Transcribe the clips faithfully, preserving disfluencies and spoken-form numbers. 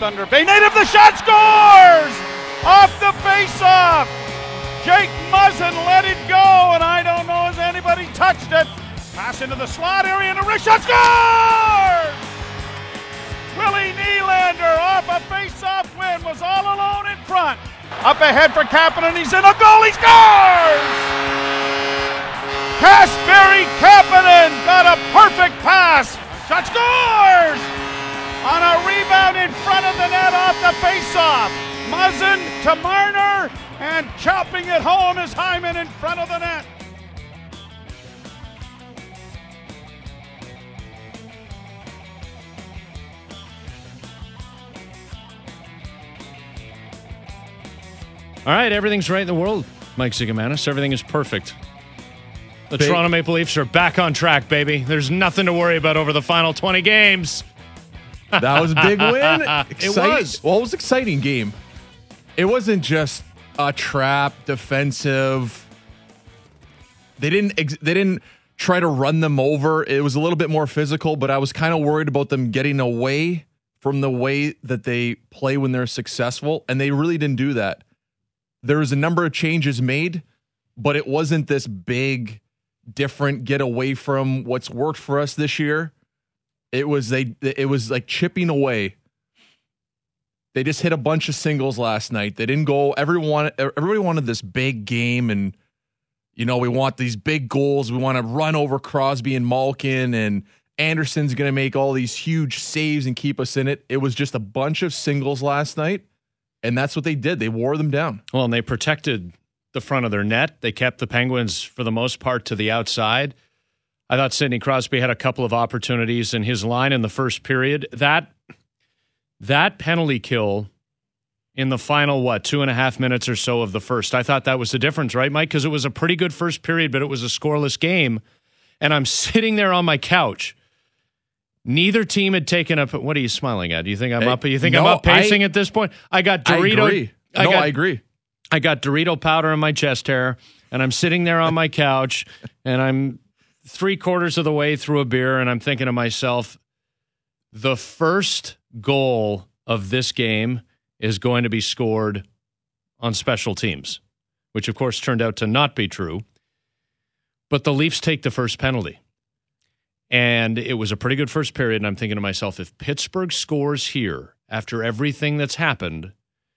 Thunder Bay native. The shot scores! Off the face-off! Jake Muzzin let it go, and I don't know if anybody touched it. Pass into the slot area, and a wrist shot scores! Willie Nylander off a face-off win was all alone in front. Up ahead for Kapanen, he's in a goal, he scores! Kasperi Kapanen got a perfect pass. Shot scores! On a rebound in front of the net off the face-off. Muzzin to Marner, and chopping it home is Hyman in front of the net. All right, everything's right in the world, Mike Zigomanis. Everything is perfect. The Big. Toronto Maple Leafs are back on track, baby. There's nothing to worry about over the final twenty games. That was a big win. It Exciting. was. Well, it was an exciting game. It wasn't just a trap, defensive. They didn't. Ex- they didn't try to run them over. It was a little bit more physical, but I was kind of worried about them getting away from the way that they play when they're successful, and they really didn't do that. There was a number of changes made, but it wasn't this big, different get away from what's worked for us this year. It was they. It was like chipping away. They just hit a bunch of singles last night. They didn't go. Everyone, everybody wanted this big game, and you know we want these big goals. We want to run over Crosby and Malkin, and Anderson's going to make all these huge saves and keep us in it. It was just a bunch of singles last night, and that's what they did. They wore them down. Well, and they protected the front of their net. They kept the Penguins, for the most part, to the outside. I thought Sidney Crosby had a couple of opportunities in his line in the first period. That that penalty kill in the final, what, two and a half minutes or so of the first, I thought that was the difference, right, Mike? Because it was a pretty good first period, but it was a scoreless game. And I'm sitting there on my couch. Neither team had taken up. What are you smiling at? Do you think I'm Hey, up? You think no, I'm up pacing I- at this point? I got Dorito. I agree. I no, got, I agree. I got Dorito powder in my chest hair, and I'm sitting there on my couch, and I'm three quarters of the way through a beer, and I'm thinking to myself, the first goal of this game is going to be scored on special teams, which of course turned out to not be true. But the Leafs take the first penalty. And it was a pretty good first period, and I'm thinking to myself, if Pittsburgh scores here after everything that's happened,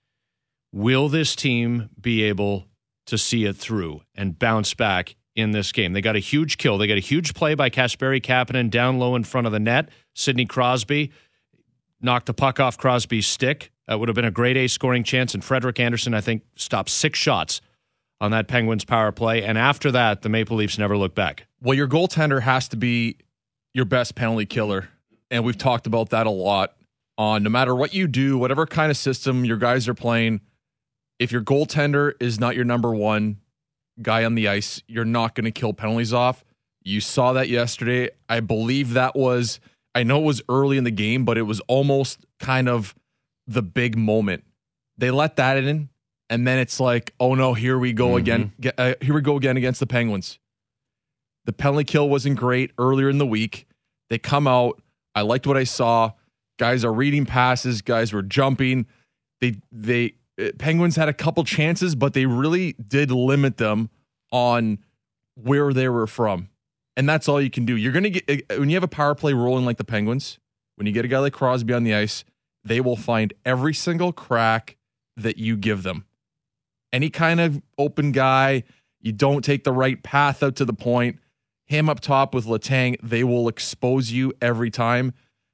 will this team be able to see it through and bounce back in this game? They got a huge kill. They got a huge play by Kasperi Kapanen down low in front of the net. Sidney Crosby knocked the puck off Crosby's stick. That would have been a grade A scoring chance, and Frederik Andersen, I think, stopped six shots on that Penguins power play. And after that, the Maple Leafs never looked back. Well, your goaltender has to be your best penalty killer. And we've talked about that a lot on no matter what you do, whatever kind of system your guys are playing, if your goaltender is not your number one guy on the ice, you're not going to kill penalties off. You saw that yesterday. I believe that was, I know it was early in the game, but it was almost kind of the big moment. They let that in, and then it's like, oh no, here we go mm-hmm. again. Uh, here we go again against the Penguins. The penalty kill wasn't great earlier in the week. They come out. I liked what I saw. Guys are reading passes. Guys were jumping. They they Penguins had a couple chances, but they really did limit them on where they were from. And that's all you can do. You're going to get, when you have a power play rolling like the Penguins, when you get a guy like Crosby on the ice, they will find every single crack that you give them. Any kind of open guy, you don't take the right path out to the point, him up top with Letang, they will expose you every time.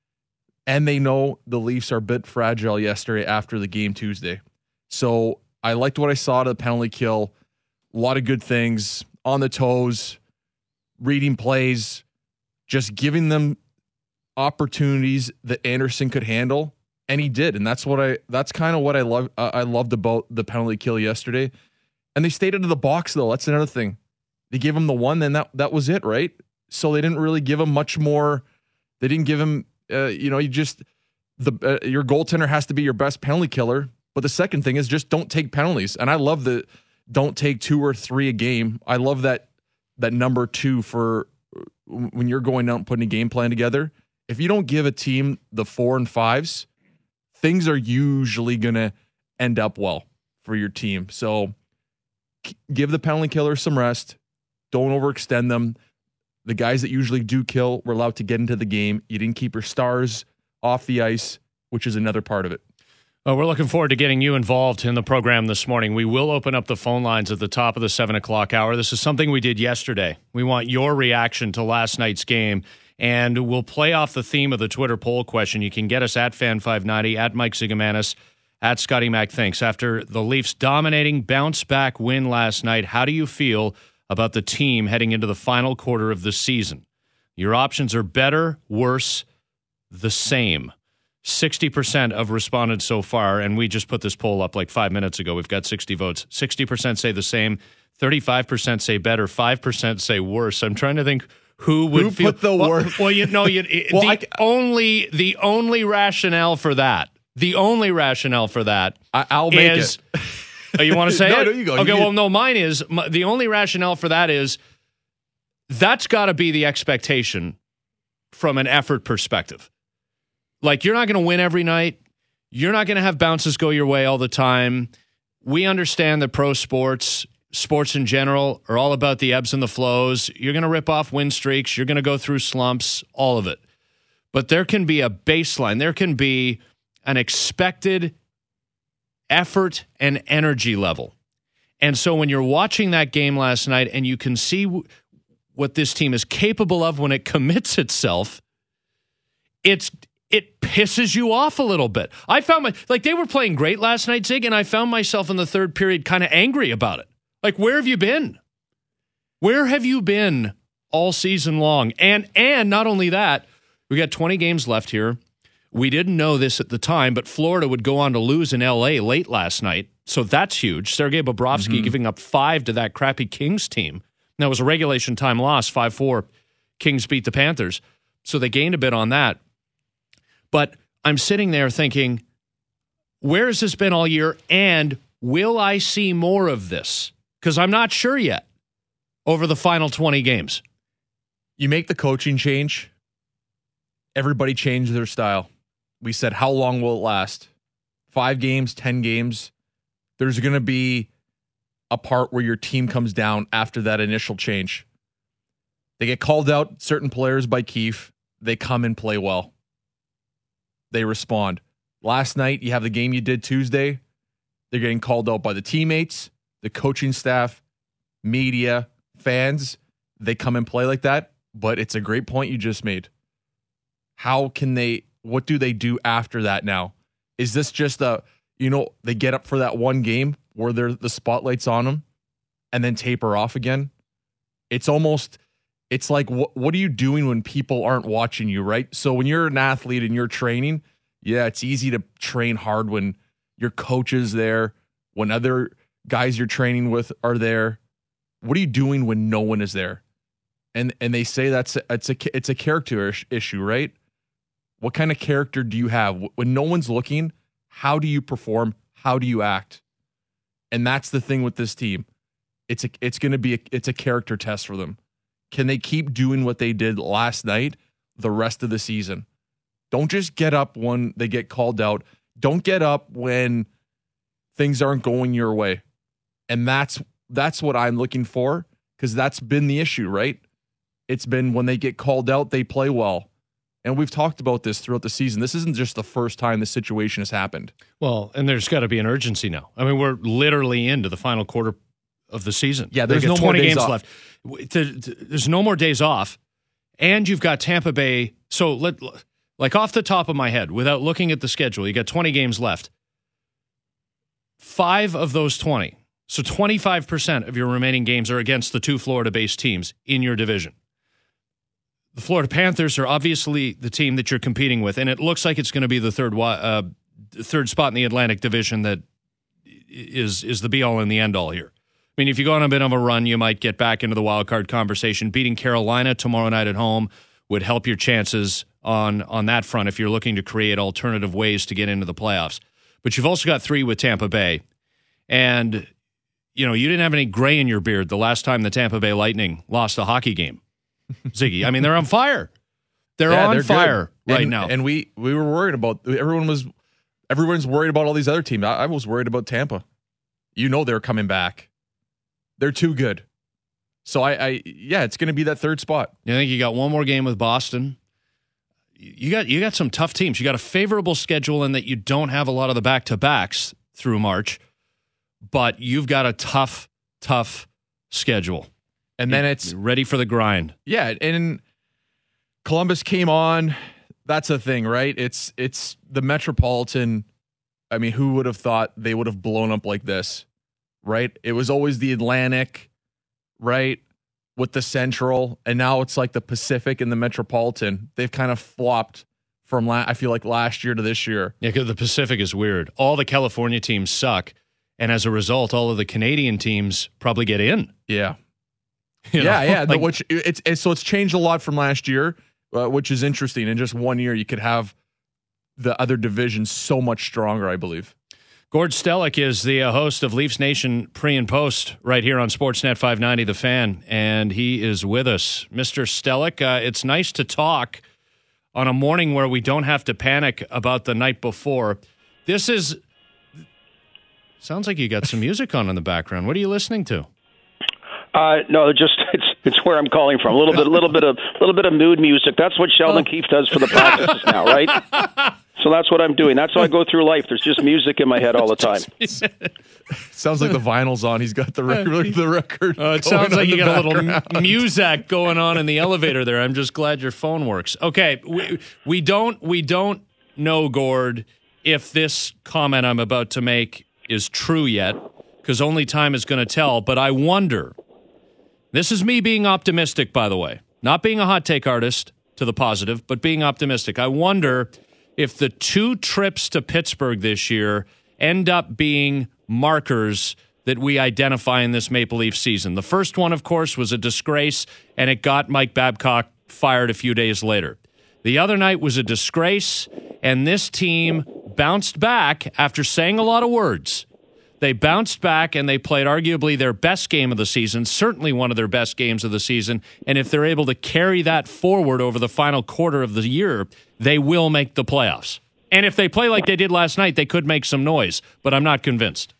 And they know the Leafs are a bit fragile yesterday after the game Tuesday. So I liked what I saw to the penalty kill. A lot of good things on the toes, reading plays, just giving them opportunities that Anderson could handle, and he did. And that's what I that's kind of what I love uh, I loved about the penalty kill yesterday. And they stayed into the box though. That's another thing. They gave him the one, then that that was it, right? So they didn't really give him much more. They didn't give him uh, you know, you just the uh, your goaltender has to be your best penalty killer. But the second thing is just don't take penalties. And I love the don't take two or three a game. I love that that number two for when you're going out and putting a game plan together. If you don't give a team the four and fives, things are usually going to end up well for your team. So k- give the penalty killers some rest. Don't overextend them. The guys that usually do kill were allowed to get into the game. You didn't keep your stars off the ice, which is another part of it. Well, we're looking forward to getting you involved in the program this morning. We will open up the phone lines at the top of the seven o'clock hour. This is something we did yesterday. We want your reaction to last night's game, and we'll play off the theme of the Twitter poll question. You can get us at Fan five ninety, at Mike Zigomanis, at Scotty Mac Thinks. After the Leafs dominating bounce-back win last night, how do you feel about the team heading into the final quarter of the season? Your options are better, worse, the same. sixty percent of respondents so far, and we just put this poll up like five minutes ago. We've got sixty votes. sixty percent say the same, thirty-five percent say better, five percent say worse. I'm trying to think who would who feel, put the well, worst. Well, you know, you, well, the I, only the only rationale for that, the only rationale for that I, I'll make is, it. Oh, you want to say no, it? No, you go. Okay, you well, no, mine is my, the only rationale for that is that's got to be the expectation from an effort perspective. Like, you're not going to win every night. You're not going to have bounces go your way all the time. We understand that pro sports, sports in general, are all about the ebbs and the flows. You're going to rip off win streaks. You're going to go through slumps, all of it. But there can be a baseline. There can be an expected effort and energy level. And so when you're watching that game last night and you can see w- what this team is capable of when it commits itself, it's it pisses you off a little bit. I found my, like, they were playing great last night, Zig, and I found myself in the third period kind of angry about it. Like, where have you been? Where have you been all season long? And and not only that, we got twenty games left here. We didn't know this at the time, but Florida would go on to lose in L A late last night, so that's huge. Sergei Bobrovsky mm-hmm. giving up five to that crappy Kings team. That was a regulation time loss, five four. Kings beat the Panthers, so they gained a bit on that. But I'm sitting there thinking, where has this been all year, and will I see more of this? Because I'm not sure yet over the final twenty games. You make the coaching change, everybody changed their style. We said, how long will it last? Five games, ten games. There's going to be a part where your team comes down after that initial change. They get called out, certain players by Keefe. They come and play well. They respond. Last night, you have the game you did Tuesday. They're getting called out by the teammates, the coaching staff, media, fans. They come and play like that. But it's a great point you just made. How can they, what do they do after that now? Is this just a, you know, they get up for that one game where they're, the spotlight's on them and then taper off again? It's almost, it's like, what, what are you doing when people aren't watching you, right? So when you're an athlete and you're training, yeah, it's easy to train hard when your coach is there, when other guys you're training with are there. What are you doing when no one is there? And and they say that's a, it's a it's a character issue, right? What kind of character do you have when no one's looking? How do you perform? How do you act? And that's the thing with this team. It's a it's going to be a, it's a character test for them. Can they keep doing what they did last night the rest of the season? Don't just get up when they get called out. Don't get up when things aren't going your way. And that's that's what I'm looking for, because that's been the issue, right? It's been when they get called out, they play well. And we've talked about this throughout the season. This isn't just the first time this situation has happened. Well, and there's got to be an urgency now. I mean, we're literally into the final quarter of the season. Yeah, there's no twenty more days games off. left. There's no more days off. And you've got Tampa Bay. So, let, like off the top of my head, without looking at the schedule, you got twenty games left. Five of those twenty, so twenty-five percent of your remaining games are against the two Florida-based teams in your division. The Florida Panthers are obviously the team that you're competing with, and it looks like it's going to be the third uh, third spot in the Atlantic Division that is is the be-all and the end-all here. I mean, if you go on a bit of a run, you might get back into the wild card conversation. Beating Carolina tomorrow night at home would help your chances on, on that front if you're looking to create alternative ways to get into the playoffs. But you've also got three with Tampa Bay. And, you know, you didn't have any gray in your beard the last time the Tampa Bay Lightning lost a hockey game. Ziggy, I mean, they're on fire. They're yeah, on they're fire good. right and, now. And we we were worried about, everyone was, Everyone's worried about all these other teams. I, I was worried about Tampa. You know they're coming back. They're too good. So I, I yeah, it's going to be that third spot. You think you got one more game with Boston? You got you got some tough teams. You got a favorable schedule in that you don't have a lot of the back-to-backs through March, but you've got a tough, tough schedule. And then it's ready for the grind. Yeah, and Columbus came on. That's a thing, right? It's it's the Metropolitan. I mean, who would have thought they would have blown up like this, right? It was always the Atlantic, right, with the Central, and now it's like the Pacific and the Metropolitan. They've kind of flopped from, la- I feel like, last year to this year. Yeah, because the Pacific is weird. All the California teams suck, and as a result, all of the Canadian teams probably get in. Yeah. You yeah, know? yeah. Like, no, which it's, it's so it's changed a lot from last year, uh, which is interesting. In just one year, you could have the other divisions so much stronger, I believe. Gord Stellick is the uh, host of Leafs Nation Pre and Post right here on Sportsnet five ninety The Fan, and he is with us. Mister Stellick, uh, it's nice to talk on a morning where we don't have to panic about the night before. This is... Sounds like you got some music on in the background. What are you listening to? Uh, no, just it's it's where I'm calling from. A little bit, a little bit of, little bit of mood music. That's what Sheldon oh. Keefe does for the practices now, right? So that's what I'm doing. That's how I go through life. There's just music in my head all the time. Sounds like the vinyl's on. He's got the record. The record. Uh, it sounds like you got background. a little music going on in the elevator there. I'm just glad your phone works. Okay, we we don't we don't know, Gord, if this comment I'm about to make is true yet, because only time is going to tell. But I wonder. This is me being optimistic, by the way. Not being a hot take artist to the positive, but being optimistic. I wonder if the two trips to Pittsburgh this year end up being markers that we identify in this Maple Leaf season. The first one, of course, was a disgrace, and it got Mike Babcock fired a few days later. The other night was a disgrace, and this team bounced back after saying a lot of words. They bounced back and they played arguably their best game of the season, certainly one of their best games of the season. And if they're able to carry that forward over the final quarter of the year, they will make the playoffs. And if they play like they did last night, they could make some noise, but I'm not convinced.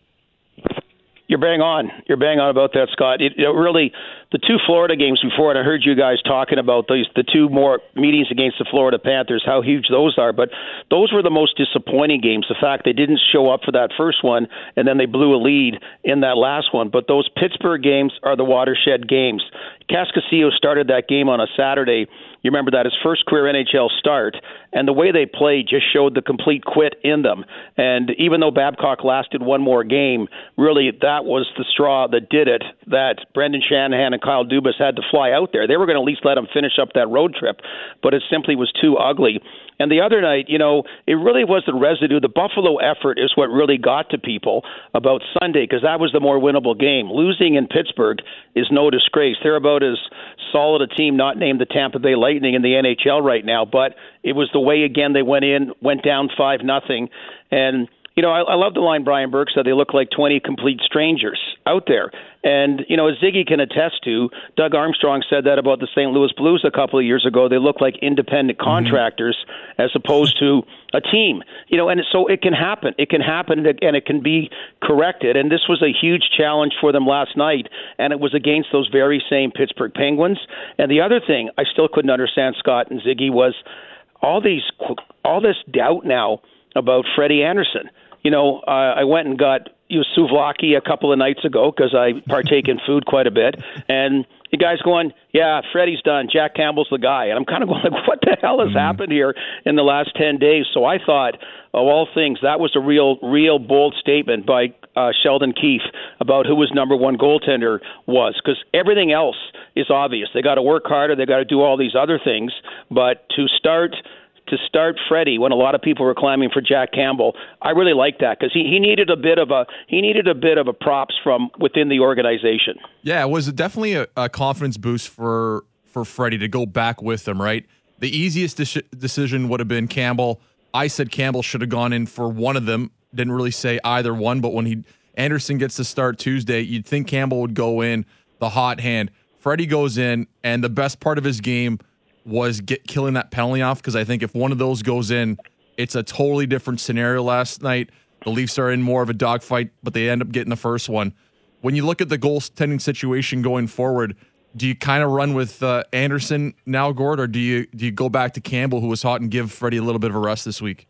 You're bang on. You're bang on about that, Scott. It, it really, the two Florida games before, and I heard you guys talking about those, the two more meetings against the Florida Panthers, how huge those are. But those were the most disappointing games. The fact they didn't show up for that first one, and then they blew a lead in that last one. But those Pittsburgh games are the watershed games. Cascasillo started that game on a Saturday. You remember that, his first career N H L start, and the way they played just showed the complete quit in them. And even though Babcock lasted one more game, really that was the straw that did it, that Brendan Shanahan and Kyle Dubas had to fly out there. They were going to at least let them finish up that road trip, but it simply was too ugly. And the other night, you know, it really was the residue. The Buffalo effort is what really got to people about Sunday, because that was the more winnable game. Losing in Pittsburgh is no disgrace. They're about as solid a team, not named the Tampa Bay Lightning in the N H L right now, but it was the way, again, they went in, went down five nothing. And, you know, I, I love the line Brian Burke said, they look like twenty complete strangers out there. And, you know, as Ziggy can attest to, Doug Armstrong said that about the Saint Louis Blues a couple of years ago. They look like independent contractors mm-hmm. as opposed to a team. You know, and so it can happen. It can happen, and it can be corrected. And this was a huge challenge for them last night, and it was against those very same Pittsburgh Penguins. And the other thing I still couldn't understand, Scott and Ziggy, was all these all this doubt now about Freddie Anderson. You know, uh, I went and got you know, souvlaki a couple of nights ago because I partake in food quite a bit, and the guy's going, yeah, Freddie's done. Jack Campbell's the guy. And I'm kind of going, like, what the hell has mm-hmm. happened here in the last ten days? So I thought, of all things, that was a real, real bold statement by uh, Sheldon Keefe about who his number one goaltender was, because everything else is obvious. They got to work harder. They got to do all these other things. But to start... to start Freddie when a lot of people were climbing for Jack Campbell, I really like that because he, he needed a bit of a he needed a bit of a props from within the organization. Yeah, it was definitely a, a confidence boost for for Freddie to go back with him. Right, the easiest de- decision would have been Campbell. I said Campbell should have gone in for one of them. Didn't really say either one, but when he Anderson gets to start Tuesday, you'd think Campbell would go in the hot hand. Freddie goes in, and the best part of his game was get killing that penalty off, because I think if one of those goes in, It's a totally different scenario last night. The Leafs are in more of a dogfight, but they end up getting the first one. When you look at the goaltending situation going forward, do you kind of run with uh, Anderson now, Gord, or do you do you go back to Campbell, who was hot, and give Freddie a little bit of a rest this week?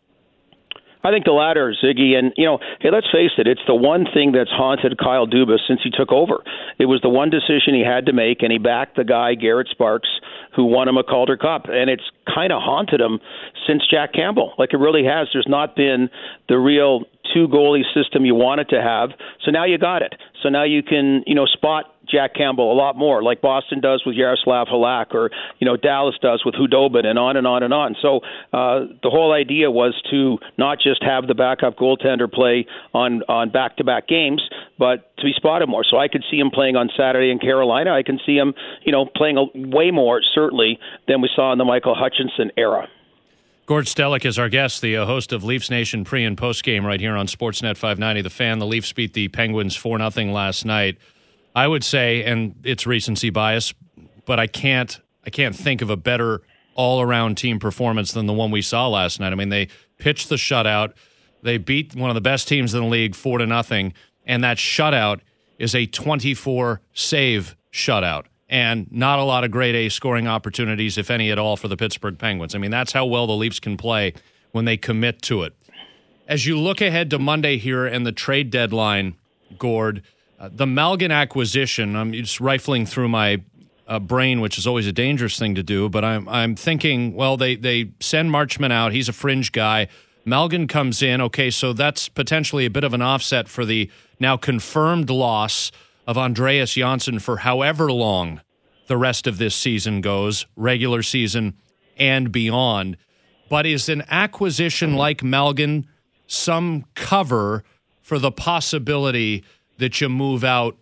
I think the latter, Ziggy. And, you know, hey, let's face it, it's the one thing that's haunted Kyle Dubas since he took over. It was the one decision he had to make, and he backed the guy, Garrett Sparks, who won him a Calder Cup. And it's kind of haunted him since Jack Campbell. Like, it really has. There's not been the real two-goalie system you wanted to have. So now you got it. So now you can, you know, spot Jack Campbell a lot more, like Boston does with Yaroslav Halak, or, you know, Dallas does with Hudobin, and on and on and on. So uh, the whole idea was to not just have the backup goaltender play on, on back-to-back games, but to be spotted more. So I could see him playing on Saturday in Carolina. I can see him, you know, playing a, way more, certainly, than we saw in the Michael Hutchinson era. Gord Stellick is our guest, the uh, host of Leafs Nation pre- and post-game right here on Sportsnet five ninety. The Fan, the Leafs beat the Penguins four nothing last night. I would say, and it's recency bias, but I can't I can't think of a better all-around team performance than the one we saw last night. I mean, they pitched the shutout. They beat one of the best teams in the league four to nothing, and that shutout is a twenty-four save shutout. And not a lot of grade A scoring opportunities, if any at all, for the Pittsburgh Penguins. I mean, that's how well the Leafs can play when they commit to it. As you look ahead to Monday here and the trade deadline, Gord, uh, the Malgin acquisition, I'm just rifling through my uh, brain, which is always a dangerous thing to do, but I'm I'm thinking, well, they, they send Marchment out. He's a fringe guy. Malgin comes in. Okay, so that's potentially a bit of an offset for the now confirmed loss of Andreas Janssen for however long the rest of this season goes, regular season and beyond. But is an acquisition like Malgin some cover for the possibility that you move out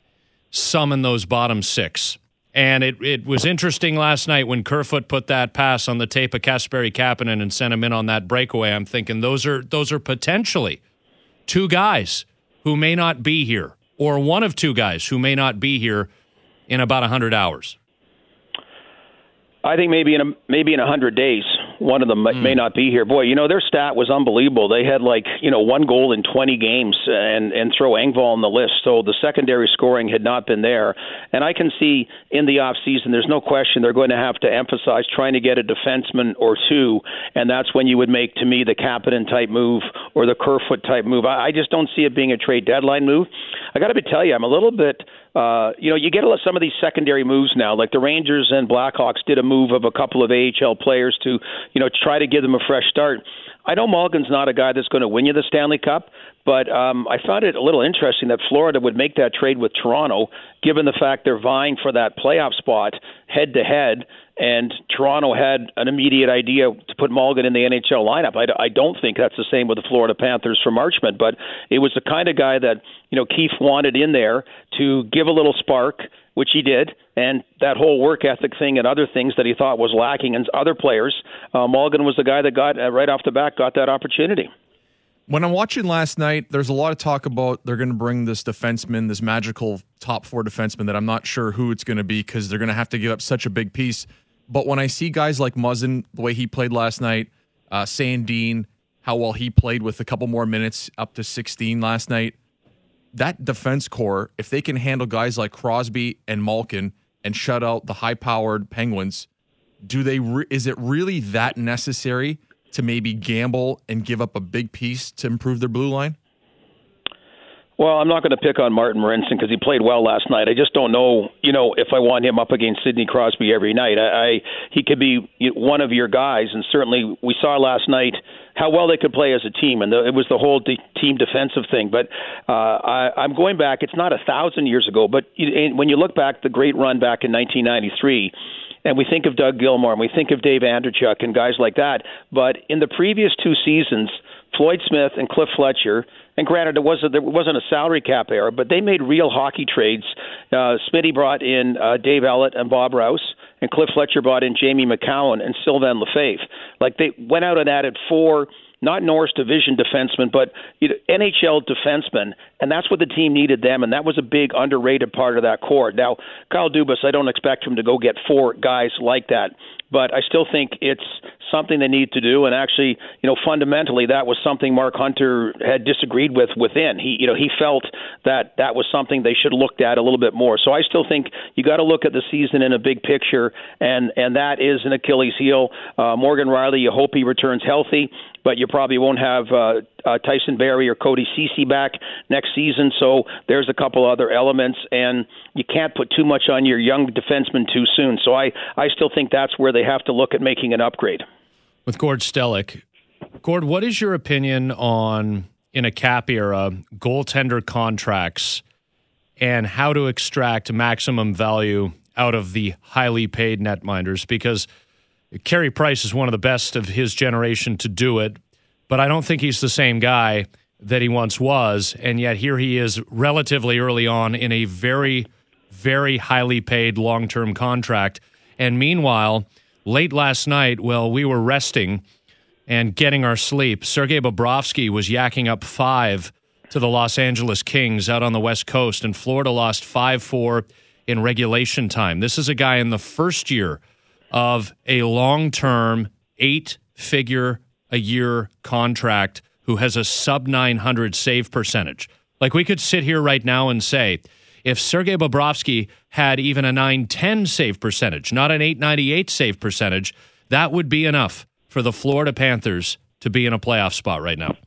some in those bottom six? And it, it was interesting last night when Kerfoot put that pass on the tape of Kasperi Kapanen and sent him in on that breakaway. I'm thinking those are those are potentially two guys who may not be here, or one of two guys who may not be here in about one hundred hours? I think maybe in a, maybe in one hundred days, one of them mm. may not be here. Boy, you know, their stat was unbelievable. They had, like, you know, one goal in twenty games, and, and throw Engvall on the list. So the secondary scoring had not been there. And I can see in the offseason, there's no question they're going to have to emphasize trying to get a defenseman or two, and that's when you would make, to me, the Kapanen-type move or the Kerfoot-type move. I, I just don't see it being a trade deadline move. I got to tell you, I'm a little bit Uh, you know, you get a lot, some of these secondary moves now, like the Rangers and Blackhawks did a move of a couple of A H L players to, you know, try to give them a fresh start. I know Malgin's not a guy that's going to win you the Stanley Cup, but um, I found it a little interesting that Florida would make that trade with Toronto, given the fact they're vying for that playoff spot head-to-head, and Toronto had an immediate idea to put Malgin in the N H L lineup. I, I don't think that's the same with the Florida Panthers for Marchment, but it was the kind of guy that, you know, Keefe wanted in there to give a little spark, which he did, and that whole work ethic thing and other things that he thought was lacking in other players. Uh, Malgin was the guy that got, uh, right off the bat, got that opportunity. When I'm watching last night, there's a lot of talk about they're going to bring this defenseman, this magical top four defenseman that I'm not sure who it's going to be because they're going to have to give up such a big piece. But when I see guys like Muzzin, the way he played last night, uh, Sandin, how well he played with a couple more minutes up to sixteen last night, that defense core, if they can handle guys like Crosby and Malkin and shut out the high-powered Penguins, do they? Re- is it really that necessary to maybe gamble and give up a big piece to improve their blue line? Well, I'm not going to pick on Martin Marincin because he played well last night. I just don't know, you know, if I want him up against Sidney Crosby every night. I, I he could be one of your guys, and certainly we saw last night how well they could play as a team, and the, it was the whole de- team defensive thing. But uh, I, I'm going back; it's not a thousand years ago, but you, when you look back, the great run back in nineteen ninety-three. And we think of Doug Gilmour, and we think of Dave Andrechuk and guys like that. But in the previous two seasons, Floyd Smith and Cliff Fletcher, and granted, it wasn't, there wasn't a salary cap era, but they made real hockey trades. Uh, Smitty brought in uh, Dave Ellett and Bob Rouse, and Cliff Fletcher brought in Jamie McCowan and Sylvain Lefebvre. Like, they went out and added four not Norris Division defensemen, but you know, N H L defensemen, and that's what the team needed them, and that was a big underrated part of that core. Now, Kyle Dubas, I don't expect him to go get four guys like that, but I still think it's something they need to do. And actually, you know, fundamentally, that was something Mark Hunter had disagreed with within. He, you know, he felt that that was something they should have looked at a little bit more. So I still think you got to look at the season in a big picture, and and that is an Achilles heel. Uh, Morgan Rielly, you hope he returns healthy, but you probably won't have uh, uh, Tyson Barrie or Cody Ceci back next season. So there's a couple other elements, and you can't put too much on your young defenseman too soon. So I, I still think that's where they have to look at making an upgrade. With Gord Stellick. Gord, what is your opinion on, in a cap era, goaltender contracts and how to extract maximum value out of the highly paid netminders? Because Carey Price is one of the best of his generation to do it, but I don't think he's the same guy that he once was, and yet here he is relatively early on in a very, very highly paid long-term contract. And meanwhile, late last night, while we were resting and getting our sleep, Sergei Bobrovsky was yakking up five to the Los Angeles Kings out on the West Coast, and Florida lost five four in regulation time. This is a guy in the first year of a long-term, eight-figure-a-year contract who has a sub nine hundred save percentage. Like, we could sit here right now and say, if Sergei Bobrovsky had even a nine ten save percentage, not an eight ninety-eight save percentage, that would be enough for the Florida Panthers to be in a playoff spot right now.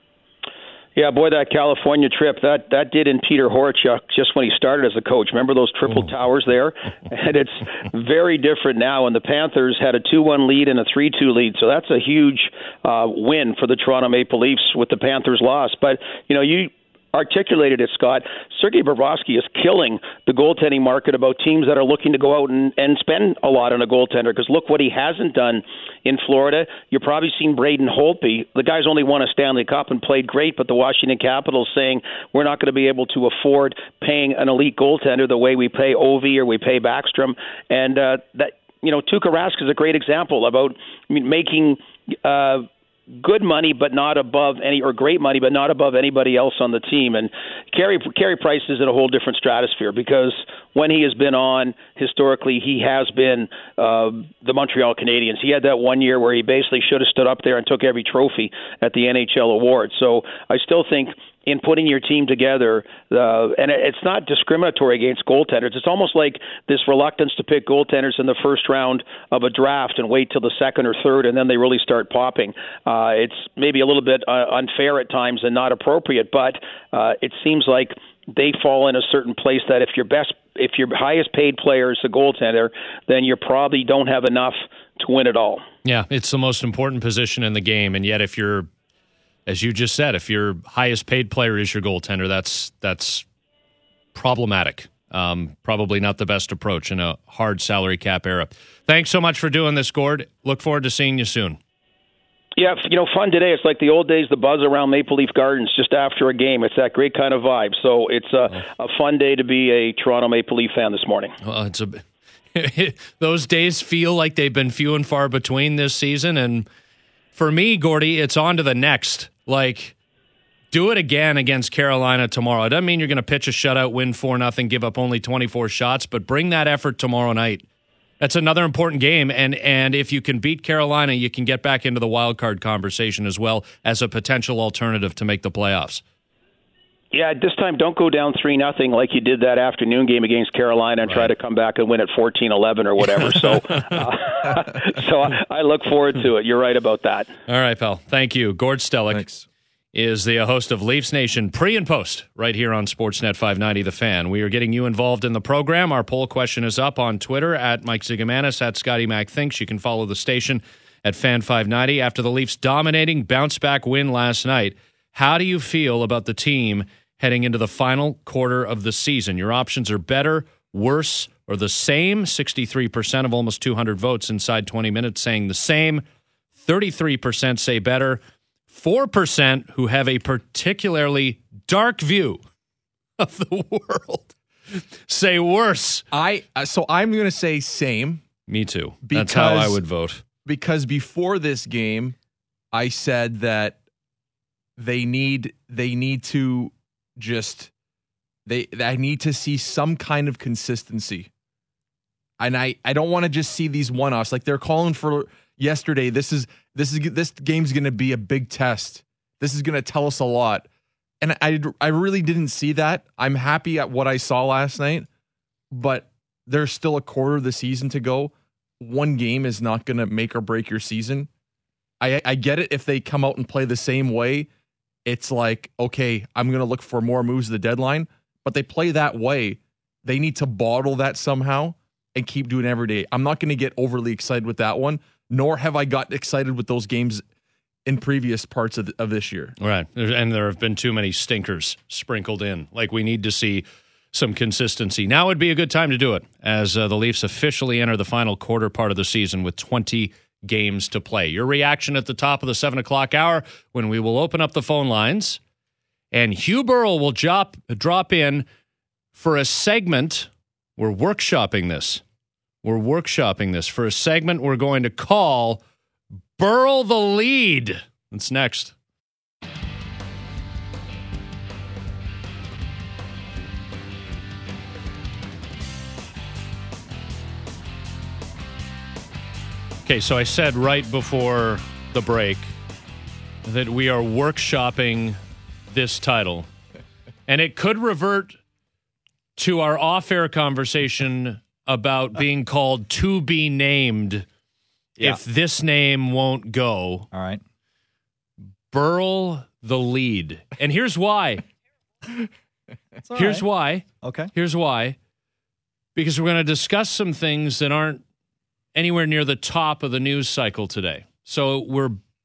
Yeah, boy, that California trip, that that did in Peter Horachuk just when he started as a coach. Remember those triple oh. towers there? And it's very different now. And the Panthers had a two one lead and a three two lead. So that's a huge uh, win for the Toronto Maple Leafs with the Panthers' loss. But, you know, you articulated it, Scott. Sergei Bobrovsky is killing the goaltending market about teams that are looking to go out and, and spend a lot on a goaltender, because look what he hasn't done in Florida. You're probably seeing Braden Holtby. The guy's only won a Stanley Cup and played great, but the Washington Capitals saying we're not going to be able to afford paying an elite goaltender the way we pay Ovi or we pay Backstrom. And uh, that, you know, Tuukka Rask is a great example about I mean, making uh, good money, but not above any, or great money, but not above anybody else on the team. And Carey, Carey Price is in a whole different stratosphere, because when he has been on, historically, he has been uh, the Montreal Canadiens. He had that one year where he basically should have stood up there and took every trophy at the N H L award. So I still think in putting your team together, uh, and it's not discriminatory against goaltenders. It's almost like this reluctance to pick goaltenders in the first round of a draft and wait till the second or third, and then they really start popping. Uh, it's maybe a little bit uh, unfair at times and not appropriate, but uh, it seems like they fall in a certain place that if your best, if your highest paid player is a goaltender, then you probably don't have enough to win it all. Yeah, it's the most important position in the game, and yet if you're, as you just said, if your highest paid player is your goaltender, that's that's problematic. Um, probably not the best approach in a hard salary cap era. Thanks so much for doing this, Gord. Look forward to seeing you soon. Yeah, you know, fun today. It's like the old days, the buzz around Maple Leaf Gardens just after a game. It's that great kind of vibe. So it's a, a fun day to be a Toronto Maple Leaf fan this morning. Well, it's a those days feel like they've been few and far between this season, and for me, Gordy, it's on to the next. Like, do it again against Carolina tomorrow. It doesn't mean you're going to pitch a shutout, win four nothing, give up only twenty-four shots, but bring that effort tomorrow night. That's another important game, and and if you can beat Carolina, you can get back into the wild card conversation as well as a potential alternative to make the playoffs. Yeah, this time don't go down three nothing like you did that afternoon game against Carolina and right. try to come back and win at fourteen eleven or whatever. So uh, so I, I look forward to it. You're right about that. All right, pal. Thank you. Gord Stellick Thanks. is the host of Leafs Nation pre and post right here on Sportsnet five ninety The Fan. We are getting you involved in the program. Our poll question is up on Twitter at Mike Zigomanis, at Scotty Mac Thinks. You can follow the station at Fan five ninety. After the Leafs' dominating bounce-back win last night, how do you feel about the team heading into the final quarter of the season? Your options are better, worse, or the same. sixty-three percent of almost two hundred votes inside twenty minutes saying the same. thirty-three percent say better. four percent who have a particularly dark view of the world say worse. I uh, so I'm going to say same. Me too. Because, That's how I would vote. Because before this game, I said that they need they need to just they I need to see some kind of consistency. And I, I don't want to just see these one-offs. Like they're calling for yesterday, this is this is this game's going to be a big test. This is going to tell us a lot. And I I really didn't see that. I'm happy at what I saw last night, but there's still a quarter of the season to go. One game is not going to make or break your season. I I get it if they come out and play the same way. It's like, okay, I'm going to look for more moves at the deadline, but they play that way. They need to bottle that somehow and keep doing it every day. I'm not going to get overly excited with that one, nor have I got excited with those games in previous parts of, the, of this year. Right. And there have been too many stinkers sprinkled in. Like, we need to see some consistency. Now would be a good time to do it, as uh, the Leafs officially enter the final quarter part of the season with twenty games to play. Your reaction at the top of the seven o'clock hour when we will open up the phone lines, and Hugh Burrell will drop, drop in for a segment. We're workshopping this. We're workshopping this for a segment we're going to call Burrell the Lead. That's next. Okay, so I said right before the break that we are workshopping this title, and it could revert to our off-air conversation about being called To Be Named yeah. if this name won't go. All right. Burrell the Lead. And here's why. Here's right. why. Okay. Here's why. Because we're going to discuss some things that aren't anywhere near the top of the news cycle today. So we're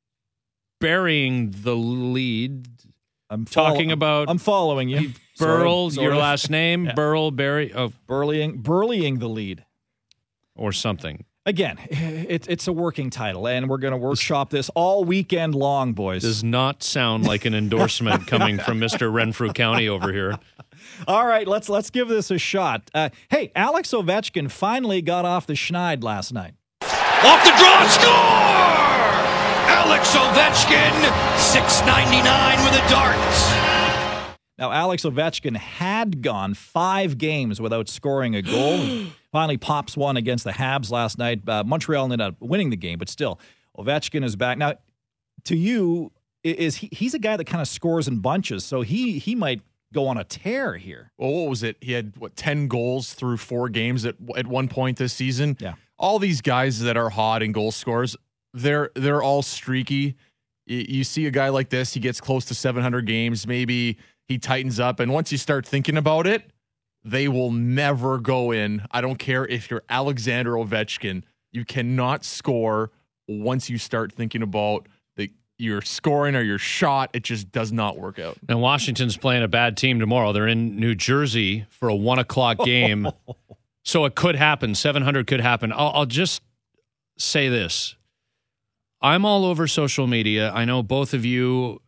burying the lead. I'm talking follow- about I'm following you. Burrell, Sorry, your sort of. last name, Yeah. Burrell, Barry, oh, Burleying, burleying the lead. or something. Again, it, it's a working title, and we're going to workshop this all weekend long, boys. Does not sound like an endorsement coming from Mister Renfrew County over here. All right, let's let's give this a shot. Uh, hey, Alex Ovechkin finally got off the schneid last night. Off the draw, score! Alex Ovechkin, six ninety-nine with a dart. Now, Alex Ovechkin had gone five games without scoring a goal. He finally pops one against the Habs last night. Uh, Montreal ended up winning the game, but still, Ovechkin is back. Now, to you, is he, he's a guy that kind of scores in bunches, so he he might go on a tear here. Well, what was it? He had, what, ten goals through four games at at one point this season? Yeah. All these guys that are hot in goal scorers, they're they're all streaky. You, you see a guy like this, he gets close to seven hundred games, maybe he tightens up, and once you start thinking about it, they will never go in. I don't care if you're Alexander Ovechkin. You cannot score once you start thinking about the your scoring or your shot. It just does not work out. And Washington's playing a bad team tomorrow. They're in New Jersey for a one o'clock game. So it could happen. seven hundred could happen. I'll, I'll just say this. I'm all over social media. I know both of you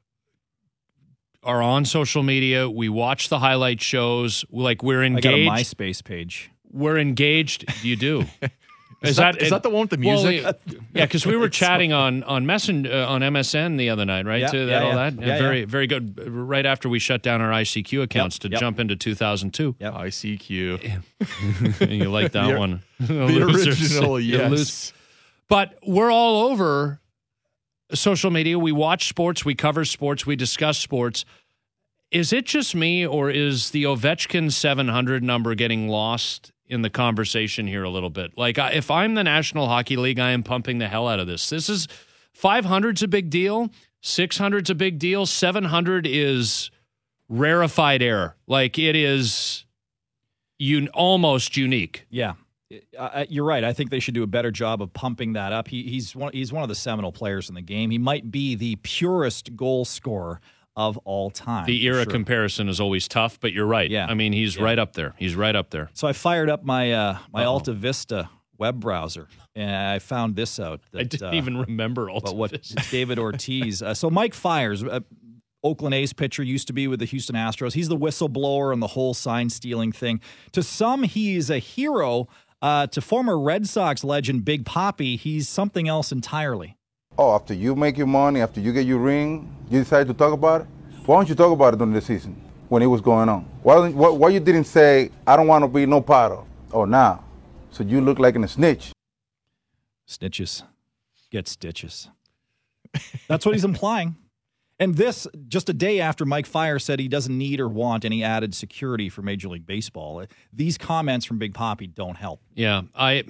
are on social media. We watch the highlight shows. Like, we're engaged. I got a MySpace page. We're engaged. You do. Is, is, that, that, is that the one with the music? Well, yeah, because we were chatting on on Messen, uh, on M S N the other night, right? Yeah, to that, yeah, all yeah. that. Yeah, very, yeah. very good. Right after we shut down our I C Q accounts Yep, to yep. jump into two thousand two. Yep. I C Q. You like that The- one? The original, You yes. lose. But we're all over social media. We watch sports. We cover sports. We discuss sports. Is it just me, or is the Ovechkin seven hundred number getting lost in the conversation here a little bit? Like, I- if I'm the National Hockey League, I am pumping the hell out of this. This is five hundred's a big deal. six hundred's a big deal. seven hundred is rarefied air. Like, it is un- almost unique. Yeah. Uh, you're right. I think they should do a better job of pumping that up. He, he's one, he's one of the seminal players in the game. He might be the purest goal scorer of all time. The for era sure. comparison is always tough, but you're right. Yeah. I mean, he's Yeah. right up there. He's right up there. So I fired up my uh, my Uh-oh. Alta Vista web browser, and I found this out. That, I didn't uh, even remember all But what David Ortiz. Uh, so Mike Fiers, uh, Oakland A's pitcher, used to be with the Houston Astros. He's the whistleblower on the whole sign stealing thing. To some, he is a hero. Uh, to former Red Sox legend Big Papi, he's something else entirely. Oh, after you make your money, after you get your ring, you decide to talk about it? Why don't you talk about it during the season when it was going on? Why, why, why you didn't say, I don't want to be no part of? Oh, now. So you look like a snitch. Snitches get stitches. That's what he's implying. And this, just a day after Mike Fiers said he doesn't need or want any added security for Major League Baseball. These comments from Big Papi don't help. Yeah, I,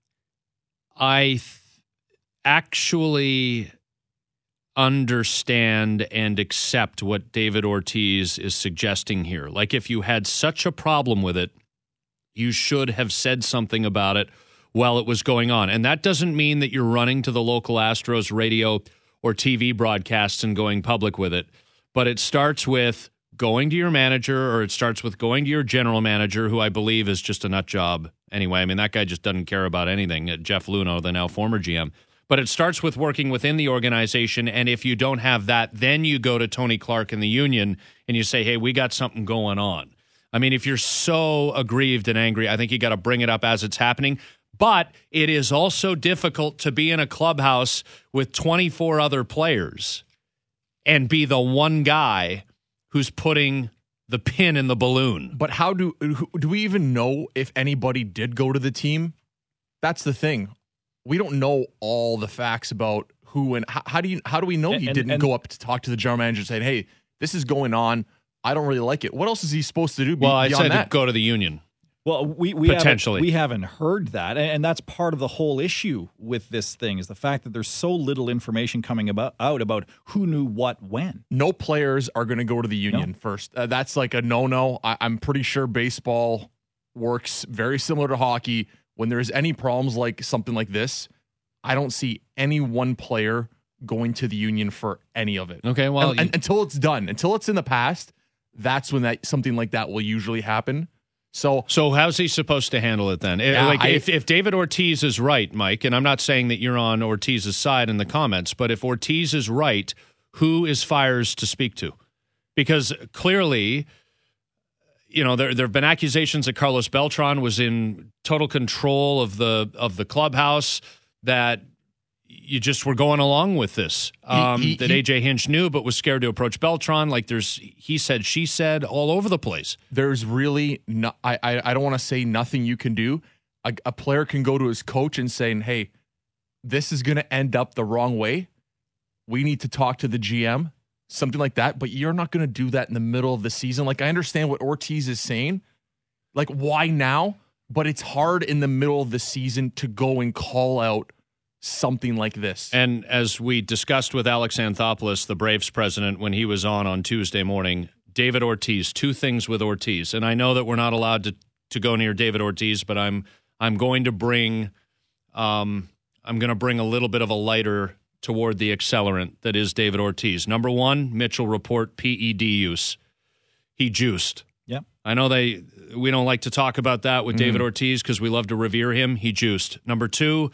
I th- actually understand and accept what David Ortiz is suggesting here. Like, if you had such a problem with it, you should have said something about it while it was going on. And that doesn't mean that you're running to the local Astros radio or T V broadcasts and going public with it. But it starts with going to your manager, or it starts with going to your general manager, who I believe is just a nut job anyway. I mean, that guy just doesn't care about anything. Jeff Luhnow, the now former G M. But it starts with working within the organization, and if you don't have that, then you go to Tony Clark and the union and you say, hey, we got something going on. I mean, if you're so aggrieved and angry, I think you got to bring it up as it's happening. But it is also difficult to be in a clubhouse with twenty-four other players and be the one guy who's putting the pin in the balloon. But how do do we even know if anybody did go to the team? That's the thing. We don't know all the facts about who and how, how do you how do we know And- he and- didn't and- go up to talk to the general manager and say, "Hey, this is going on. I don't really like it." What else is he supposed to do? Be, Well, I beyond said that? to go to the union. Well, we, we Potentially. haven't, we haven't heard that, and and that's part of the whole issue with this thing is the fact that there's so little information coming about out about who knew what when. No players are going to go to the union No. first. Uh, that's like a no-no. I, I'm pretty sure baseball works very similar to hockey. When there's any problems like something like this, I don't see any one player going to the union for any of it. Okay, well, And- and- until it's done, until it's in the past, that's when that something like that will usually happen. So, So how's he supposed to handle it then? Yeah, like I- if, if David Ortiz is right, Mike, and I'm not saying that you're on Ortiz's side in the comments, but if Ortiz is right, who is Fiers to speak to? Because clearly, you know, there there have been accusations that Carlos Beltran was in total control of the of the clubhouse, that you just were going along with this. Um, he- that he- A J Hinch knew but was scared to approach Beltran. Like there's he said, she said, all over the place. there's really no, I, I I don't want to say nothing you can do. A, a player can go to his coach and saying, "Hey, this is going to end up the wrong way. We need to talk to the G M," something like that. But you're not going to do that in the middle of the season. Like, I understand what Ortiz is saying. Like, why now? But it's hard in the middle of the season to go and call out something like this. And as we discussed with Alex Anthopoulos, the Braves president, when he was on on Tuesday morning, David Ortiz, two things with Ortiz. And I know that we're not allowed to, to go near David Ortiz, but I'm I'm going to bring um, I'm going to bring a little bit of a lighter toward the accelerant that is David Ortiz. Number one, Mitchell report P E D use. He juiced. Yep. I know they we don't like to talk about that with David Ortiz because we love to revere him. He juiced. Number two,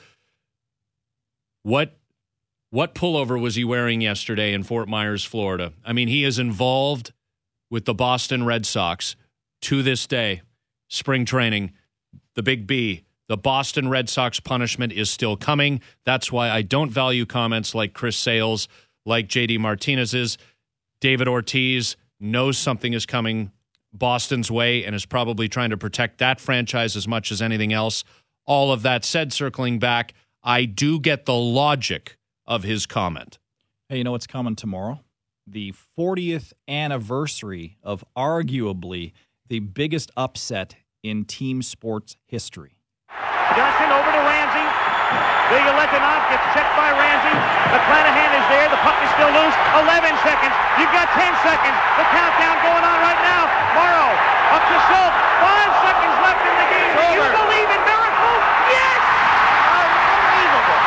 what what pullover was he wearing yesterday in Fort Myers, Florida? I mean, he is involved with the Boston Red Sox to this day. Spring training, the Big B. The Boston Red Sox punishment is still coming. That's why I don't value comments like Chris Sales, like J D Martinez's. David Ortiz knows something is coming Boston's way and is probably trying to protect that franchise as much as anything else. All of that said, circling back, I do get the logic of his comment. Hey, you know what's coming tomorrow? The fortieth anniversary of arguably the biggest upset in team sports history. Johnson over to Ramsey. Ilya Letanov gets checked by Ramsey. McClanahan is there. The puck is still loose. eleven seconds. You've got ten seconds. The countdown going on right now. Morrow up to Schultz. Five seconds left in the game. Do you believe in miracles? Yes! Unbelievable.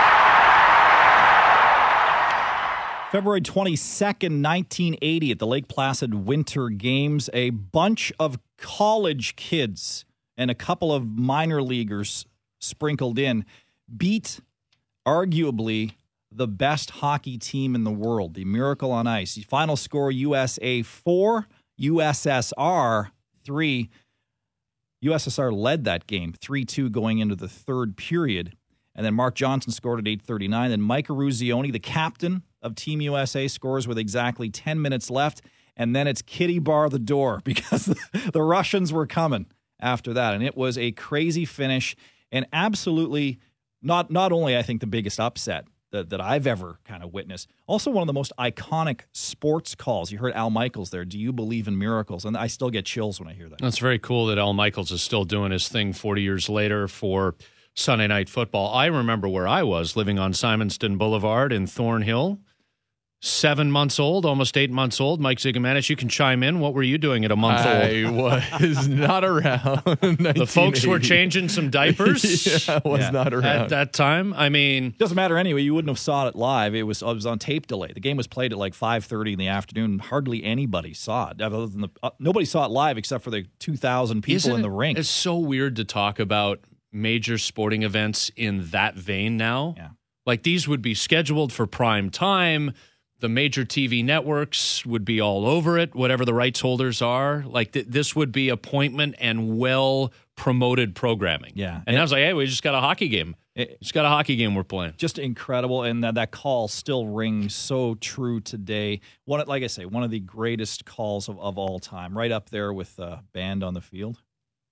February twenty-second, nineteen eighty, at the Lake Placid Winter Games, a bunch of college kids and a couple of minor leaguers sprinkled in beat arguably the best hockey team in the world, the Miracle on Ice. The final score, U S A four, U S S R three. U S S R led that game three two going into the third period. And then Mark Johnson scored at eight thirty-nine. Then Mike Eruzione, the captain of Team U S A, scores with exactly ten minutes left. And then it's Kitty bar the door because the Russians were coming after that. And it was a crazy finish and absolutely not not only, I think, the biggest upset that, that I've ever kind of witnessed, also one of the most iconic sports calls. You heard Al Michaels there, do you believe in miracles? And I still get chills when I hear that. That's very cool that Al Michaels is still doing his thing forty years later for Sunday Night Football. I remember where I was living on Simonston Boulevard in Thornhill. Seven months old, almost eight months old. Mike Zigomanis, you can chime in. What were you doing at a month I old? I was not around. The folks were changing some diapers. Yeah, I was Yeah. not around. At that time. I mean, Doesn't matter anyway. You wouldn't have saw it live. It was it was on tape delay. The game was played at like five thirty in the afternoon. Hardly anybody saw it. Other than the uh, nobody saw it live except for the two thousand people isn't in the it- rink. It's so weird to talk about major sporting events in that vein now. Yeah. Like these would be scheduled for prime time. The major T V networks would be all over it, whatever the rights holders are. Like th- this would be appointment and well promoted programming. Yeah. And I was like, hey, we just got a hockey game. It- just got a hockey game we're playing. Just incredible, and that, that call still rings so true today. One, like I say, one of the greatest calls of, of all time, right up there with the uh, band on the field.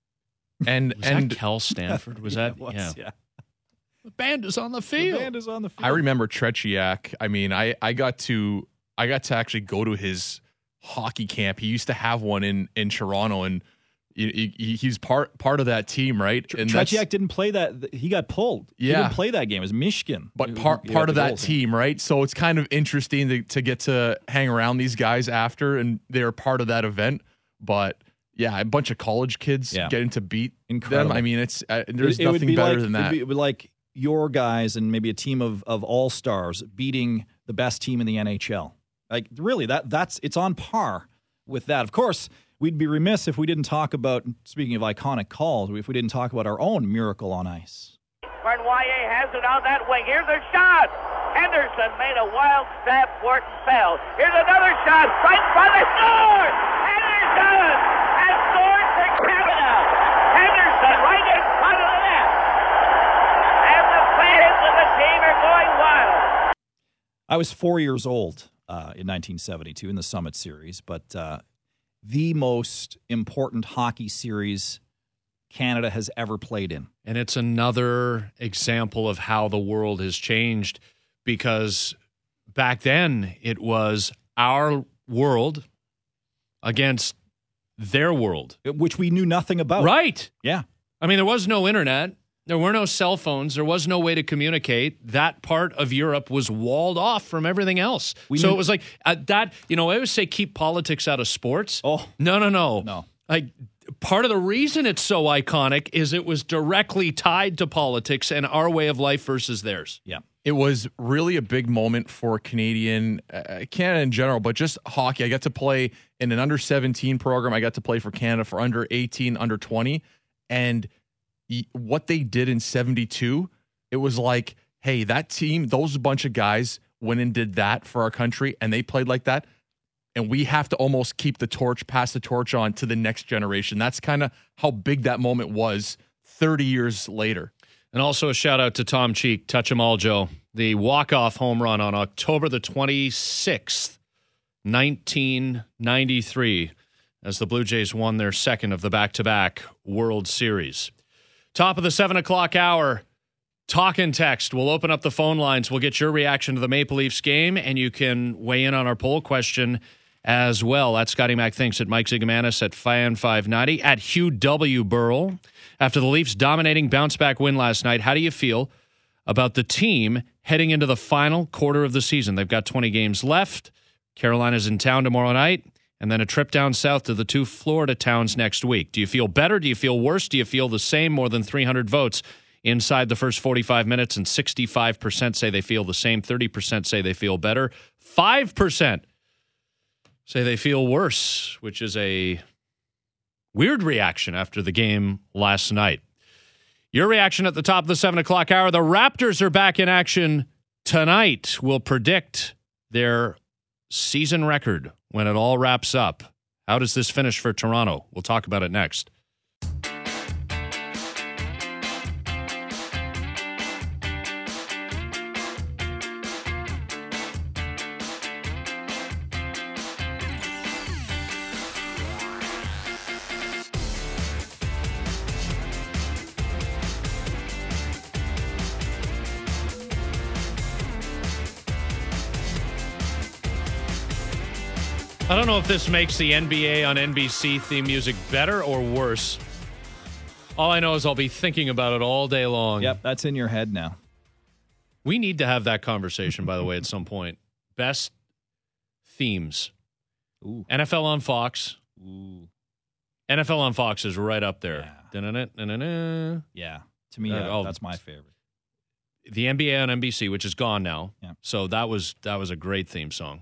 and Was and that Kel Stanford? Was Yeah, that? it was, yeah. yeah. The band is on the The field. band is on the field. I remember Tretiak. I mean, I, I got to I got to actually go to his hockey camp. He used to have one in, in Toronto, and he, he, he's part part of that team, right? And that's- Tretiak didn't play that. He got pulled. He Yeah. didn't play that game. It was Michigan. but who- part who got part of the that goals. team, right? So it's kind of interesting to, to get to hang around these guys after, and they're part of that event. But yeah, a bunch of college kids Yeah. getting to beat Incredible. them. I mean, it's uh, there's It- it would nothing be better like, than that. It would be like your guys and maybe a team of, of all-stars beating the best team in the N H L. Like, really, that that's it's on par with that. Of course, we'd be remiss if we didn't talk about, speaking of iconic calls, if we didn't talk about our own Miracle on Ice. Bernoyer has it on that wing. Here's a shot. Henderson made a wild stab for it and fell. Here's another shot. Right in front of the score. Henderson has scored for Canada. Henderson right in front of the net. And the fans of the team are going wild. I was four years old uh, in nineteen seventy-two in the Summit Series, but uh, the most important hockey series Canada has ever played in. And it's another example of how the world has changed, because back then it was our world against their world. Which we knew nothing about. Right. Yeah. I mean, there was no internet. There were no cell phones. There was no way to communicate. That part of Europe was walled off from everything else. We so knew- it was like uh, that, you know, I always say keep politics out of sports. Oh. No, no, no. No. Like, part of the reason it's so iconic is it was directly tied to politics and our way of life versus theirs. Yeah. It was really a big moment for Canadian, uh, Canada in general, but just hockey. I got to play in an under seventeen program. I got to play for Canada for under eighteen, under twenty. And y- what they did in seventy-two, it was like, hey, that team, those bunch of guys went and did that for our country, and they played like that. And we have to almost keep the torch, pass the torch on to the next generation. That's kind of how big that moment was thirty years later. And also a shout out to Tom Cheek, touch 'em all, Joe. The walk-off home run on October the twenty-sixth, nineteen ninety-three, as the Blue Jays won their second of the back-to-back World Series. Top of the seven o'clock hour, talk and text. We'll open up the phone lines. We'll get your reaction to the Maple Leafs game, and you can weigh in on our poll question as well. At Scotty Mac Thinks, at Mike Zigomanis, at Fan five ninety, at Hugh W. Burrell. After the Leafs' dominating bounce-back win last night, how do you feel about the team heading into the final quarter of the season? They've got twenty games left. Carolina's in town tomorrow night, and then a trip down south to the two Florida towns next week. Do you feel better? Do you feel worse? Do you feel the same? More than three hundred votes inside the first forty-five minutes, and sixty-five percent say they feel the same, thirty percent say they feel better, five percent say they feel worse, which is a weird reaction after the game last night. Your reaction at the top of the seven o'clock hour. The Raptors are back in action tonight. We'll predict their season record when it all wraps up. How does this finish for Toronto? We'll talk about it next. I don't know if this makes the N B A on N B C theme music better or worse. All I know is I'll be thinking about it all day long. Yep, that's in your head now. We need to have that conversation, by the way, at some point. Best themes. Ooh. N F L on Fox. Ooh. N F L on Fox is right up there. Yeah. Da-na-na, da-na-na. Yeah. To me, Uh, uh, oh, that's my favorite. The N B A on N B C, which is gone now. Yeah. So that was that was a great theme song.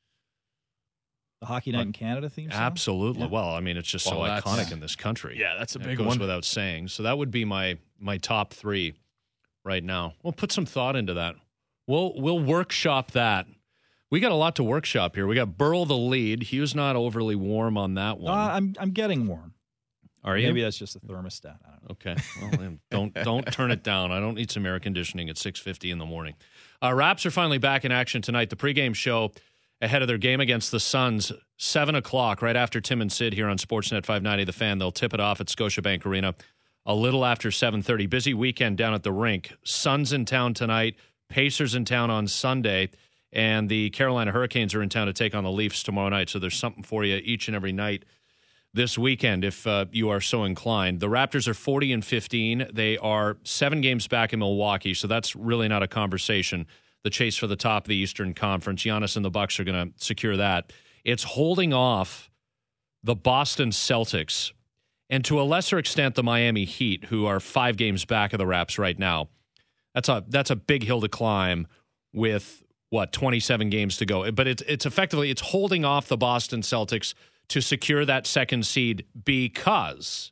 The Hockey Night in Canada theme song? Absolutely. Yeah. Well, I mean, it's just Well, so that's- iconic in this country. Yeah, that's a It big goes one. without saying. So that would be my my top three right now. We'll put some thought into that. We'll we'll workshop that. We got a lot to workshop here. We got Burl the lead. Hugh's not overly warm on that Uh, one. I'm I'm getting warm. Are you? Maybe that's just a thermostat. I don't know. Okay. Well, then don't don't turn it down. I don't need some air conditioning at six fifty in the morning. Uh, Raps are finally back in action tonight. The pregame show ahead of their game against the Suns, seven o'clock, right after Tim and Sid here on Sportsnet five ninety The Fan. They'll tip it off at Scotiabank Arena a little after seven thirty. Busy weekend down at the rink. Suns in town tonight, Pacers in town on Sunday, and the Carolina Hurricanes are in town to take on the Leafs tomorrow night. So there's something for you each and every night this weekend, if uh, you are so inclined. The Raptors are forty and fifteen. They are seven games back in Milwaukee, so that's really not a conversation. The chase for the top of the Eastern Conference. Giannis and the Bucks are going to secure that. It's holding off the Boston Celtics and to a lesser extent the Miami Heat, who are five games back of the Raps right now. That's a that's a big hill to climb with, what, twenty-seven games to go. But it's it's effectively it's holding off the Boston Celtics to secure that second seed because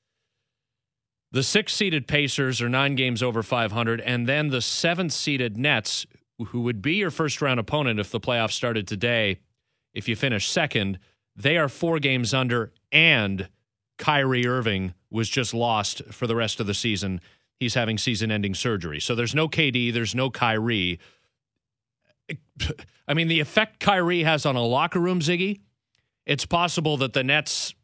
the sixth-seeded Pacers are nine games over five hundred, and then the seventh-seeded Nets, who would be your first-round opponent if the playoffs started today, if you finish second, they are four games under, and Kyrie Irving was just lost for the rest of the season. He's having season-ending surgery. So there's no K D, there's no Kyrie. I mean, the effect Kyrie has on a locker room, Ziggy, it's possible that the Nets,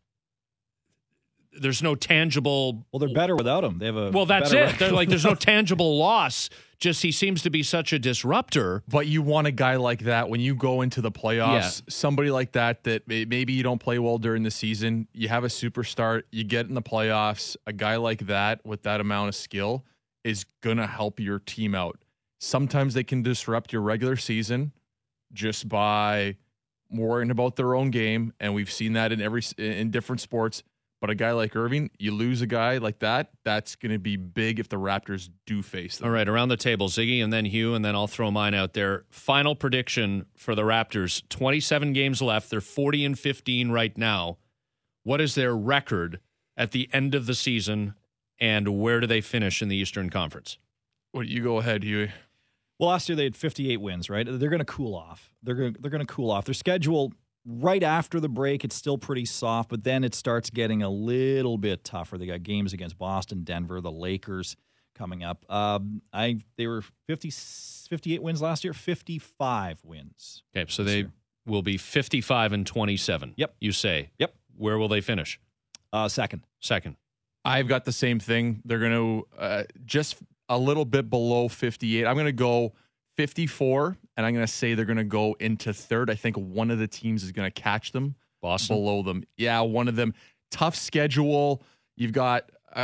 there's no tangible. Well, they're better without him. They have a Well, that's better it. They're like, there's no tangible loss. Just he seems to be such a disruptor. But you want a guy like that when you go into the playoffs, Yeah. somebody like that that may- maybe you don't play well during the season. You have a superstar, you get in the playoffs. A guy like that with that amount of skill is going to help your team out. Sometimes they can disrupt your regular season just by worrying about their own game, and we've seen that in every in different sports. But a guy like Irving, you lose a guy like that, that's going to be big if the Raptors do face them. All right, around the table, Ziggy, and then Hugh, and then I'll throw mine out there. Final prediction for the Raptors: twenty-seven games left. They're forty and fifteen right now. What is their record at the end of the season, and where do they finish in the Eastern Conference? What you go ahead, Huey? Well, last year they had fifty-eight wins, right? They're going to cool off. They're going they're going to cool off. Their schedule right after the break, it's still pretty soft, but then it starts getting a little bit tougher. They got games against Boston, Denver, the Lakers coming up. Um, I they were fifty, fifty-eight wins last year, fifty-five wins. Okay, so this they year. will be fifty-five and twenty-seven. Yep. You say. Yep. Where will they finish? Uh, second. Second. I've got the same thing. They're going to uh, just a little bit below fifty-eight. I'm going to go fifty-four, and I'm going to say they're going to go into third. I think one of the teams is going to catch them. Boston? Below them. Yeah, one of them. Tough schedule. You've got, uh,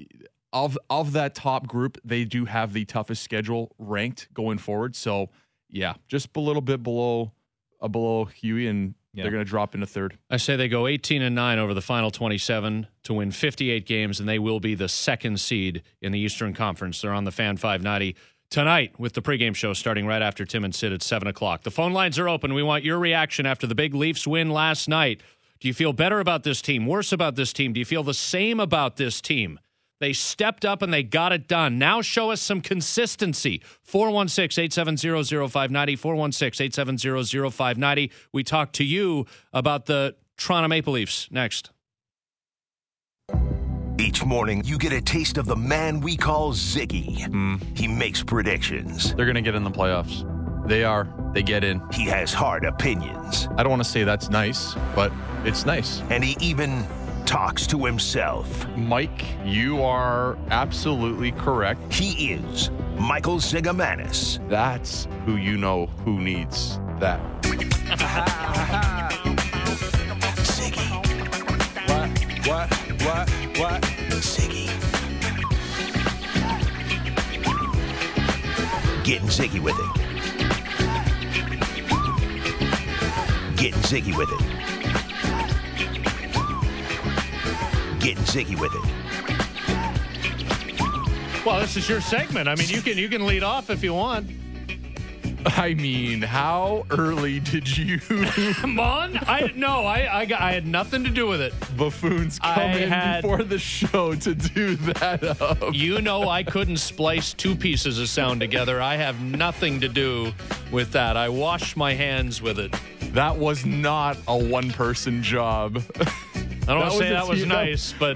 of, of that top group, they do have the toughest schedule ranked going forward. So, yeah, just a little bit below, uh, below Huey, and Yeah. they're going to drop into third. I say they go eighteen and nine over the final twenty-seven to win fifty-eight games, and they will be the second seed in the Eastern Conference. They're on the Fan five ninety tonight with the pregame show starting right after Tim and Sid at seven o'clock. The phone lines are open. We want your reaction after the big Leafs win last night. Do you feel better about this team, worse about this team? Do you feel the same about this team? They stepped up and they got it done. Now show us some consistency. four one six, eight seven zero, zero five nine zero, four one six, eight seven zero, zero five nine zero. We talk to you about the Toronto Maple Leafs next. Each morning, you get a taste of the man we call Ziggy. Mm. He makes predictions. They're going to get in the playoffs. They are. They get in. He has hard opinions. I don't want to say that's nice, but it's nice. And he even talks to himself. Mike, you are absolutely correct. He is Michael Zigomanis. That's who you know who needs that. What? What? What? Ziggy. Getting ziggy with it. Getting ziggy with it. Getting ziggy with it. Well, this is your segment. I mean, you can you can lead off if you want. I mean, how early did you? Come on. I no, I I, got, I had nothing to do with it. Buffoons come I in had- before the show to do that up. You know I couldn't splice two pieces of sound together. I have nothing to do with that. I wash my hands with it. That was not a one-person job. I don't want to say was a that was team- nice, but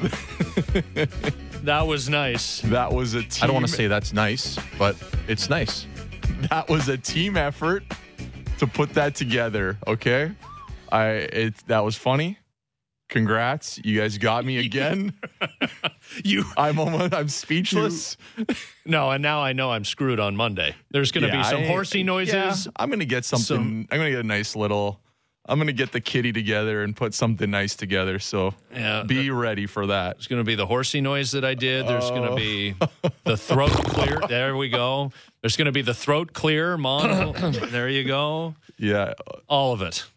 that was nice. That was a team. I don't want to say that's nice, but it's nice. That was a team effort to put that together. Okay, I it that was funny. Congrats, you guys got me again. You, I'm almost, I'm speechless. no, and now I know I'm screwed on Monday. There's going to Yeah, be some I- horsey noises. yeah, I'm gonna get something. Some- I'm gonna get a nice little. I'm gonna get the kitty together and put something nice together. So Yeah, be ready for that. There's going to be the horsey noise that I did. There's going to Oh. be the throat clear. There we go. There's going to be the throat clear. Mon. There you go. Yeah, All of it.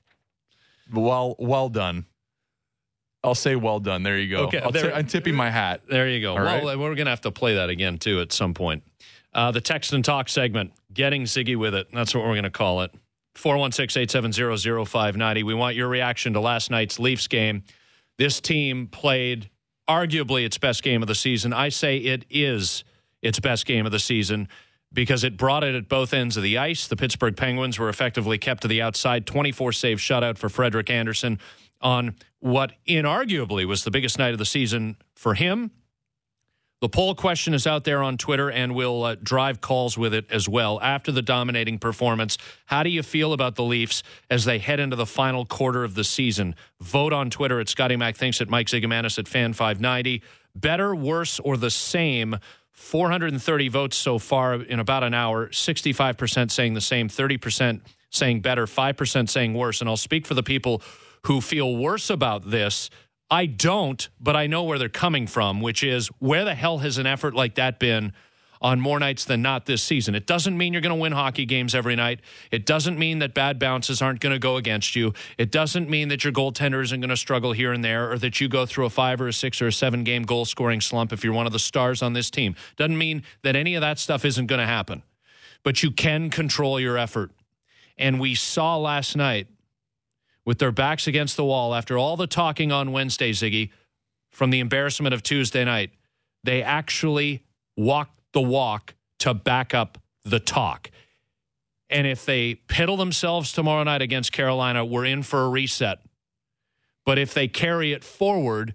well, well done. I'll say well done. There you go. Okay, I'll there- ti- I'm tipping my hat. There you go. All well, right. we're going to have to play that again, too, at some point. Uh, the text and talk segment, getting ziggy with it. That's what we're going to call it. four one six, eight seven zero, zero five nine zero. We want your reaction to last night's Leafs game. This team played arguably its best game of the season. I say it is its best game of the season because it brought it at both ends of the ice. The Pittsburgh Penguins were effectively kept to the outside. twenty-four save shutout for Frederik Andersen on what inarguably was the biggest night of the season for him. The poll question is out there on Twitter, and we'll uh, drive calls with it as well. After the dominating performance, how do you feel about the Leafs as they head into the final quarter of the season? Vote on Twitter at Scotty Mac Thinks, at Mike Zigomanis, at Fan five ninety. Better, worse, or the same? four hundred thirty votes so far in about an hour. sixty-five percent saying the same, thirty percent saying better, five percent saying worse. And I'll speak for the people who feel worse about this. I don't, but I know where they're coming from, which is where the hell has an effort like that been on more nights than not this season? It doesn't mean you're going to win hockey games every night. It doesn't mean that bad bounces aren't going to go against you. It doesn't mean that your goaltender isn't going to struggle here and there, or that you go through a five or a six or a seven game goal scoring slump if you're one of the stars on this team. Doesn't mean that any of that stuff isn't going to happen, but you can control your effort. And we saw last night, with their backs against the wall, after all the talking on Wednesday, Ziggy, from the embarrassment of Tuesday night, they actually walked the walk to back up the talk. And if they piddle themselves tomorrow night against Carolina, we're in for a reset. But if they carry it forward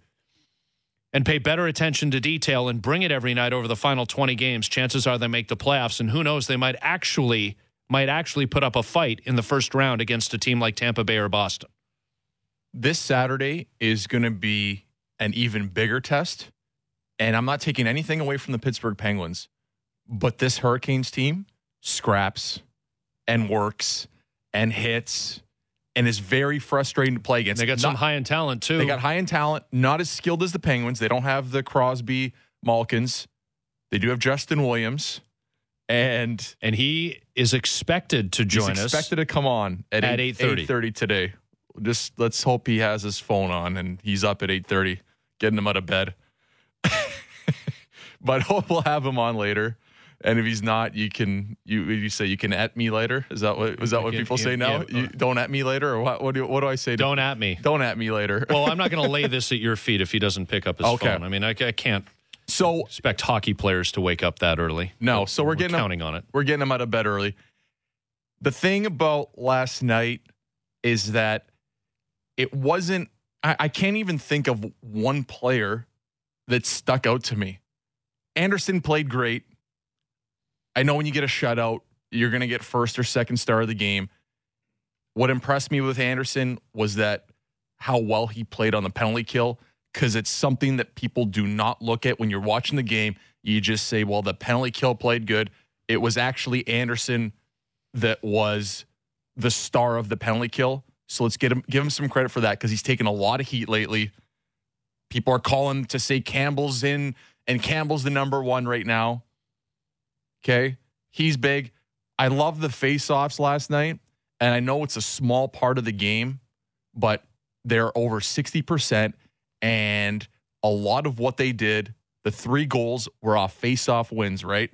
and pay better attention to detail and bring it every night over the final twenty games, chances are they make the playoffs. And who knows, they might actually might actually put up a fight in the first round against a team like Tampa Bay or Boston. This Saturday is going to be an even bigger test, and I'm not taking anything away from the Pittsburgh Penguins, but this Hurricanes team scraps and works and hits and is very frustrating to play against. They got Not- some high-end talent, too. They got high-end talent, not as skilled as the Penguins. They don't have the Crosby, Malkins. They do have Justin Williams. And and he is expected to join he's us. expected to come on at, at eight, eight thirty. eight thirty today. Just let's hope he has his phone on and he's up at eight thirty, getting him out of bed. But hope we'll have him on later. And if he's not, you can you you say you can at me later. Is that what is that what Yeah, people yeah, say now? yeah. You, don't at me later, or what? What do what do I say? To, Don't at me. Don't at me later. Well, I'm not going to lay this at your feet if he doesn't pick up his Okay. phone. I mean, I, I can't so expect hockey players to wake up that early. No, But so we're getting counting on it. We're getting him out of bed early. The thing about last night is that it wasn't. I, I can't even think of one player that stuck out to me. Anderson played great. I know when you get a shutout, you're going to get first or second star of the game. What impressed me with Anderson was that how well he played on the penalty kill, because it's something that people do not look at when you're watching the game. You just say, well, the penalty kill played good. It was actually Anderson that was the star of the penalty kill. So let's get him, give him some credit for that, because he's taken a lot of heat lately. People are calling to say Campbell's in, and Campbell's the number one right now. Okay? He's big. I love the face-offs last night, and I know it's a small part of the game, but they're over sixty percent, and a lot of what they did, the three goals were off face-off wins, right?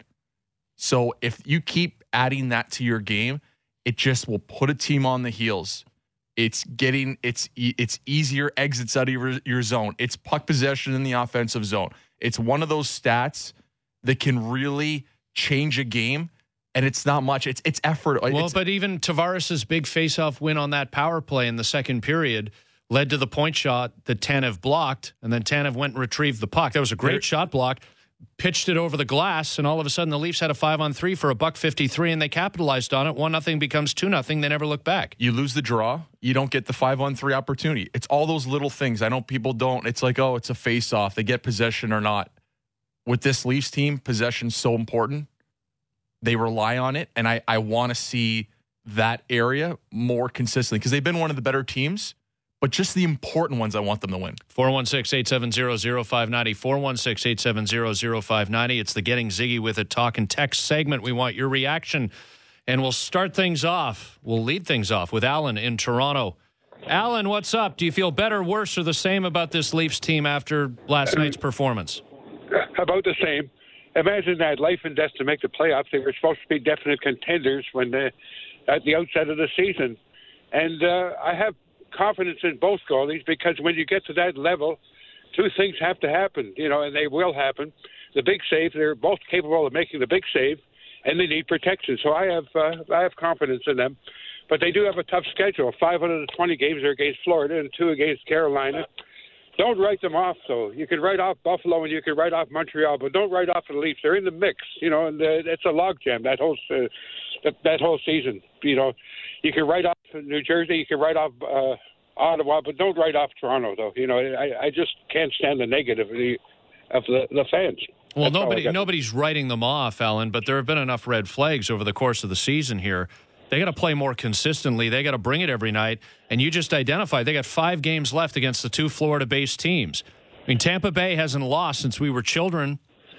So if you keep adding that to your game, it just will put a team on the heels. It's getting it's it's easier exits out of your, your zone. It's puck possession in the offensive zone. It's one of those stats that can really change a game, and it's not much. It's it's effort. Well, it's, but even Tavares' big face-off win on that power play in the second period led to the point shot that Tanev blocked, and then Tanev went and retrieved the puck. That was a great shot block. Pitched it over the glass, and all of a sudden the Leafs had a five on three for a buck fifty-three, and they capitalized on it. One nothing becomes two nothing. They never look back. You lose the draw. You don't get the five on three opportunity. It's all those little things. I know people don't. It's like, oh, it's a face off. They get possession or not. With this Leafs team, possession's so important. They rely on it, and I, I want to see that area more consistently because they've been one of the better teams. But just the important ones, I want them to win. four one six, eight seven zero, zero five nine zero, four one six, eight seven zero, zero five nine zero. It's the Getting Ziggy with It Talk and Text segment. We want your reaction. And we'll start things off. We'll lead things off with Alan in Toronto. Alan, what's up? Do you feel better, worse, or the same about this Leafs team after last night's performance? About the same. Imagine that, life and death to make the playoffs. They were supposed to be definite contenders when they, at the outset of the season. And uh, I have confidence in both goalies because when you get to that level, two things have to happen, you know, and they will happen. The big save, they're both capable of making the big save, and they need protection. So I have uh, I have confidence in them. But they do have a tough schedule. Five out of the twenty games are against Florida and two against Carolina. Don't write them off, though. You can write off Buffalo and you can write off Montreal, but don't write off the Leafs. They're in the mix, you know, and uh, it's a logjam that whole uh, that, that whole season. You know, you can write off New Jersey, you can write off uh, Ottawa, but don't write off Toronto, though. You know, I, I just can't stand the negative of the, of the, the fans. Well, That's nobody nobody's writing them off, Alan, but there have been enough red flags over the course of the season here. They got to play more consistently. They got to bring it every night. And you just identified they got five games left against the two Florida-based teams. I mean, Tampa Bay hasn't lost since we were children,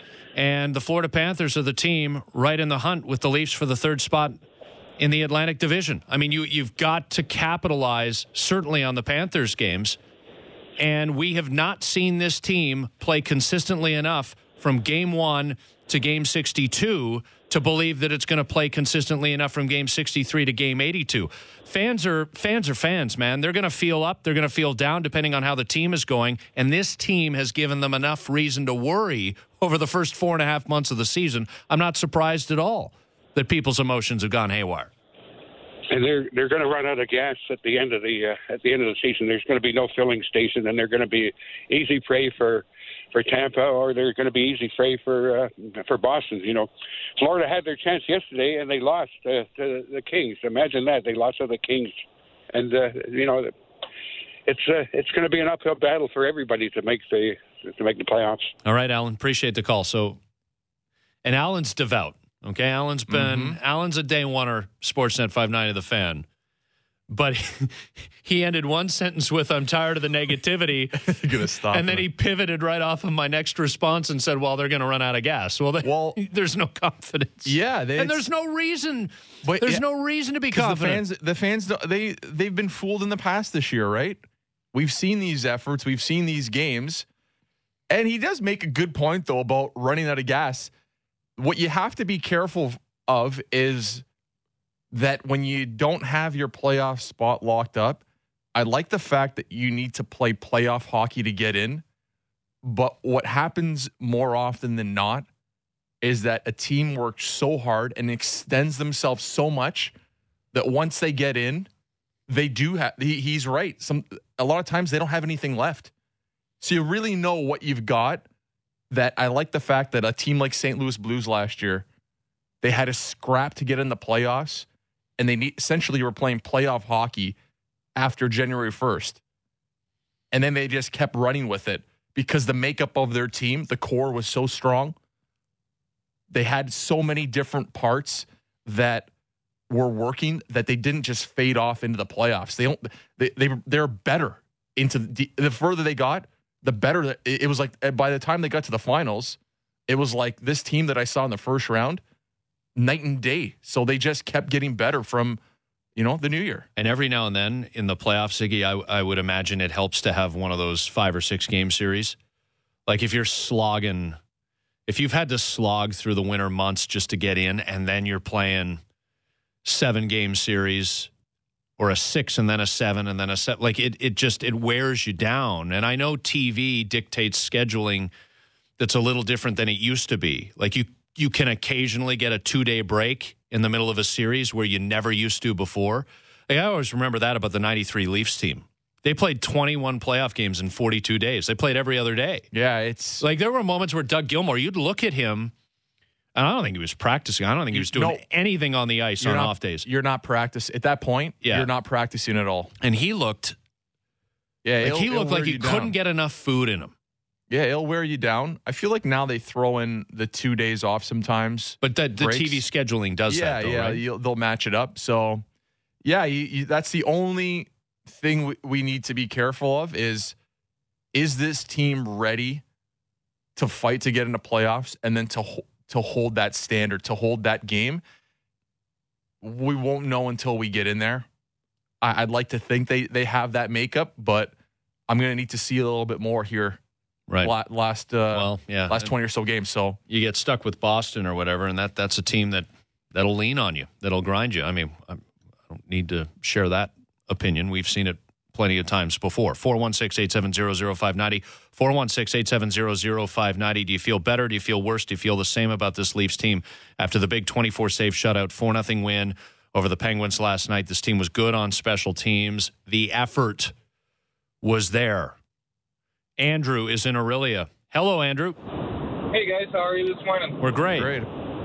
and the Florida Panthers are the team right in the hunt with the Leafs for the third spot in the Atlantic Division. I mean, you, you've got to capitalize, certainly on the Panthers games, and we have not seen this team play consistently enough from game one to game sixty-two to believe that it's going to play consistently enough from game sixty-three to game eighty-two. Fans are fans are fans, man. They're going to feel up. They're going to feel down depending on how the team is going. And this team has given them enough reason to worry over the first four and a half months of the season. I'm not surprised at all that people's emotions have gone haywire. And they're they're going to run out of gas at the end of the uh, at the end of the season. There's going to be no filling station, and they're going to be easy prey for. for Tampa, or they're going to be easy prey for uh, for Boston. You know, Florida had their chance yesterday, and they lost uh, to the Kings. Imagine that. They lost to the Kings. And, uh, you know, it's uh, it's going to be an uphill battle for everybody to make the to make the playoffs. All right, Alan, appreciate the call. So, and Alan's devout. Okay, Alan's been mm-hmm. Alan's a day oneer, Sportsnet five ninety The Fan. But he ended one sentence with, I'm tired of the negativity. You're gonna stop and then him. he pivoted right off of my next response and said, well, they're going to run out of gas. Well, they, well there's no confidence. Yeah. They, and there's no reason. But there's yeah, no reason to be confident. The fans, the fans, they, they've been fooled in the past this year, right? We've seen these efforts. We've seen these games. And he does make a good point, though, about running out of gas. What you have to be careful of is that when you don't have your playoff spot locked up, I like the fact that you need to play playoff hockey to get in. But what happens more often than not is that a team works so hard and extends themselves so much that once they get in, they do have, he, he's right. Some, a lot of times they don't have anything left. So you really know what you've got. That I like the fact that a team like Saint Louis Blues last year, they had a scrap to get in the playoffs. And they need, essentially were playing playoff hockey after January first. And then they just kept running with it because the makeup of their team, the core was so strong. They had so many different parts that were working that they didn't just fade off into the playoffs. They don't, they, they, they're better into the, the further they got, the better that it, it was. Like by the time they got to the finals, it was like this team that I saw in the first round, night and day. So they just kept getting better from, you know, the new year. And every now and then in the playoffs, Ziggy, I, I would imagine it helps to have one of those five or six game series. Like if you're slogging, if you've had to slog through the winter months just to get in, and then you're playing seven game series or a six and then a seven and then a seven, like it, it just, it wears you down. And I know T V dictates scheduling that's a little different than it used to be. Like you, you can occasionally get a two day break in the middle of a series where you never used to before. Like I always remember that about the ninety-three Leafs team. They played twenty-one playoff games in forty-two days. They played every other day. Yeah, it's like there were moments where Doug Gilmour, you'd look at him, and I don't think he was practicing. I don't think he was doing no, anything on the ice on not, off days. You're not practicing at that point. Yeah. You're not practicing at all. And he looked, yeah, like he looked like he couldn't down. get enough food in him. Yeah, it'll wear you down. I feel like now they throw in the two days off sometimes. But the, the T V scheduling does yeah, that, though, yeah, right? Yeah, they'll match it up. So, yeah, you, you, that's the only thing we, we need to be careful of is, is this team ready to fight to get into playoffs and then to to hold that standard, to hold that game? We won't know until we get in there. I, I'd like to think they, they have that makeup, but I'm going to need to see a little bit more here. Right. Last, uh, well, yeah. last twenty or so games. So you get stuck with Boston or whatever, and that that's a team that, that'll lean on you, that'll grind you. I mean, I don't need to share that opinion. We've seen it plenty of times before. four one six, eight seven zero, zero five nine zero. four one six, eight seven zero, zero five nine zero. Do you feel better? Do you feel worse? Do you feel the same about this Leafs team after the big twenty-four save shutout, four nothing win over the Penguins last night? This team was good on special teams. The effort was there. Andrew is in Aurelia. Hello, Andrew. Hey, guys. How are you this morning? We're great. Great.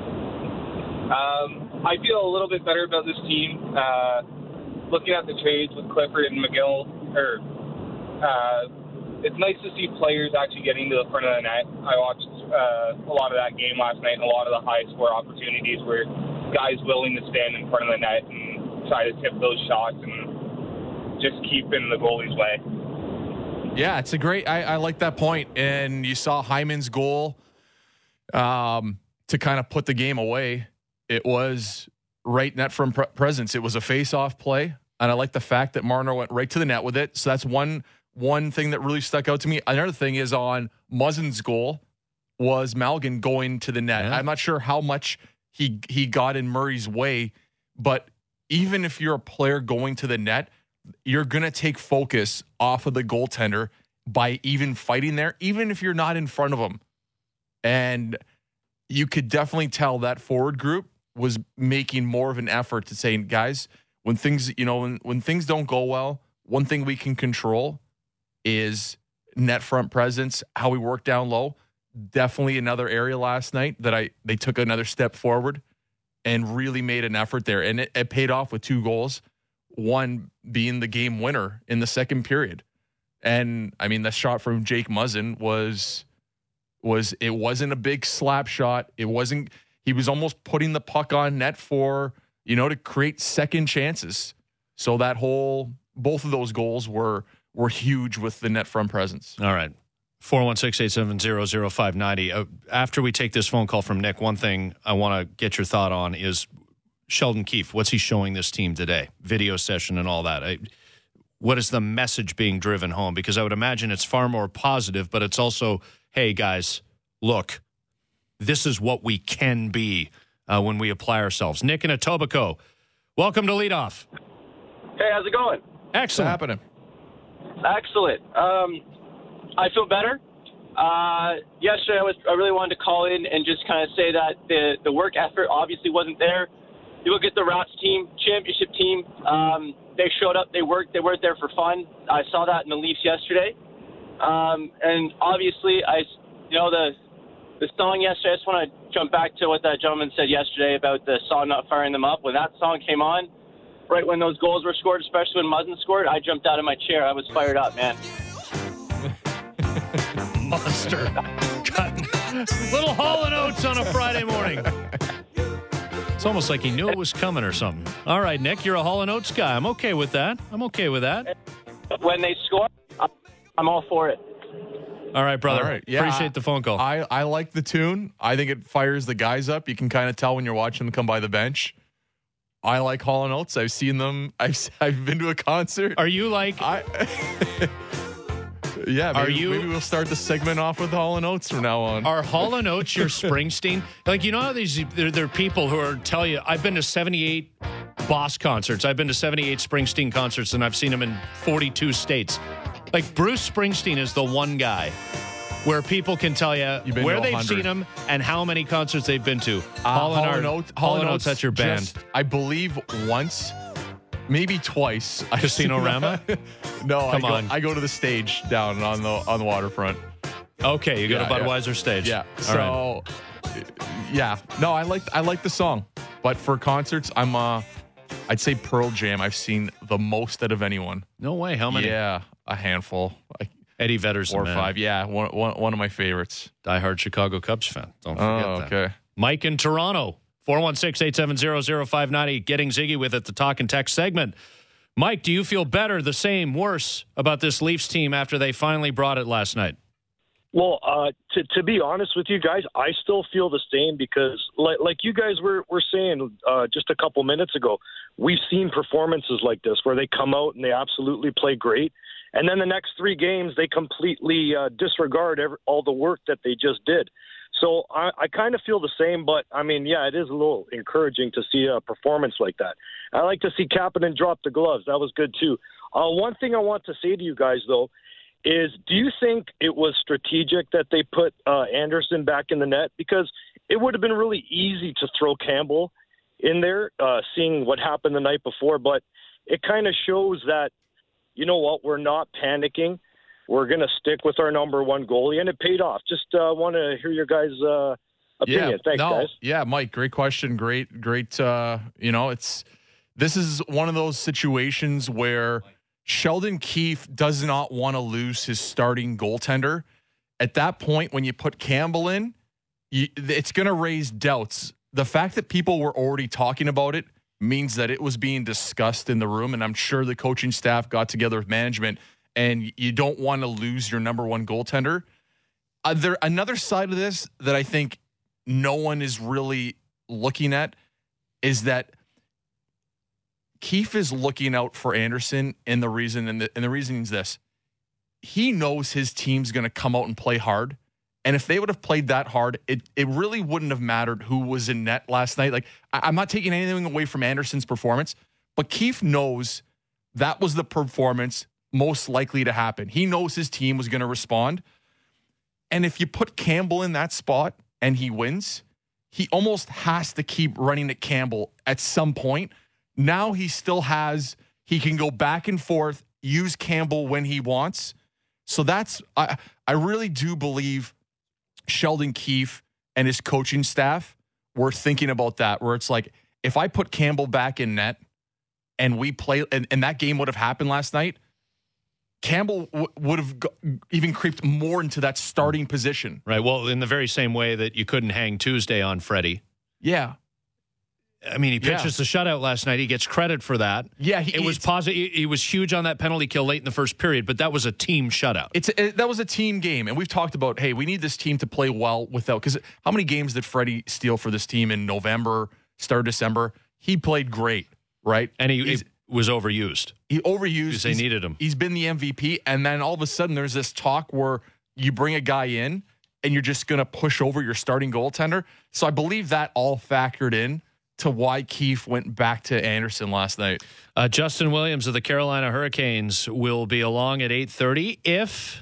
Um, I feel a little bit better about this team. Uh, looking at the trades with Clifford and McGill, or uh, it's nice to see players actually getting to the front of the net. I watched uh, a lot of that game last night, and a lot of the high score opportunities where guys willing to stand in front of the net and try to tip those shots and just keep in the goalie's way. Yeah, it's a great. I, I like that point. And you saw Hyman's goal um, to kind of put the game away. It was right net from pre- presence. It was a face-off play, and I like the fact that Marner went right to the net with it. So that's one one thing that really stuck out to me. Another thing is on Muzzin's goal was Malgin going to the net. Yeah. I'm not sure how much he he got in Murray's way, but even if you're a player going to the net, you're going to take focus off of the goaltender by even fighting there, even if you're not in front of him. And you could definitely tell that forward group was making more of an effort to say, guys, when things, you know, when, when things don't go well, one thing we can control is net front presence, how we work down low. Definitely another area last night that I they took another step forward and really made an effort there. And it, it paid off with two goals. One being the game winner in the second period. And I mean, the shot from Jake Muzzin was, was, it wasn't a big slap shot. It wasn't, he was almost putting the puck on net for, you know, to create second chances. So that whole, both of those goals were, were huge with the net front presence. All right. four one six, eight seven zero, zero five nine zero. Uh, after we take this phone call from Nick, one thing I want to get your thought on is Sheldon Keefe. What's he showing this team today? Video session and all that. I, what is the message being driven home? Because I would imagine it's far more positive, but it's also, hey, guys, look, this is what we can be uh, when we apply ourselves. Nick in Etobicoke, welcome to Leadoff. Hey, how's it going? Excellent. What's happening? Excellent. Um, I feel better. Uh, yesterday, I was I really wanted to call in and just kind of say that the, the work effort obviously wasn't there. You look at the Rats team, championship team. Um, they showed up. They worked. They weren't there for fun. I saw that in the Leafs yesterday. Um, and obviously, I, you know, the the song yesterday. I just want to jump back to what that gentleman said yesterday about the song not firing them up. When that song came on, right when those goals were scored, especially when Muzzin scored, I jumped out of my chair. I was fired up, man. Monster. Little Hall and Oates on a Friday morning. It's almost like he knew it was coming or something. All right, Nick, you're a Hall and Oates guy. I'm okay with that. I'm okay with that. When they score, I'm all for it. All right, brother. All right. Yeah, Appreciate the phone call. I, I like the tune. I think it fires the guys up. You can kind of tell when you're watching them come by the bench. I like Hall and Oates. I've seen them. I've I've been to a concert. Are you like? I, yeah. Maybe, Are you? Maybe we'll start the segment off with Hall and Oates from now on. Are Hall and Oates your Springsteen? Like, you know how these there, there are people who are tell you, I've been to seventy-eight Boss concerts. I've been to seventy-eight Springsteen concerts, and I've seen them in forty-two states. Like, Bruce Springsteen is the one guy where people can tell you where they've seen him and how many concerts they've been to. Uh, Hall and Oates, Oates, Hall and Oates, that's your band. Just, I believe once, maybe twice. Casino Rama? No, Come I go, on. I go to the stage down on the on the waterfront. Okay, you go Yeah, to Budweiser yeah. stage. Yeah. All So, right. yeah. No, I like I like the song, but for concerts, I'm uh, I'd say Pearl Jam. I've seen the most out of anyone. No way. How many? Yeah, a handful. I, Eddie Vedder's four or the man. five. Yeah, one, one one of my favorites. Diehard Chicago Cubs fan. Don't forget Oh, that. okay. Mike in Toronto, four one six, eight seven zero, zero five nine zero, getting Ziggy with it, the talk and text segment. Mike, do you feel better, the same, worse about this Leafs team after they finally brought it last night? Well, uh, to to be honest with you guys, I still feel the same because, like, like you guys were, were saying uh, just a couple minutes ago, we've seen performances like this where they come out and they absolutely play great. And then the next three games, they completely uh, disregard every, all the work that they just did. So I, I kind of feel the same, but, I mean, yeah, it is a little encouraging to see a performance like that. I like to see Kapanen drop the gloves. That was good, too. Uh, one thing I want to say to you guys, though, is do you think it was strategic that they put uh, Anderson back in the net? Because it would have been really easy to throw Campbell in there, uh, seeing what happened the night before, but it kind of shows that, you know what, we're not panicking. We're going to stick with our number one goalie, and it paid off. Just uh, want to hear your guys' uh, opinion. Yeah, Thanks, no, guys. Yeah, Mike, great question. Great, great. Uh, you know, it's this is one of those situations where Sheldon Keefe does not want to lose his starting goaltender. At that point, when you put Campbell in, you, it's going to raise doubts. The fact that people were already talking about it means that it was being discussed in the room, and I'm sure the coaching staff got together with management, and you don't want to lose your number one goaltender. Uh, there another side of this that I think no one is really looking at is that Keefe is looking out for Anderson, and the reason and the, and the reason is this: he knows his team's going to come out and play hard. And if they would have played that hard, it it really wouldn't have mattered who was in net last night. Like, I, I'm not taking anything away from Anderson's performance, but Keefe knows that was the performance most likely to happen. He knows his team was going to respond. And if you put Campbell in that spot and he wins, he almost has to keep running at Campbell at some point. Now he still has, he can go back and forth, use Campbell when he wants. So that's, I I really do believe Sheldon Keefe and his coaching staff were thinking about that, where it's like, if I put Campbell back in net and we play, and, and that game would have happened last night, Campbell w- would have go- even creeped more into that starting position. Right. Well, in the very same way that you couldn't hang Tuesday on Freddie. Yeah. I mean, he pitches Yeah. the shutout last night. He gets credit for that. Yeah, he, it was positive. He was huge on that penalty kill late in the first period, but that was a team shutout. It's a, it, that was a team game, and we've talked about, hey, we need this team to play well without, because how many games did Freddie steal for this team in November, start of December? He played great, right? And he, he was overused. He overused. Because they He's- needed him. He's been the M V P, and then all of a sudden there's this talk where you bring a guy in and you're just going to push over your starting goaltender. So I believe that all factored in to why Keefe went back to Anderson last night. Uh, Justin Williams of the Carolina Hurricanes will be along at eight thirty if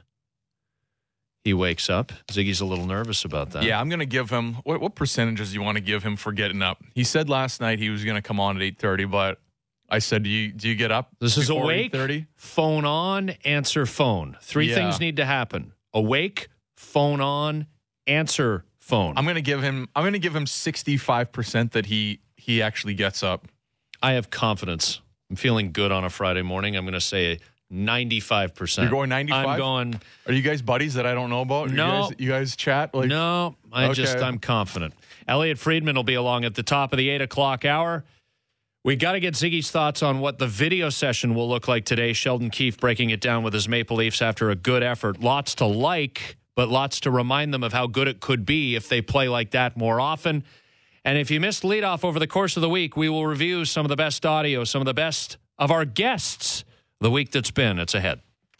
he wakes up. Ziggy's a little nervous about that. Yeah, I'm going to give him, what, what percentages do you want to give him for getting up? He said last night he was going to come on at eight thirty, but I said, do you do you get up? This is before awake, eight thirty? phone on, answer phone. Three Yeah. things need to happen. Awake, phone on, answer phone. I'm going to give him I'm going to give him sixty-five percent that he he actually gets up. I have confidence. I'm feeling good on a Friday morning. I'm going to say ninety-five percent. You're going ninety-five? I'm going. Are you guys buddies that I don't know about? No. You guys, you guys chat? Like, no, I Okay. just, I'm confident. Elliot Friedman will be along at the top of the eight o'clock hour. We got to get Ziggy's thoughts on what the video session will look like today. Sheldon Keefe breaking it down with his Maple Leafs after a good effort. Lots to like, but lots to remind them of how good it could be if they play like that more often. And if you missed leadoff over the course of the week, we will review some of the best audio, some of the best of our guests the week that's been. It's ahead.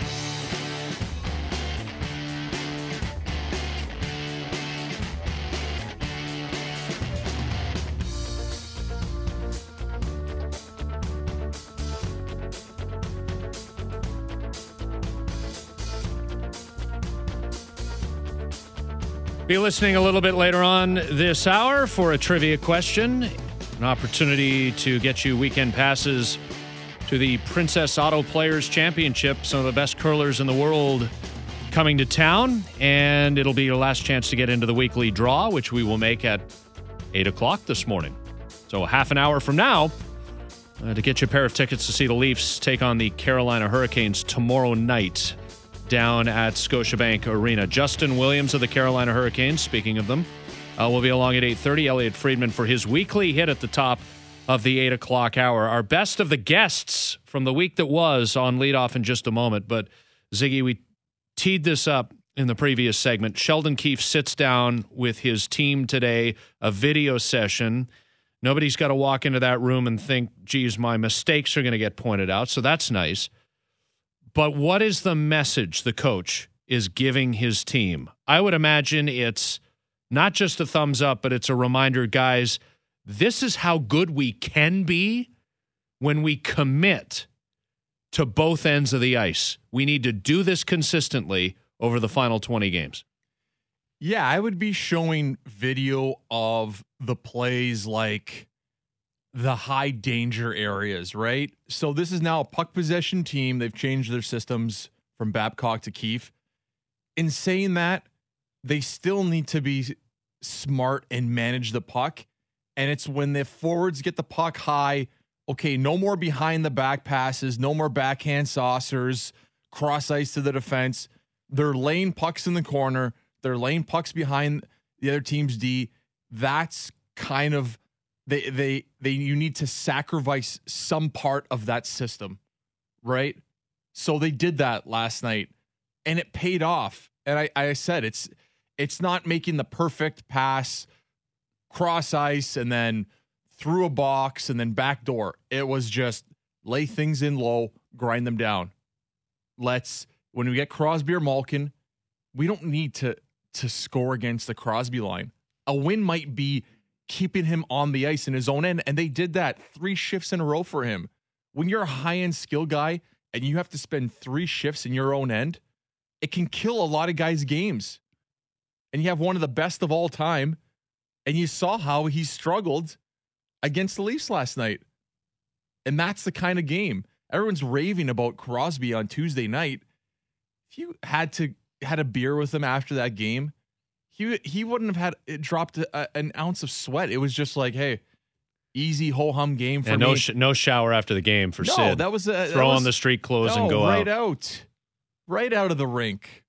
Be listening a little bit later on this hour for a trivia question, an opportunity to get you weekend passes to the Princess Auto Players Championship, some of the best curlers in the world coming to town, and it'll be your last chance to get into the weekly draw, which we will make at eight o'clock this morning. So half an hour from now, uh, to get you a pair of tickets to see the Leafs take on the Carolina Hurricanes tomorrow night down at Scotiabank Arena. Justin Williams of the Carolina Hurricanes, speaking of them, uh, will be along at eight thirty. Elliot Friedman for his weekly hit at the top of the eight o'clock hour. Our best of the guests from the week that was on leadoff in just a moment. But, Ziggy, we teed this up in the previous segment. Sheldon Keefe sits down with his team today, a video session. Nobody's got to walk into that room and think, geez, my mistakes are going to get pointed out. So that's nice. But what is the message the coach is giving his team? I would imagine it's not just a thumbs up, but it's a reminder, guys, this is how good we can be when we commit to both ends of the ice. We need to do this consistently over the final twenty games. Yeah, I would be showing video of the plays like the high danger areas, right? So this is now a puck possession team. They've changed their systems from Babcock to Keefe. In saying that, they still need to be smart and manage the puck. And it's when the forwards get the puck high, okay, no more behind the back passes, no more backhand saucers, cross ice to the defense. They're laying pucks in the corner. They're laying pucks behind the other team's D. That's kind of They, they, they, you need to sacrifice some part of that system, right? So they did that last night and it paid off. And I, I said, it's, it's not making the perfect pass cross ice and then through a box and then backdoor. It was just lay things in low, grind them down. Let's, when we get Crosby or Malkin, we don't need to, to score against the Crosby line. A win might be keeping him on the ice in his own end. And they did that three shifts in a row for him. When you're a high-end skill guy and you have to spend three shifts in your own end, it can kill a lot of guys' games. And you have one of the best of all time. And you saw how he struggled against the Leafs last night. And that's the kind of game. Everyone's raving about Crosby on Tuesday night. If you had to had a beer with him after that game, He he wouldn't have had it dropped a, an ounce of sweat. It was just like, hey, easy ho hum game for yeah, me. No, sh- no shower after the game for no, Sid. that was a, throw that was, on the street clothes no, and go right out. out, right out of the rink.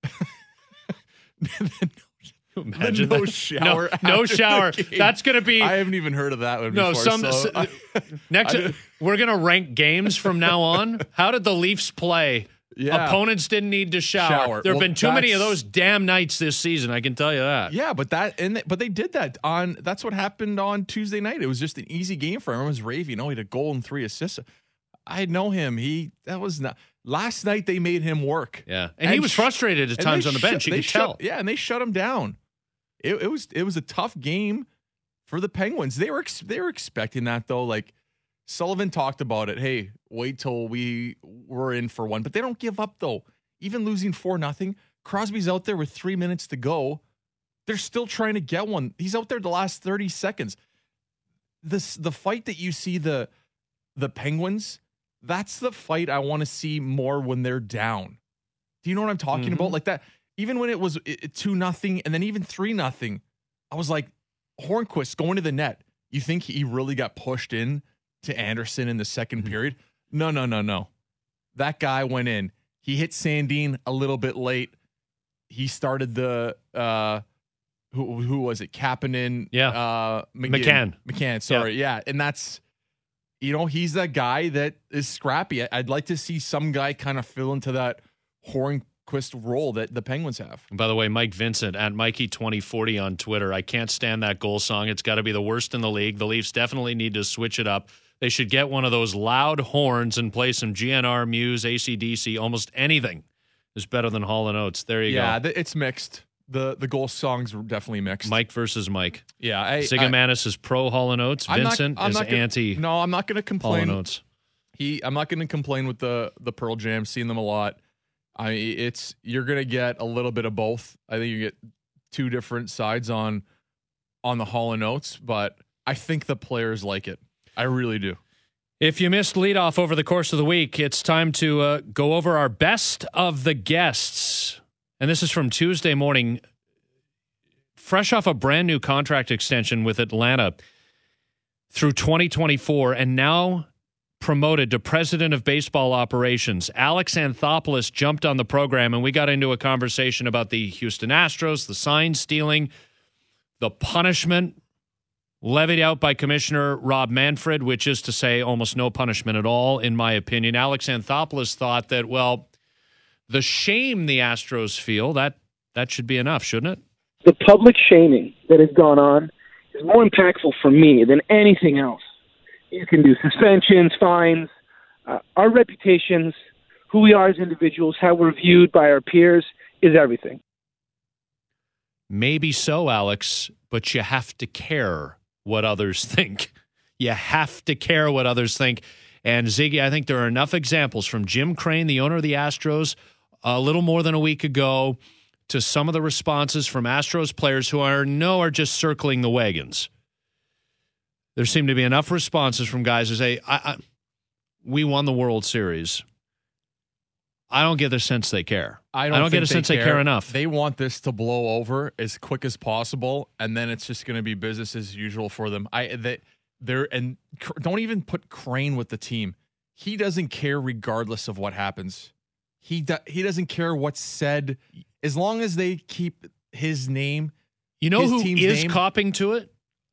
Imagine the no that. shower. No, no shower. That's going to be. I haven't even heard of that one. No, before, some. so s- I, next, I we're going to rank games from now on. How did the Leafs play? Yeah. Opponents didn't need to shower. Shower. There have Well, been too many of that's- those damn nights this season. I can tell you that. Yeah, but that and they, but they did that on. That's what happened on Tuesday night. It was just an easy game for him. Everyone was raving. Oh, he had a goal and three assists. I know him. He that was not last night. They made him work. Yeah, and, and he was frustrated at sh- times on the shut, bench. You could shut, tell. Yeah, and they shut him down. It, it was it was a tough game for the Penguins. They were ex- they were expecting that though. Like Sullivan talked about it. Hey, wait till we were in for one. But they don't give up though. Even losing four nothing. Crosby's out there with three minutes to go. They're still trying to get one. He's out there the last thirty seconds. This the fight that you see the the Penguins. That's the fight I want to see more when they're down. Do you know what I'm talking Mm-hmm. about? Like that. Even when it was two nothing and then even three nothing, I was like, Hornquist going to the net. You think he really got pushed in to Anderson in the second Mm-hmm. period? No, no, no, no. That guy went in. He hit Sandin a little bit late. He started the uh, who who was it? Kapanen, Yeah, uh, McCann. McCann. Sorry, yeah. yeah, and that's you know he's that guy that is scrappy. I'd like to see some guy kind of fill into that Horn. Lundqvist role that the Penguins have. And by the way, Mike Vincent at Mikey twenty forty on Twitter. I can't stand that goal song. It's got to be the worst in the league. The Leafs definitely need to switch it up. They should get one of those loud horns and play some G N R, Muse, A C D C. Almost anything is better than Hall and Oates. There you yeah, go. Yeah, it's mixed. The the goal songs were definitely mixed. Mike versus Mike. Yeah. I, Zigomanis is pro Hall and Oates. I'm Vincent not, I'm is not gonna, anti No, I'm not going to complain. Hall and Oates. He, I'm not going to complain with the the Pearl Jam. Seen them a lot. I it's you're going to get a little bit of both. I think you get two different sides on on the Hall and Oates, but I think the players like it. I really do. If you missed leadoff over the course of the week, it's time to uh, go over our best of the guests. And this is from Tuesday morning, fresh off a brand new contract extension with Atlanta through twenty twenty-four, and now promoted to president of baseball operations. Alex Anthopoulos jumped on the program, and we got into a conversation about the Houston Astros, the sign stealing, the punishment levied out by Commissioner Rob Manfred, which is to say almost no punishment at all, in my opinion. Alex Anthopoulos thought that, well, the shame the Astros feel, that that should be enough, shouldn't it? The public shaming that has gone on is more impactful for me than anything else. You can do suspensions, fines. Uh, our reputations, who we are as individuals, how we're viewed by our peers is everything. Maybe so, Alex, but you have to care what others think. You have to care what others think. And Ziggy, I think there are enough examples from Jim Crane, the owner of the Astros, a little more than a week ago, to some of the responses from Astros players who are no are just circling the wagons. There seem to be enough responses from guys who say, I, I, we won the World Series. I don't get the sense they care. I don't, I don't get a they sense care. they care enough. They want this to blow over as quick as possible, and then it's just going to be business as usual for them. I they, they're and don't even put Crane with the team. He doesn't care regardless of what happens. He do, he doesn't care what's said as long as they keep his name. You know his who team's is name. copping to it?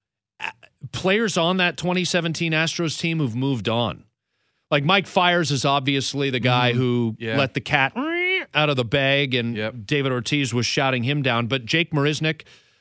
Players on that twenty seventeen Astros team who've moved on. Like Mike Fiers is obviously the guy mm, who yeah. let the cat out of the bag, and yep. David Ortiz was shouting him down. But Jake Marisnick,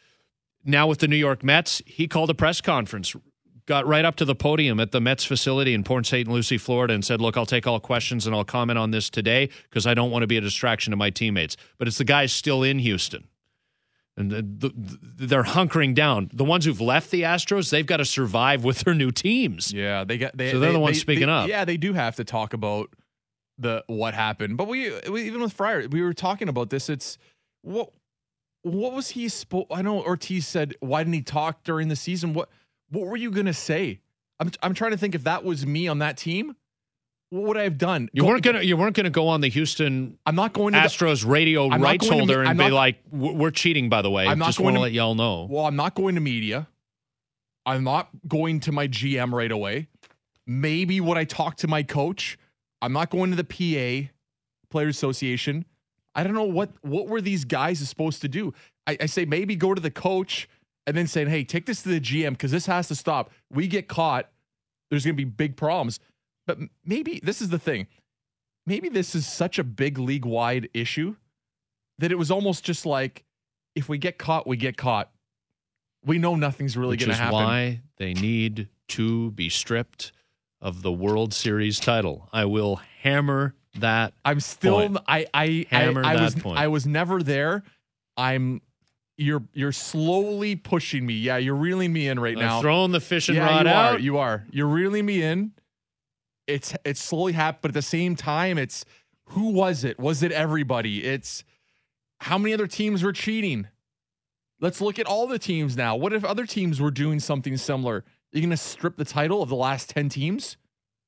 now with the New York Mets, he called a press conference, got right up to the podium at the Mets facility in Port Saint Lucie, Florida, and said, look, I'll take all questions and I'll comment on this today because I don't want to be a distraction to my teammates. But it's the guys still in Houston. And the, the, they're hunkering down. The ones who've left the Astros, they've got to survive with their new teams. Yeah, they got. They, so they're they, the ones they, speaking they, up. Yeah, they do have to talk about the what happened. But we, we even with Fryer, we were talking about this. It's what what was he supposed? I know Ortiz said, why didn't he talk during the season? What what were you gonna say? I'm I'm trying to think if that was me on that team. What would I have done? You go, weren't gonna. You weren't gonna go on the Houston. I'm not going to Astros the, radio I'm rights holder to, and not, be like, "We're cheating." By the way, I'm not just going want to to let y'all know. Well, I'm not going to media. I'm not going to my G M right away. Maybe would I talk to my coach? I'm not going to the P A, Players Association. I don't know what what were these guys supposed to do. I, I say maybe go to the coach and then saying, "Hey, take this to the G M because this has to stop. We get caught, there's going to be big problems." But maybe this is the thing. Maybe this is such a big league-wide issue that it was almost just like, if we get caught, we get caught. We know nothing's really going to happen. Which is why they need to be stripped of the World Series title. I will hammer that. I'm still. Point. I. I. Hammer I, I that was. point. I was never there. I'm. You're. You're slowly pushing me. Yeah, you're reeling me in right I'm now. Throwing the fishing yeah, rod you out. Are, you are. You're reeling me in. It's. It's slowly happening, but at the same time, it's. Who was it? Was it everybody? It's. How many other teams were cheating? Let's look at all the teams now. What if other teams were doing something similar? You're going to strip the title of the last ten teams?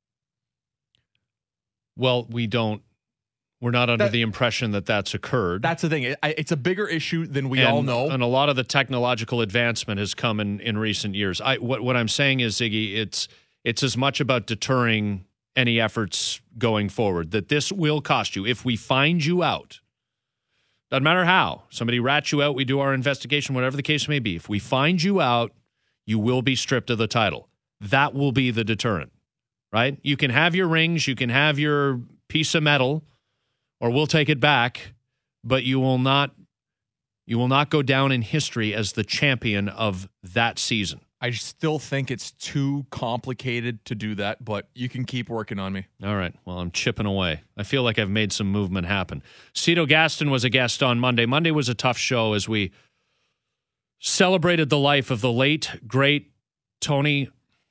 Well, we don't. We're not under That, the impression that that's occurred. That's the thing. It, it's a bigger issue than we and, all know. And a lot of the technological advancement has come in, in recent years. I what what I'm saying is, Ziggy, it's it's as much about deterring any efforts going forward, that this will cost you. If we find you out, doesn't matter how, somebody rats you out, we do our investigation, whatever the case may be. If we find you out, you will be stripped of the title. That will be the deterrent, right? You can have your rings, you can have your piece of metal, or we'll take it back, but you will not you will not go down in history as the champion of that season. I still think it's too complicated to do that, but you can keep working on me. All right. Well, I'm chipping away. I feel like I've made some movement happen. Cito Gaston was a guest on Monday. Monday was a tough show as we celebrated the life of the late, great Tony,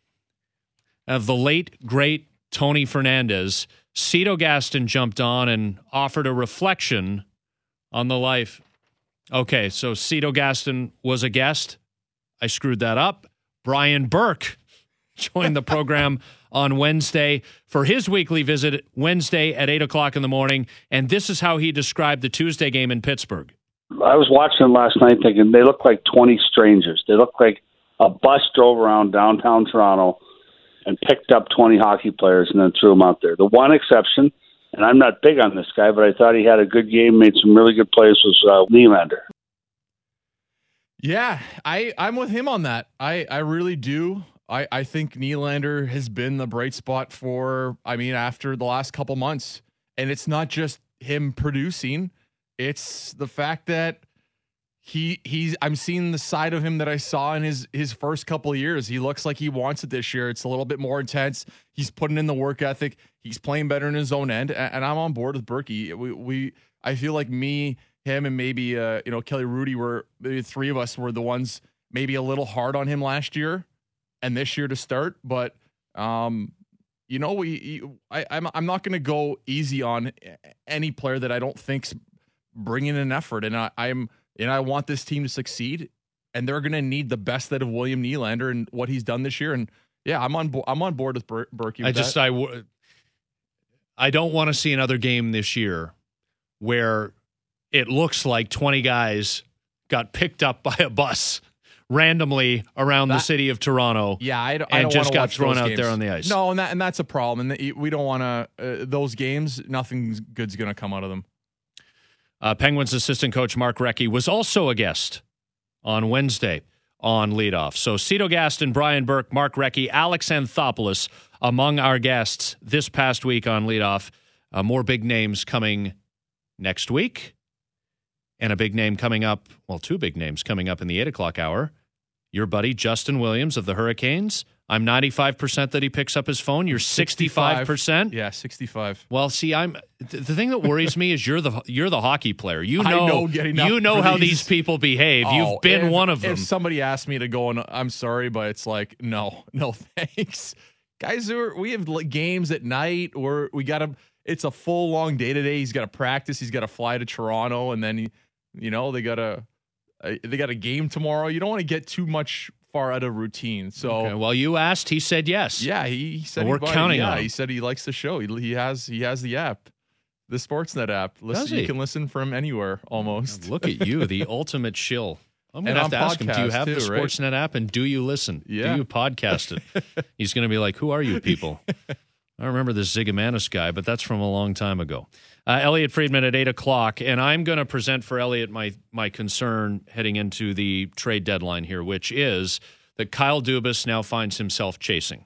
of the late, great Tony Fernandez. Cito Gaston jumped on and offered a reflection on the life. Okay, so Cito Gaston was a guest. I screwed that up. Brian Burke joined the program on Wednesday for his weekly visit Wednesday at eight o'clock in the morning, and this is how he described the Tuesday game in Pittsburgh. I was watching them last night thinking they look like twenty strangers. They look like a bus drove around downtown Toronto and picked up twenty hockey players and then threw them out there. The one exception, and I'm not big on this guy, but I thought he had a good game, made some really good plays, was uh, Nylander. Yeah, I, I'm with him on that. I, I really do. I, I think Nylander has been the bright spot for, I mean, after the last couple months. And it's not just him producing. It's the fact that he he's I'm seeing the side of him that I saw in his his first couple of years. He looks like he wants it this year. It's a little bit more intense. He's putting in the work ethic. He's playing better in his own end. And, and I'm on board with Berkey. We we I feel like me, him, and maybe uh, you know, Kelly Rudy were maybe three of us were the ones maybe a little hard on him last year and this year to start. But um, you know, we I, I'm I'm not going to go easy on any player that I don't think's bringing an effort, and I, I'm and I want this team to succeed, and they're going to need the best out of William Nylander and what he's done this year. And yeah, I'm on bo- I'm on board with Ber- Berkey. With I just that. I w- I don't want to see another game this year where it looks like twenty guys got picked up by a bus randomly around that, the city of Toronto. Yeah, I, I and don't just got watch thrown those out games. there on the ice. No, and that and that's a problem. And we don't want to uh, those games. Nothing good's going to come out of them. Uh, Penguins assistant coach Mark Recchi was also a guest on Wednesday on Leadoff. So Cito Gaston, Brian Burke, Mark Recchi, Alex Anthopoulos among our guests this past week on Leadoff. Uh, more big names coming next week. And a big name coming up, well, two big names coming up in the eight o'clock hour. Your buddy Justin Williams of the Hurricanes. I'm ninety-five percent that he picks up his phone. You're sixty-five percent? Yeah, sixty-five. Well, see, I'm th- the thing that worries me is you're the you're the hockey player. You know, I know getting up you know for how these- these people behave. Oh, You've been if- one of them. If somebody asked me to go, and I'm sorry, but it's like, no, no thanks. Guys, are, we have like games at night, or we got to, it's a full long day today. He's got to practice. He's got to fly to Toronto, and then, he, you know, they got a, they got a game tomorrow. You don't want to get too much far out of routine. So, okay, well, you asked, he said yes. yeah, he, he said Well, we're he bought- counting yeah, on him. he said he likes the show. He, he has he has the app, the Sportsnet app. Listen, Does he? You can listen from anywhere almost. Look at you, the ultimate shill. I'm going And to have to on ask him, do you podcast have the too, right? Sportsnet app and do you listen? Yeah. Do you podcast it? He's going to be like, who are you people? I remember this Zigomanis guy, but that's from a long time ago. Uh, Elliot Friedman at eight o'clock, and I'm going to present for Elliot my, my concern heading into the trade deadline here, which is that Kyle Dubas now finds himself chasing.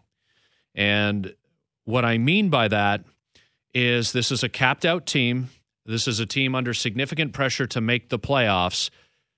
And what I mean by that is this is a capped-out team. This is a team under significant pressure to make the playoffs.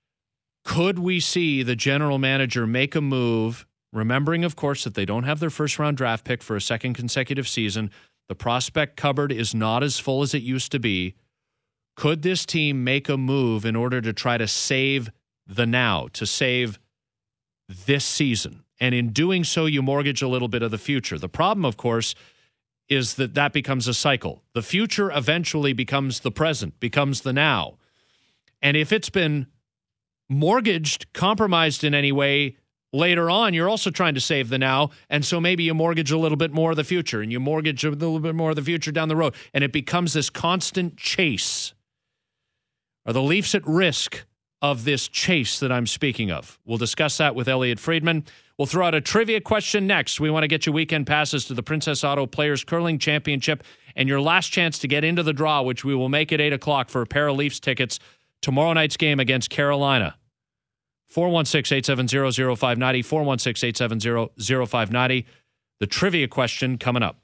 Could we see the general manager make a move, remembering, of course, that they don't have their first-round draft pick for a second consecutive season? The prospect cupboard is not as full as it used to be. Could this team make a move in order to try to save the now, to save this season? And in doing so, you mortgage a little bit of the future. The problem, of course, is that that becomes a cycle. The future eventually becomes the present, becomes the now. And if it's been mortgaged, compromised in any way later on, you're also trying to save the now. And so maybe you mortgage a little bit more of the future, and you mortgage a little bit more of the future down the road. And it becomes this constant chase. Are the Leafs at risk of this chase that I'm speaking of? We'll discuss that with Elliot Friedman. We'll throw out a trivia question next. We want to get you weekend passes to the Princess Auto Players Curling Championship and your last chance to get into the draw, which we will make at eight o'clock for a pair of Leafs tickets tomorrow night's game against Carolina. four one six, eight seven zero, zero five nine zero, four one six, eight seven zero, zero five nine zero. The trivia question coming up.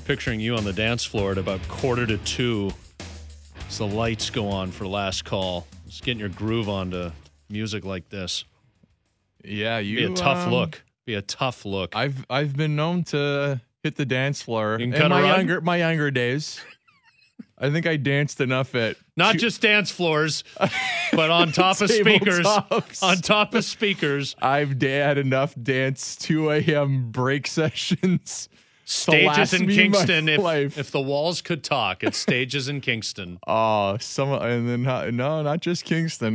picturing you on the dance floor at about quarter to two as the lights go on for last call. Just getting your groove on to music like this. Yeah, you. Be a tough um, look. Be a tough look. I've I've been known to hit the dance floor You can in cut a my rug? younger my younger days. I think I danced enough at Not two- just dance floors, but on top of speakers. Tabletops. On top of speakers. I've da- had enough dance two a.m. break sessions. to Stages last in me Kingston. my If, life. if the walls could talk, it's stages in Kingston. Oh, some and then uh, no, not just Kingston.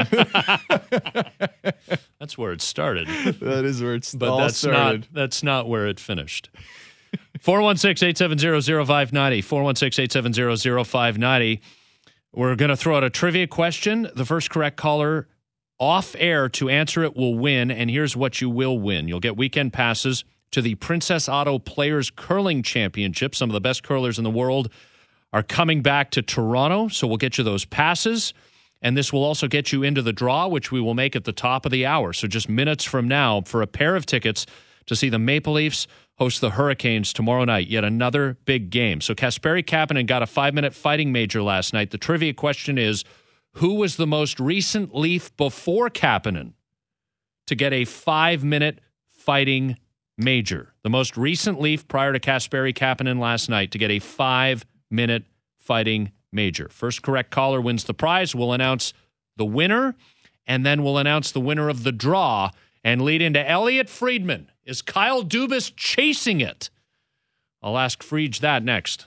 That's where it started. That is where it's But all that's started. not that's not where it finished. four one six, eight seven zero, zero five nine zero. four one six, eight seven zero, zero five nine zero. We're going to throw out a trivia question. The first correct caller off air to answer it will win, and here's what you will win. You'll get weekend passes to the Princess Auto Players Curling Championship. Some of the best curlers in the world are coming back to Toronto, so we'll get you those passes. And this will also get you into the draw, which we will make at the top of the hour. So just minutes from now for a pair of tickets to see the Maple Leafs host the Hurricanes tomorrow night. Yet another big game. So Kasperi Kapanen got a five-minute fighting major last night. The trivia question is, who was the most recent Leaf before Kapanen to get a five-minute fighting major? The most recent Leaf prior to Kasperi Kapanen last night to get a five-minute fighting major. First correct caller wins the prize. We'll announce the winner, and then we'll announce the winner of the draw and lead into Elliot Friedman. Is Kyle Dubas chasing it? I'll ask Friedge that next.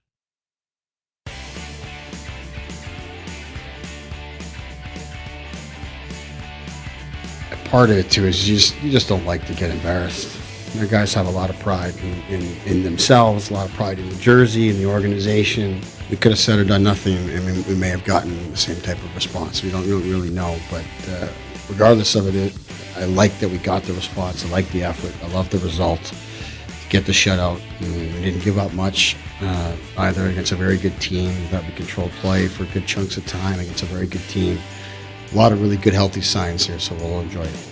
Part of it too is you just you just don't like to get embarrassed. The guys have a lot of pride in, in, in themselves, a lot of pride in the jersey, in the organization. We could have said or done nothing, and we, we may have gotten the same type of response. We don't really, really know, but uh, regardless of it, I like that we got the response. I like the effort. I love the result. To get the shutout. And we didn't give up much uh, either against a very good team. We thought we controlled play for good chunks of time against a very good team. A lot of really good, healthy signs here, so we'll enjoy it.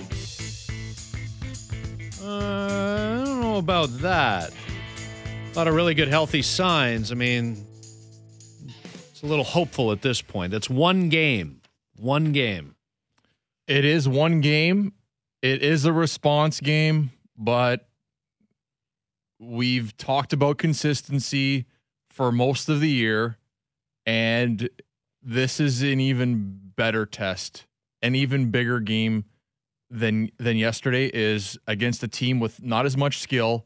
Uh, I don't know about that. A lot of really good, healthy signs. I mean, it's a little hopeful at this point. That's one game. One game. It is one game. It is a response game, but we've talked about consistency for most of the year, and this is an even better test, an even bigger game than than yesterday is against a team with not as much skill,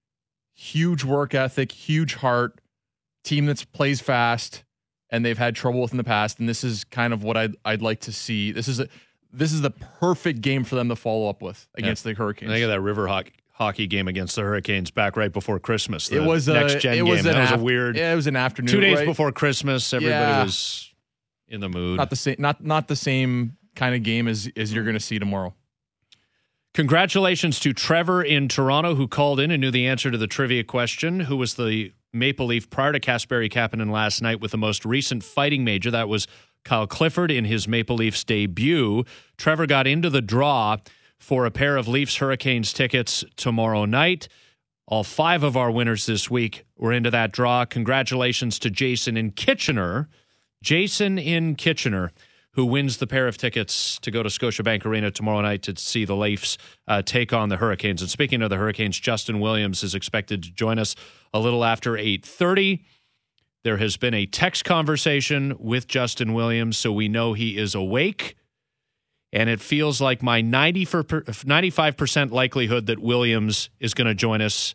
huge work ethic, huge heart, team that plays fast, and they've had trouble with in the past. And this is kind of what I'd I'd like to see. This is a this is the perfect game for them to follow up with against Yeah. the Hurricanes. I got that river hockey, hockey game against the Hurricanes back right before Christmas. The It was a- next gen it game. was an that was af- a weird. yeah, it was an afternoon, Two days right? before Christmas, everybody Yeah. was in the mood. Not the same. Not not the same kind of game as as you're going to see tomorrow. Congratulations to Trevor in Toronto, who called in and knew the answer to the trivia question. Who was the Maple Leaf prior to Kasperi Kapanen last night with the most recent fighting major? That was Kyle Clifford in his Maple Leafs debut. Trevor got into the draw for a pair of Leafs Hurricanes tickets tomorrow night. All five of our winners this week were into that draw. Congratulations to Jason in Kitchener. Jason in Kitchener, who wins the pair of tickets to go to Scotiabank Arena tomorrow night to see the Leafs uh, take on the Hurricanes. And speaking of the Hurricanes, Justin Williams is expected to join us a little after eight thirty. There has been a text conversation with Justin Williams, so we know he is awake. And it feels like my ninety-five percent likelihood that Williams is going to join us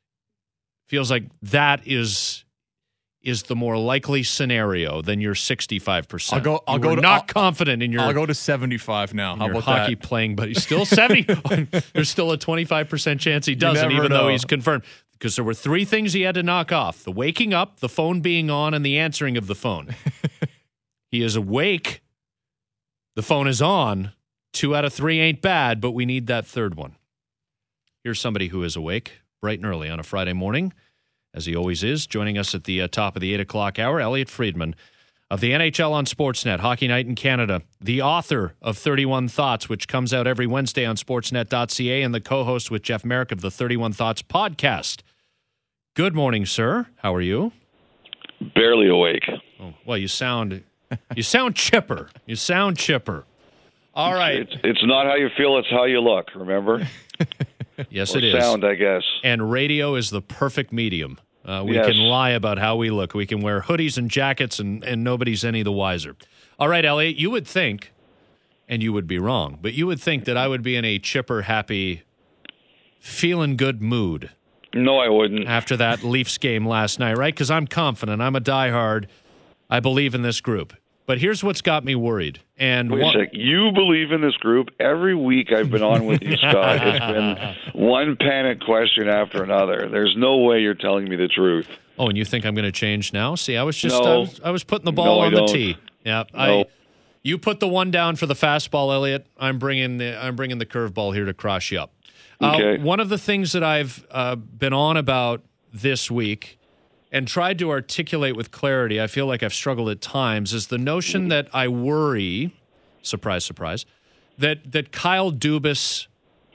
feels like that is is the more likely scenario than your sixty-five percent. I'll go. I'll You go were to not I'll, confident in your. I'll go to seventy-five now. How your about hockey that? playing, but he's still seventy. There's still a twenty-five percent chance he doesn't, never even though know. he's confirmed. Because there were three things he had to knock off: the waking up, the phone being on, and the answering of the phone. He is awake. The phone is on. Two out of three ain't bad, but we need that third one. Here's somebody who is awake bright and early on a Friday morning, as he always is, joining us at the uh, top of the eight o'clock hour, Elliot Friedman of the N H L on Sportsnet, Hockey Night in Canada, the author of thirty-one Thoughts, which comes out every Wednesday on sportsnet dot c a, and the co-host with Jeff Merrick of the thirty-one Thoughts podcast. Good morning, sir. How are you? Barely awake. Oh, well, you sound you sound chipper. You sound chipper. All right. It's, it's not how you feel, it's how you look, remember? Yes, or it is. Sound, I guess. And radio is the perfect medium. Uh, we Yes. can lie about how we look. We can wear hoodies and jackets, and, and nobody's any the wiser. All right, Elliot, you would think, and you would be wrong, but you would think that I would be in a chipper, happy, feeling good mood. No, I wouldn't. After that Leafs game last night, right? Because I'm confident. I'm a diehard. I believe in this group. But here's what's got me worried. And Wait one- a sec. You believe in this group? Every week I've been on with you, Scott, it's been one panic question after another. There's no way you're telling me the truth. Oh, and you think I'm going to change now? See, I was just No. I, was, I was putting the ball No, I on the don't. tee. Yeah, No. I. You put the one down for the fastball, Elliot. I'm bringing the I'm bringing the curveball here to cross you up. Okay. Uh, one of the things that I've uh, been on about this week and tried to articulate with clarity, I feel like I've struggled at times, is the notion that I worry, surprise, surprise, that that Kyle Dubas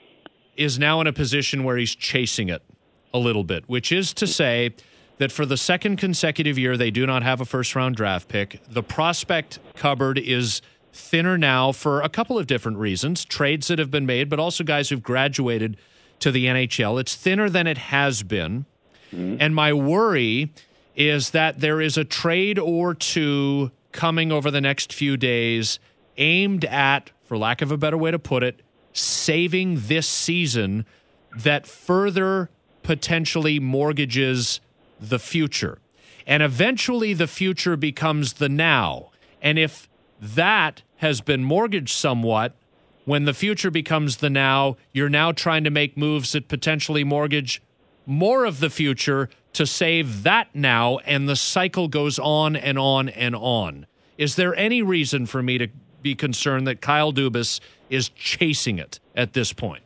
is now in a position where he's chasing it a little bit, which is to say that for the second consecutive year, they do not have a first-round draft pick. The prospect cupboard is thinner now for a couple of different reasons, trades that have been made, but also guys who've graduated to the N H L. It's thinner than it has been. Mm-hmm. And my worry is that there is a trade or two coming over the next few days aimed at, for lack of a better way to put it, saving this season that further potentially mortgages the future. And eventually the future becomes the now. And if that has been mortgaged somewhat, when the future becomes the now, you're now trying to make moves that potentially mortgage more of the future to save that now, and the cycle goes on and on and on. Is there any reason for me to be concerned that Kyle Dubas is chasing it at this point?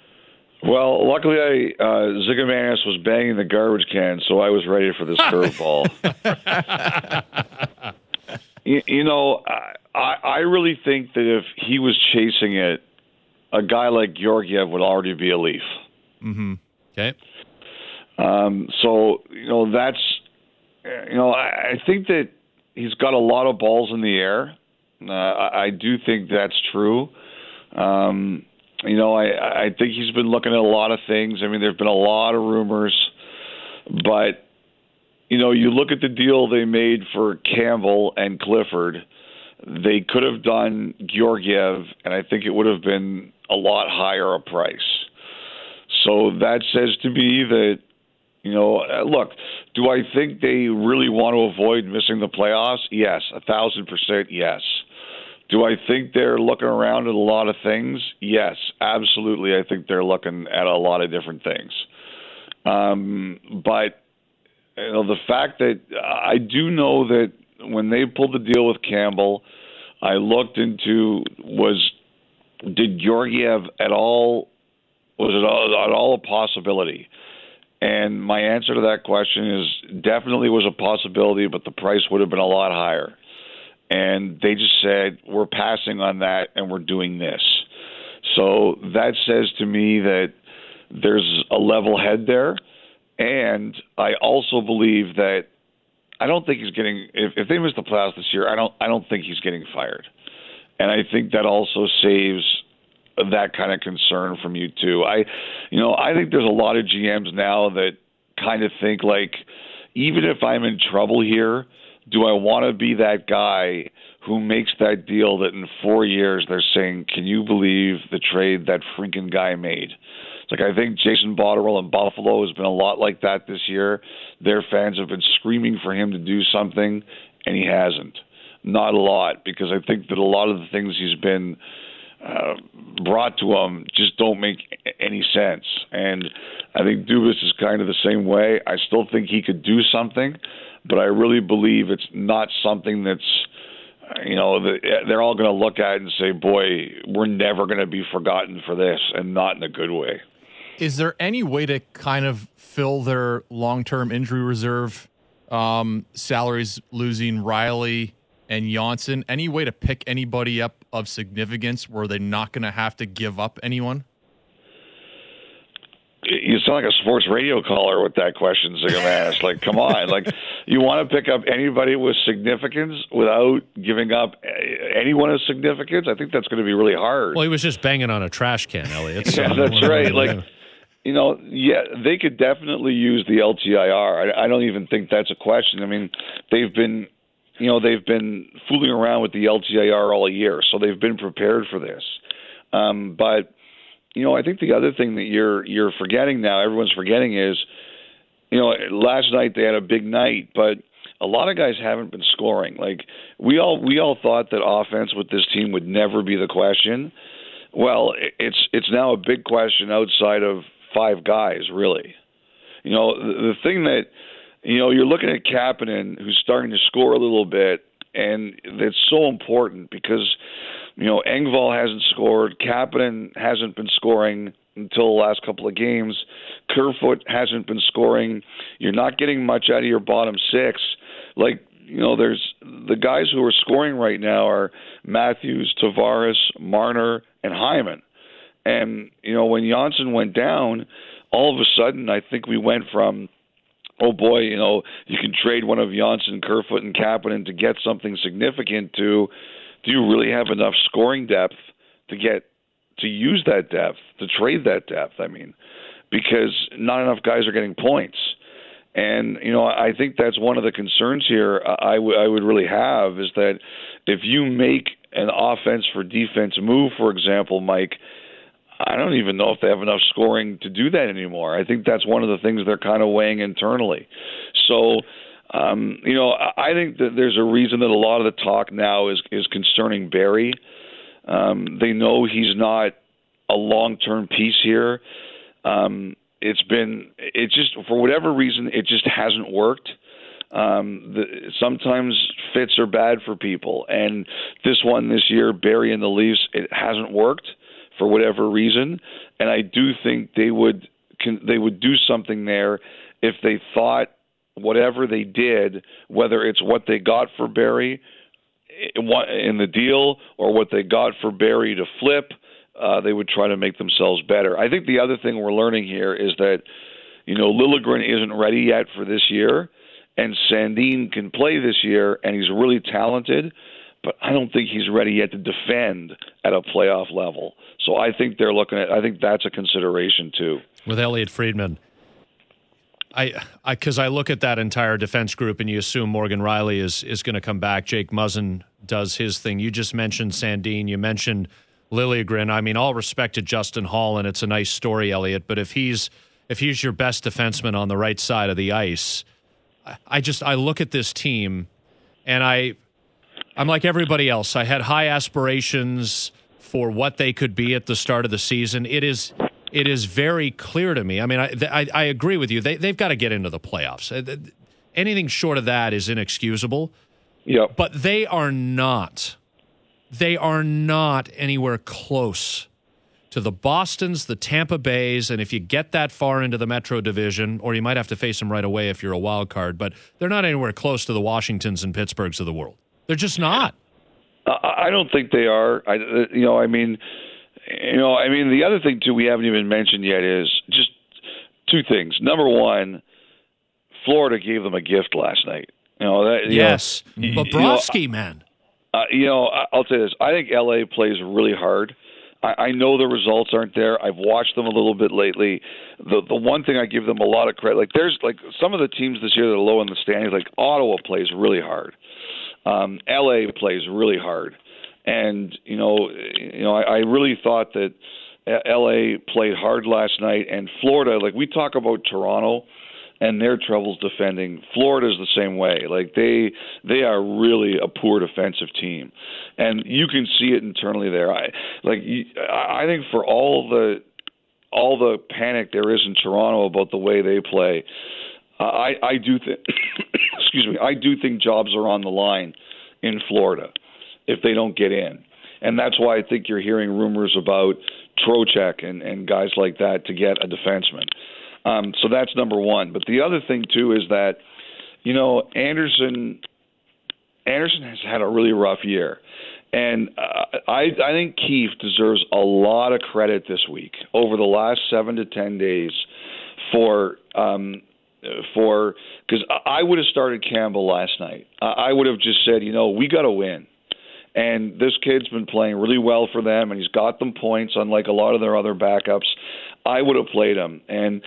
Well, luckily, I uh, Zigomanis was banging the garbage can, so I was ready for this curveball. you, you know, I, I really think that if he was chasing it, a guy like Georgiev would already be a Leaf. Mm-hmm. Okay. Um, so, you know, that's, you know, I, I think that he's got a lot of balls in the air. Uh, I, I do think that's true. Um, you know, I, I think he's been looking at a lot of things. I mean, there's been a lot of rumors, but, you know, you look at the deal they made for Campbell and Clifford, they could have done Georgiev, and I think it would have been a lot higher a price. So that says to me that, you know, uh, look, do I think they really want to avoid missing the playoffs? Yes, a thousand percent yes. Do I think they're looking around at a lot of things? Yes, absolutely. I think they're looking at a lot of different things. Um, but, you know, the fact that I do know that when they pulled the deal with Campbell, I looked into was did Georgiev at all was it all, at all a possibility? And my answer to that question is definitely was a possibility, but the price would have been a lot higher. And they just said, we're passing on that and we're doing this. So that says to me that there's a level head there. And I also believe that I don't think he's getting if, if they miss the playoffs this year, I don't I don't think he's getting fired. And I think that also saves that kind of concern from you too. I you know, I think there's a lot of G Ms now that kind of think like, even if I'm in trouble here, do I want to be that guy who makes that deal that in four years they're saying, can you believe the trade that freaking guy made? It's like I think Jason Botterill in Buffalo has been a lot like that this year. Their fans have been screaming for him to do something, and he hasn't. Not a lot, because I think that a lot of the things he's been uh, brought to him just don't make any sense. And I think Dubas is kind of the same way. I still think he could do something, but I really believe it's not something that's, you know, they're all going to look at it and say, boy, we're never going to be forgotten for this, and not in a good way. Is there any way to kind of fill their long-term injury reserve um, salaries, losing Riley and Janssen? Any way to pick anybody up of significance where they're not going to have to give up anyone? You sound like a sports radio caller with that question, Zigomanis. Like, come on. Like, you want to pick up anybody with significance without giving up anyone of significance? I think that's going to be really hard. Well, he was just banging on a trash can, Elliot. So yeah, that's right. Like, you know, yeah, they could definitely use the L T I R. I, I don't even think that's a question. I mean, they've been, you know, they've been fooling around with the L T I R all year, so they've been prepared for this. Um, but you know, I think the other thing that you're you're forgetting now, everyone's forgetting is, you know, last night they had a big night, but a lot of guys haven't been scoring. Like we all we all thought that offense with this team would never be the question. Well, it's it's now a big question outside of five guys, really. You know, the, the thing that, you know, you're looking at Kapanen, who's starting to score a little bit, and that's so important because, you know, Engvall hasn't scored. Kapanen hasn't been scoring until the last couple of games. Kerfoot hasn't been scoring. You're not getting much out of your bottom six. Like, you know, there's the guys who are scoring right now are Matthews, Tavares, Marner, and Hyman. And, you know, when Janssen went down, all of a sudden I think we went from, oh boy, you know, you can trade one of Janssen, Kerfoot, and Kapanen to get something significant to, do you really have enough scoring depth to get to use that depth, to trade that depth? I mean, because not enough guys are getting points. And, you know, I think that's one of the concerns here I, w- I would really have is that if you make an offense for defense move, for example, Mike, I don't even know if they have enough scoring to do that anymore. I think that's one of the things they're kind of weighing internally. So, Um, you know, I think that there's a reason that a lot of the talk now is is concerning Barrie. Um, they know he's not a long-term piece here. Um, it's been, it just, for whatever reason, it just hasn't worked. Um, the, sometimes fits are bad for people. And this one this year, Barrie and the Leafs, it hasn't worked for whatever reason. And I do think they would can, they would do something there if they thought whatever they did, whether it's what they got for Barrie in the deal or what they got for Barrie to flip, uh, they would try to make themselves better. I think the other thing we're learning here is that, you know, Liljegren isn't ready yet for this year, and Sandin can play this year, and he's really talented, but I don't think he's ready yet to defend at a playoff level. So I think they're looking at, I think that's a consideration too. With Elliot Friedman. I, I, because I look at that entire defense group and you assume Morgan Rielly is is going to come back. Jake Muzzin does his thing. You just mentioned Sandin. You mentioned Liljegren. I mean, all respect to Justin Hall, and it's a nice story, Elliot. But if he's if he's your best defenseman on the right side of the ice, I, I just I look at this team, and I I'm like everybody else. I had high aspirations for what they could be at the start of the season. It is. It is very clear to me. I mean, I, I, I agree with you. They, they've got to get into the playoffs. Anything short of that is inexcusable. Yep. But they are not. They are not anywhere close to the Bostons, the Tampa Bays, and if you get that far into the Metro Division, or you might have to face them right away if you're a wild card, but they're not anywhere close to the Washingtons and Pittsburghs of the world. They're just not. I don't think they are. I, you know, I mean... You know, I mean, the other thing, too, we haven't even mentioned yet is just two things. Number one, Florida gave them a gift last night. You know, that, yes. You know, Bobrovsky, you know, man. Uh, you know, I'll tell you this. I think L A plays really hard. I, I know the results aren't there. I've watched them a little bit lately. The the one thing I give them a lot of credit, like there's like some of the teams this year that are low in the standings, like Ottawa plays really hard. Um, L A plays really hard. And, you know, you know, I, I really thought that L A played hard last night, and Florida, like we talk about Toronto and their troubles defending, Florida's the same way. Like they they are really a poor defensive team. And you can see it internally there. I like I think for all the all the panic there is in Toronto about the way they play, I I do think excuse me, I do think jobs are on the line in Florida if they don't get in. And that's why I think you're hearing rumors about Trocheck and, and guys like that to get a defenseman. Um, so that's number one. But the other thing, too, is that, you know, Anderson Anderson has had a really rough year. And uh, I, I think Keefe deserves a lot of credit this week, over the last seven to ten days, for um, for because I would have started Campbell last night. I would have just said, you know, we got to win. And this kid's been playing really well for them, and he's got them points, unlike a lot of their other backups. I would have played him. And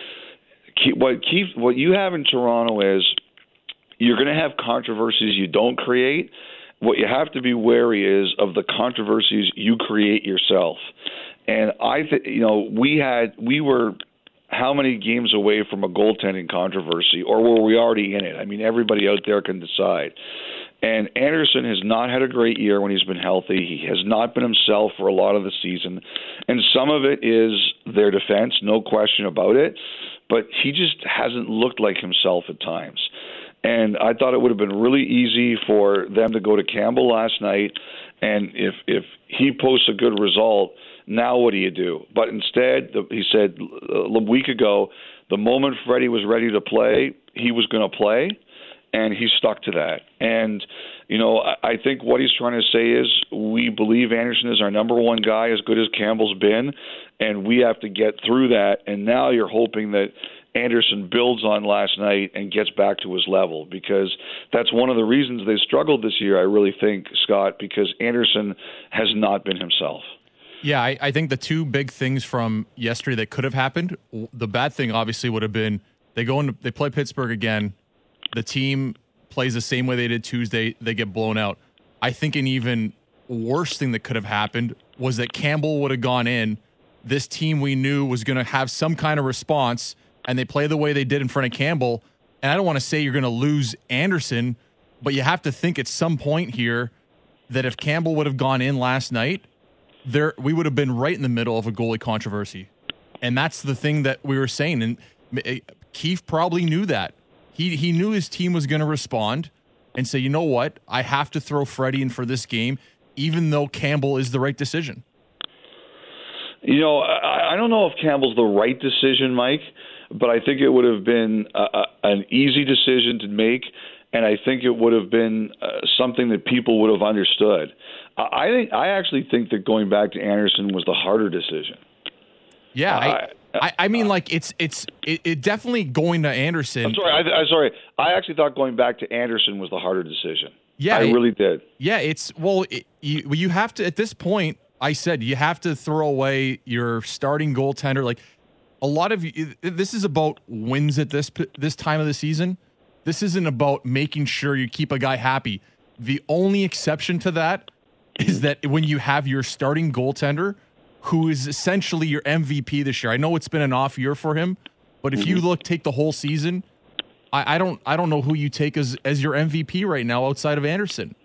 what Keefe, what you have in Toronto is you're going to have controversies you don't create. What you have to be wary is of the controversies you create yourself. And I, th- you know, we had we were how many games away from a goaltending controversy, or were we already in it? I mean, everybody out there can decide. And Anderson has not had a great year when he's been healthy. He has not been himself for a lot of the season. And some of it is their defense, no question about it. But he just hasn't looked like himself at times. And I thought it would have been really easy for them to go to Campbell last night. And if, if he posts a good result, now what do you do? But instead, he said a week ago, the moment Freddie was ready to play, he was going to play. And he stuck to that. And, you know, I think what he's trying to say is we believe Anderson is our number one guy, as good as Campbell's been, and we have to get through that. And now you're hoping that Anderson builds on last night and gets back to his level, because that's one of the reasons they struggled this year, I really think, Scott, because Anderson has not been himself. Yeah, I, I think the two big things from yesterday that could have happened, the bad thing obviously would have been they go into, they play Pittsburgh again. The team plays the same way they did Tuesday. They get blown out. I think an even worse thing that could have happened was that Campbell would have gone in. This team we knew was going to have some kind of response, and they play the way they did in front of Campbell. And I don't want to say you're going to lose Anderson, but you have to think at some point here that if Campbell would have gone in last night, there we would have been right in the middle of a goalie controversy. And that's the thing that we were saying. And Keefe probably knew that. He he knew his team was going to respond and say, you know what, I have to throw Freddie in for this game, even though Campbell is the right decision. You know, I, I don't know if Campbell's the right decision, Mike, but I think it would have been a, a, an easy decision to make, and I think it would have been uh, something that people would have understood. I think I actually think that going back to Anderson was the harder decision. Yeah, uh, I, I, I mean, like it's it's it, it definitely going to Anderson. I'm sorry, I, I'm sorry. I actually thought going back to Anderson was the harder decision. Yeah, I it, really did. Yeah, it's well, it, you you have to at this point. I said you have to throw away your starting goaltender. Like a lot of you, this is about wins at this this time of the season. This isn't about making sure you keep a guy happy. The only exception to that is that when you have your starting goaltender, who is essentially your M V P this year. I know it's been an off year for him, but if you look, take the whole season, I, I don't, I don't know who you take as as your M V P right now outside of Anderson.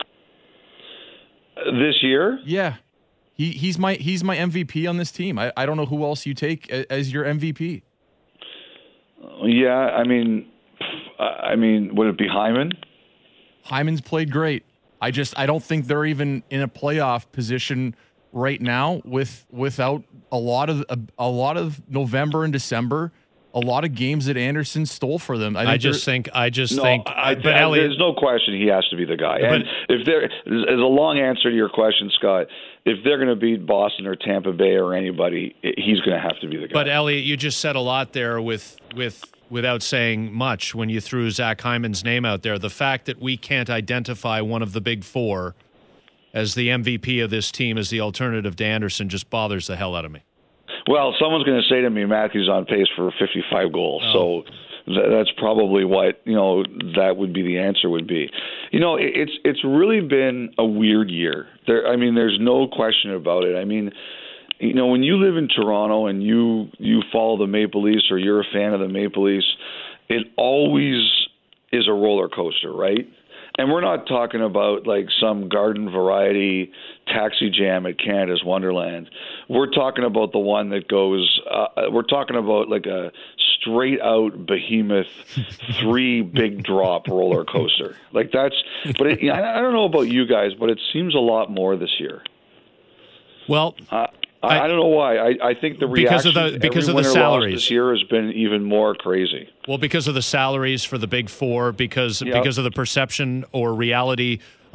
This year, yeah, he he's my he's my M V P on this team. I, I don't know who else you take as your M V P. Yeah, I mean, I mean, would it be Hyman? Hyman's played great. I just I don't think they're even in a playoff position right now with without a lot of a, a lot of November and December, a lot of games that Anderson stole for them. I, think I just think I just no, think I, but I, Elliot, there's no question he has to be the guy. But, and if there is a long answer to your question, Scott, if they're going to beat Boston or Tampa Bay or anybody, he's going to have to be the guy. But Elliot, you just said a lot there with with without saying much when you threw Zach Hyman's name out there. The fact that we can't identify one of the big four as the M V P of this team as the alternative to Anderson just bothers the hell out of me. Well, someone's going to say to me, Matthew's on pace for fifty-five goals. Oh. So th- that's probably what, you know, that would be the answer would be. You know, it, it's it's really been a weird year. There, I mean, there's no question about it. I mean, you know, when you live in Toronto and you, you follow the Maple Leafs or you're a fan of the Maple Leafs, it always is a roller coaster, right? And we're not talking about like some garden variety taxi jam at Canada's Wonderland. We're talking about the one that goes, uh, we're talking about like a straight out behemoth three big drop roller coaster. Like that's, but it, I don't know about you guys, but it seems a lot more this year. Well, uh, I, I don't know why. I, I think the reaction because of the because of the loss salaries this year has been even more crazy. Well, because of the salaries for the big four, because Yep. because of the perception or reality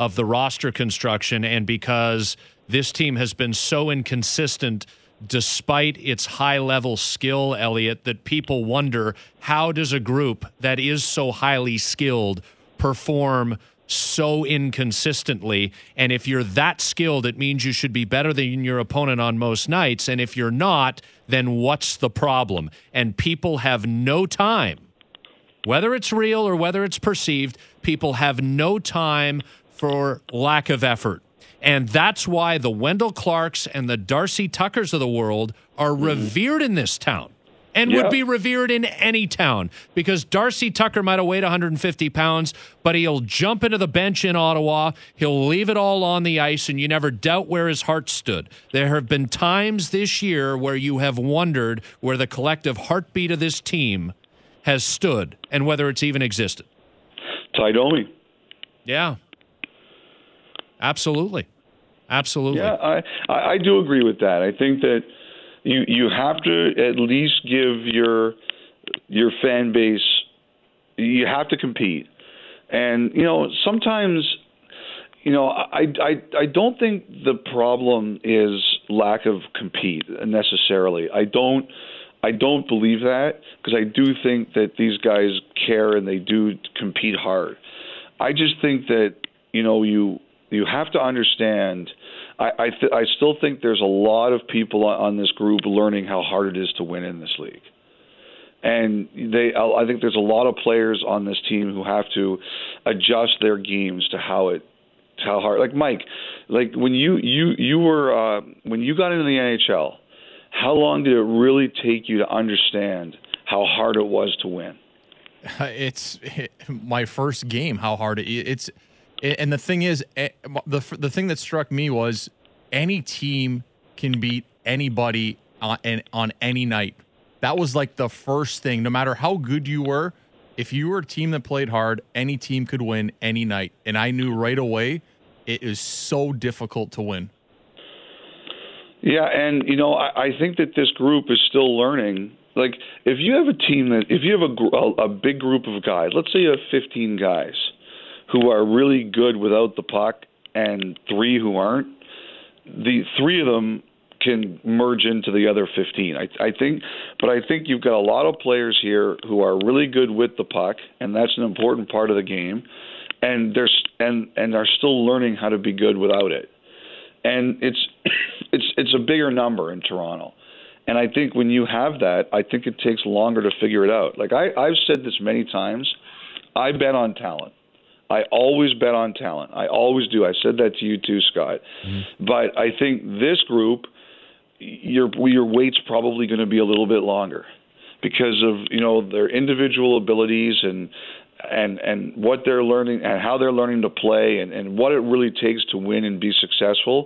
of the roster construction and because this team has been so inconsistent despite its high-level skill, Elliot, that people wonder, how does a group that is so highly skilled perform so inconsistently? And if you're that skilled, it means you should be better than your opponent on most nights. And if you're not, then what's the problem? And people have no time, whether it's real or whether it's perceived, people have no time for lack of effort. And that's why the Wendell Clarks and the Darcy Tuckers of the world are mm-hmm. revered in this town and yeah. would be revered in any town, because Darcy Tucker might have weighed one hundred fifty pounds, but he'll jump into the bench in Ottawa. He'll leave it all on the ice, and you never doubt where his heart stood. There have been times this year where you have wondered where the collective heartbeat of this team has stood and whether it's even existed. Ty Domi. Yeah. Absolutely. Absolutely. Yeah, I, I, I do agree with that. I think that you you have to at least give your your fan base, you have to compete. And, you know, sometimes, you know, I, I, I don't think the problem is lack of compete necessarily. I don't I don't believe that, because I do think that these guys care and they do compete hard. I just think that, you know, you you have to understand, I I, th- I still think there's a lot of people on this group learning how hard it is to win in this league. And they, I think there's a lot of players on this team who have to adjust their games to how it, to how hard. Like Mike, like when you you you were uh, when you got into the N H L, how long did it really take you to understand how hard it was to win? It's it, my first game. How hard it, it's, and the thing is, the the thing that struck me was any team can beat anybody on on any night. That was like the first thing. No matter how good you were, if you were a team that played hard, any team could win any night. And I knew right away it is so difficult to win. Yeah, and, you know, I, I think that this group is still learning. Like, if you have a team that, if you have a, a, a big group of guys, let's say you have fifteen guys who are really good without the puck and three who aren't, the three of them can merge into the other fifteen. I, I think, but I think you've got a lot of players here who are really good with the puck, and that's an important part of the game, and they're and and are still learning how to be good without it. And it's it's it's a bigger number in Toronto, and I think when you have that, I think it takes longer to figure it out. Like I, I've said this many times, I bet on talent. I always bet on talent. I always do. I said that to you too, Scott. Mm-hmm. But I think this group, your your wait's probably going to be a little bit longer because of, you know, their individual abilities and and and what they're learning and how they're learning to play and, and what it really takes to win and be successful.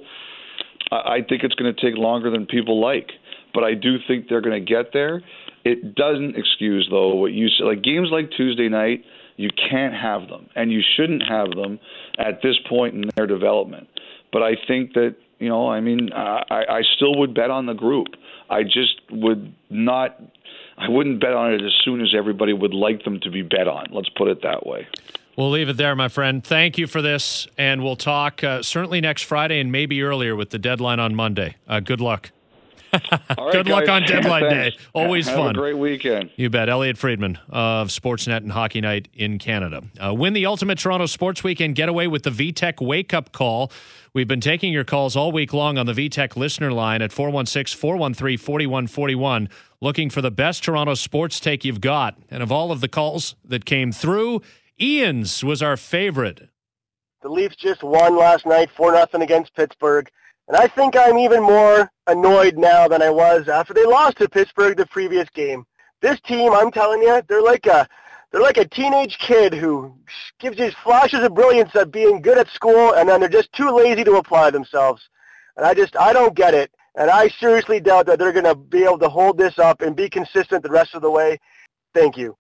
I, I think it's going to take longer than people like, but I do think they're going to get there. It doesn't excuse, though, what you said. Like games like Tuesday night, you can't have them, and you shouldn't have them at this point in their development. But I think that, you know, I mean, I, I still would bet on the group. I just would not, I wouldn't bet on it as soon as everybody would like them to be bet on. Let's put it that way. We'll leave it there, my friend. Thank you for this, and we'll talk uh, certainly next Friday and maybe earlier with the deadline on Monday. Uh, good luck. All right, good luck guys. on deadline day. Always Have fun. Have a great weekend. You bet. Elliot Friedman of Sportsnet and Hockey Night in Canada. Uh, win the ultimate Toronto Sports Weekend getaway with the V TEC Wake Up Call. We've been taking your calls all week long on the V TEC listener line at four one six, four one three, four one four one, looking for the best Toronto sports take you've got. And of all of the calls that came through, Ian's was our favorite. The Leafs just won last night, four nothing against Pittsburgh. And I think I'm even more annoyed now than I was after they lost to Pittsburgh the previous game. This team, I'm telling you, they're like a they're like a teenage kid who gives you flashes of brilliance of being good at school, and then they're just too lazy to apply themselves. And I just I don't get it. And I seriously doubt that they're going to be able to hold this up and be consistent the rest of the way. Thank you.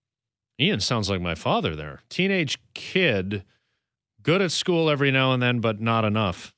Ian sounds like my father there. Teenage kid, good at school every now and then, but not enough.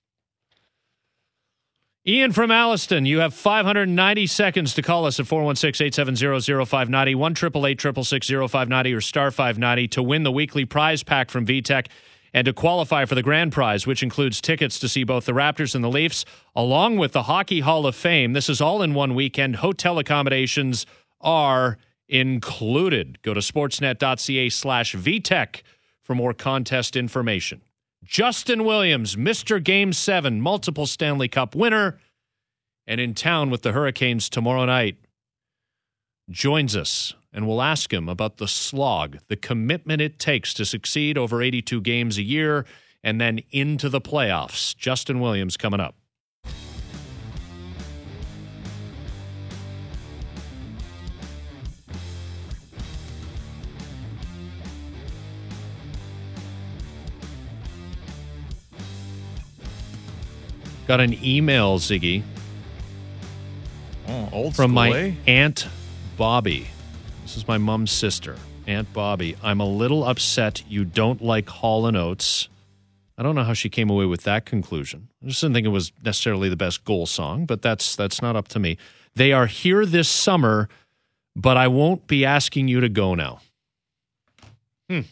Ian from Alliston, you have five hundred ninety seconds to call us at four one six, eight seven zero, zero five nine zero, one eight eight eight, six six six, zero five nine zero, or star five ninety to win the weekly prize pack from V TEC. And to qualify for the grand prize, which includes tickets to see both the Raptors and the Leafs, along with the Hockey Hall of Fame, this is all in one weekend. Hotel accommodations are included. Go to sportsnet.ca slash VTech for more contest information. Justin Williams, Mister Game seven, multiple Stanley Cup winner, and in town with the Hurricanes tomorrow night, joins us, and we'll ask him about the slog, the commitment it takes to succeed over eighty-two games a year and then into the playoffs. Justin Williams coming up. Got an email, Ziggy, oh, old from school, my eh? Aunt Bobby. This is my mom's sister, Aunt Bobby. I'm a little upset you don't like Hall and Oates. I don't know how she came away with that conclusion. I just didn't think it was necessarily the best goal song, but that's that's not up to me. They are here this summer, but I won't be asking you to go now. Hmm.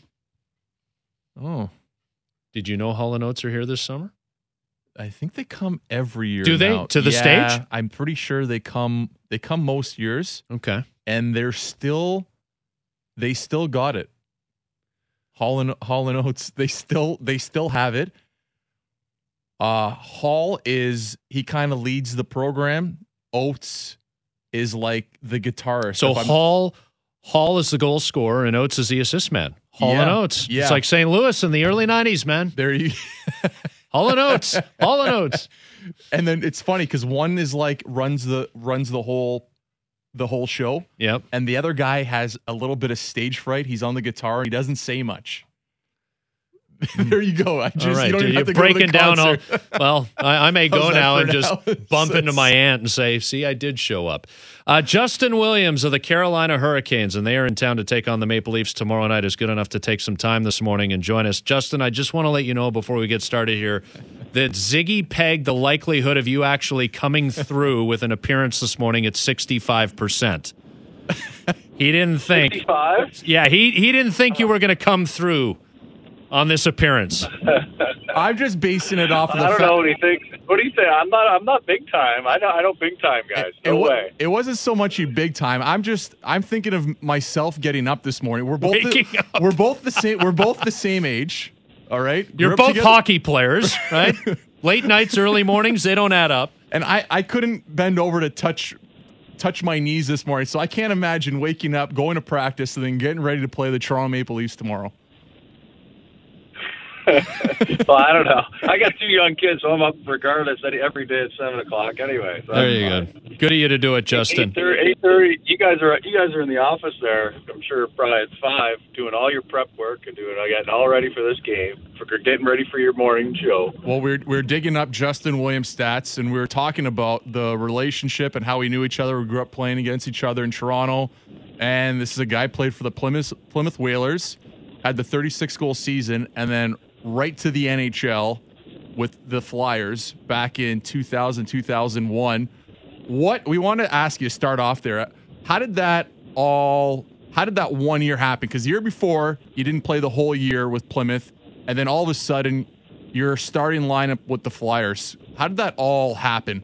Oh. Did you know Hall and Oates are here this summer? I think they come every year. Do they? now. To the Yeah, stage? I'm pretty sure they come. They come most years. Okay. And they're still, they still got it. Hall and Hall and Oates. They still they still have it. Uh, Hall is he kind of leads the program. Oates is like the guitarist. So If I'm- Hall Hall is the goal scorer and Oates is the assist man. Hall Yeah, and Oates. yeah. It's like Saint Louis in the early nineties, man. There you. Hall and Oates. Hall and Oates. And then it's funny because one is like runs the runs the whole the whole show. Yep. And the other guy has a little bit of stage fright. He's on the guitar. He doesn't say much. There you go. I just All right, you don't dude, even have you're to go to the breaking down all. concert. Well, I, I may go How's that now for and just analysis? bump into my aunt and say, "See, I did show up." Uh, Justin Williams of the Carolina Hurricanes, and they are in town to take on the Maple Leafs tomorrow night. Is good enough to take some time this morning and join us. Justin, I just want to let you know before we get started here that Ziggy pegged the likelihood of you actually coming through with an appearance this morning at sixty-five percent. He didn't think. sixty-five? Yeah, he he didn't think you were going to come through on this appearance. I'm just basing it off of the I don't fact- know what he thinks. What do you think? I'm not. I'm not big time. I don't. I don't big time guys. It, No wa- way. it wasn't so much you big time. I'm just I'm thinking of myself getting up this morning. We're both Waking the, we're both the same we're both the same age. All right. You're Grew up both together. hockey players, right? Late nights, early mornings, they don't add up. And I, I couldn't bend over to touch touch my knees this morning, so I can't imagine waking up, going to practice, and then getting ready to play the Toronto Maple Leafs tomorrow. Well, I don't know. I got two young kids, so I'm up regardless every day at seven o'clock anyway. So There I'm you fine. go. Good of you to do it, Justin. Eight thirty. Eight thirty. You guys are. You guys are in the office there. I'm sure probably at five, doing all your prep work and doing. I getting all ready for this game. For getting ready for your morning show. Well, we're we're digging up Justin Williams stats, and we were talking about the relationship and how we knew each other. We grew up playing against each other in Toronto, and this is a guy who played for the Plymouth Plymouth Whalers, had the thirty-six goal season, and then right to the N H L with the Flyers back in two thousand, two thousand one. What we want to ask you to start off there, how did that all, how did that one year happen? Because the year before, you didn't play the whole year with Plymouth, and then all of a sudden, you're starting lineup with the Flyers. How did that all happen?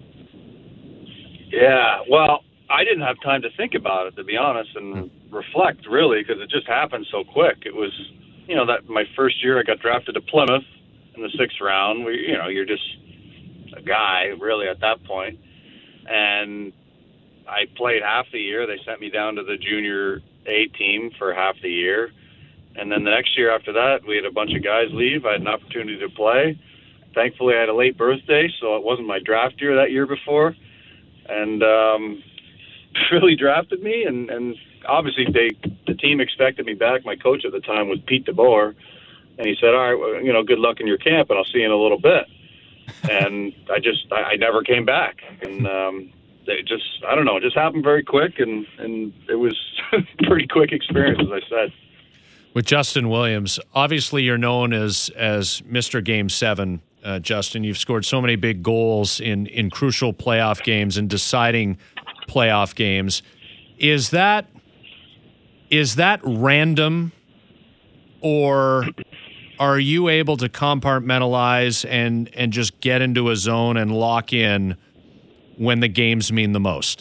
Yeah. Well, I didn't have time to think about it, to be honest, and reflect really, because it just happened so quick. It was, you know, that my first year I got drafted to Plymouth in the sixth round. We, you know, you're just a guy really at that point. And I played half the year. They sent me down to the junior A team for half the year. And then the next year after that, we had a bunch of guys leave. I had an opportunity to play. Thankfully, I had a late birthday, so it wasn't my draft year that year before. And um, really drafted me, and, and obviously they the team expected me back. My coach at the time was Pete DeBoer, and he said, all right, well, you know, good luck in your camp, and I'll see you in a little bit. And I just, I, I never came back. And um, it just, I don't know, it just happened very quick, and, and it was a pretty quick experience, as I said. With Justin Williams, obviously you're known as as Mister Game Seven, uh, Justin. You've scored so many big goals in in crucial playoff games and deciding playoff games. Is that is that random, or are you able to compartmentalize and and just get into a zone and lock in when the games mean the most?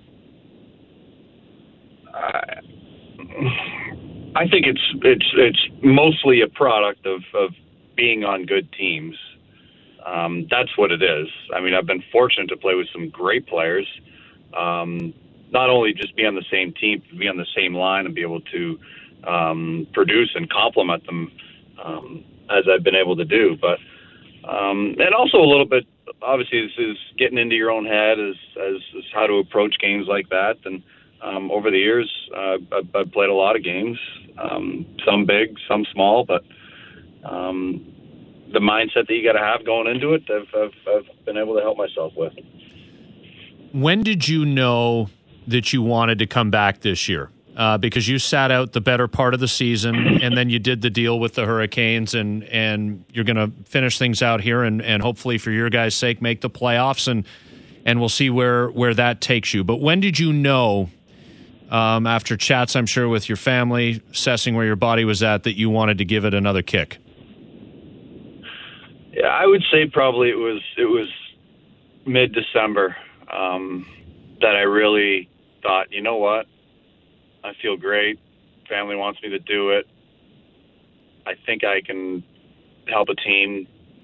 Uh, I think it's it's it's mostly a product of, of being on good teams. Um, that's what it is. I mean, I've been fortunate to play with some great players. Um, not only just be on the same team, be on the same line and be able to um, produce and complement them um, as I've been able to do. But um, and also a little bit, obviously, this is getting into your own head as as, as how to approach games like that. And um, over the years, uh, I've, I've played a lot of games, um, some big, some small, but um, the mindset that you got to have going into it, I've, I've, I've been able to help myself with. When did you know that you wanted to come back this year? Uh, because you sat out the better part of the season, and then you did the deal with the Hurricanes, and, and you're going to finish things out here and, and hopefully for your guys' sake make the playoffs, and and we'll see where, where that takes you. But when did you know, um, after chats, I'm sure, with your family, assessing where your body was at, that you wanted to give it another kick? Yeah, I would say probably it was it was mid-December um, that I really thought, you know what, I feel great. Family wants me to do it. I think I can help a team.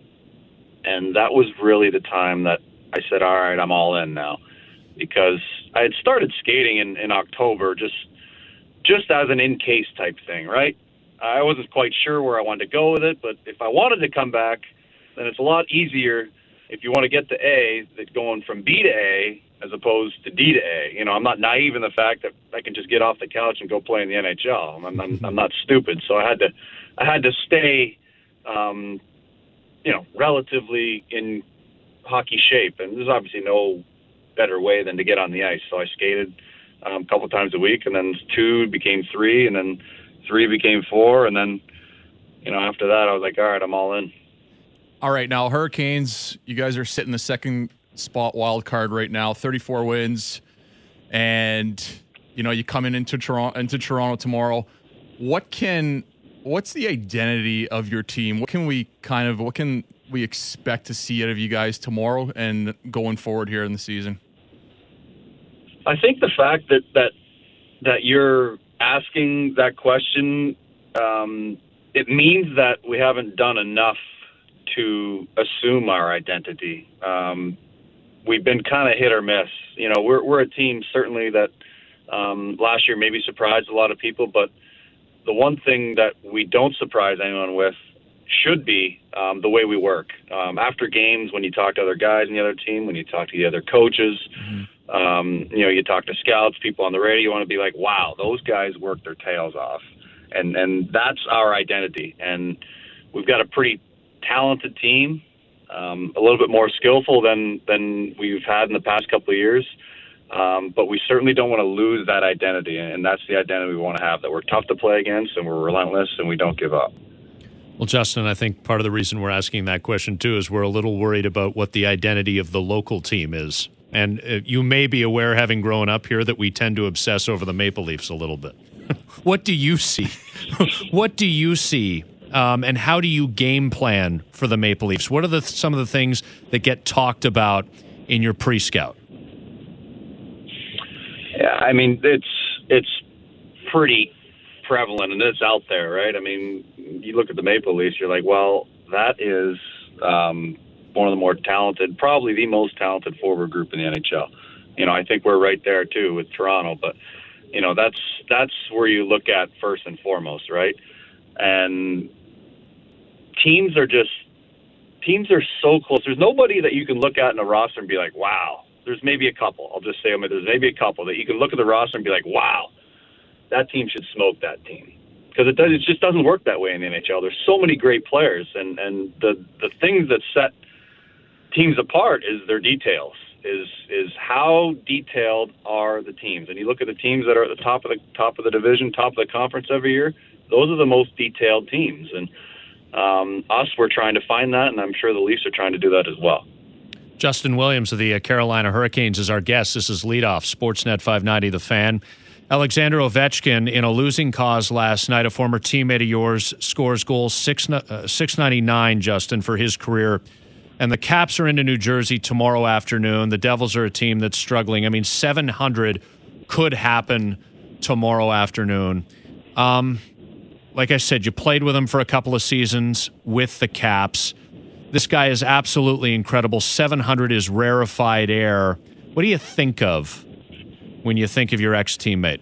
And that was really the time that I said, all right, I'm all in now. Because I had started skating in, in October just just as an in-case type thing, right? I wasn't quite sure where I wanted to go with it, but if I wanted to come back, then it's a lot easier if you want to get to A, that going from B to A as opposed to D to A. You know, I'm not naive in the fact that I can just get off the couch and go play in the N H L. I'm, I'm, I'm not stupid, so I had to, I had to stay, um, you know, relatively in hockey shape. And there's obviously no better way than to get on the ice. So I skated um, a couple times a week, and then two became three, and then three became four, and then, you know, after that I was like, all right, I'm all in. All right, now Hurricanes, you guys are sitting the second spot wild card right now, thirty-four wins, and you know you coming into Toronto into Toronto tomorrow. What can what's the identity of your team? What can we kind of what can we expect to see out of you guys tomorrow and going forward here in the season? I think the fact that that that you're asking that question, um, it means that we haven't done enough to assume our identity. Um, we've been kind of hit or miss. You know, we're we're a team certainly that um, last year maybe surprised a lot of people, but the one thing that we don't surprise anyone with should be um, the way we work. Um, after games, when you talk to other guys in the other team, when you talk to the other coaches, mm-hmm. um, you know, you talk to scouts, people on the radio, you want to be like, wow, those guys work their tails off. And, and that's our identity. And we've got a pretty talented team, um, a little bit more skillful than than we've had in the past couple of years, um, but we certainly don't want to lose that identity, and that's the identity we want to have, that we're tough to play against and we're relentless and we don't give up. Well, Justin, I think part of the reason we're asking that question too is we're a little worried about what the identity of the local team is, and uh, you may be aware, having grown up here, that we tend to obsess over the Maple Leafs a little bit. What do you see? What do you see? Um, and how do you game plan for the Maple Leafs? What are the some of the things that get talked about in your pre-scout? Yeah, I mean, it's it's pretty prevalent and it's out there, right? I mean, you look at the Maple Leafs, you're like, well, that is um, one of the more talented, probably the most talented forward group in the N H L. You know, I think we're right there too with Toronto, but you know, that's that's where you look at first and foremost, right? And teams are just teams are so close. There's nobody that you can look at in a roster and be like, wow. There's maybe a couple. I'll just say, I mean, there's maybe a couple that you can look at the roster and be like, wow, that team should smoke that team. Because it does, it just doesn't work that way in the N H L. There's so many great players, and, and the the things that set teams apart is their details. Is is how detailed are the teams? And you look at the teams that are at the top of the top of the division, top of the conference every year. Those are the most detailed teams, and um, us, we're trying to find that, and I'm sure the Leafs are trying to do that as well. Justin Williams of the Carolina Hurricanes is our guest. This is Leadoff, Sportsnet five ninety, The Fan. Alexander Ovechkin, in a losing cause last night, a former teammate of yours, scores goal six ninety-nine, Justin, for his career. And the Caps are into New Jersey tomorrow afternoon. The Devils are a team that's struggling. I mean, seven hundred could happen tomorrow afternoon. Um, like I said, you played with him for a couple of seasons with the Caps. This guy is absolutely incredible. seven hundred is rarefied air. What do you think of when you think of your ex-teammate?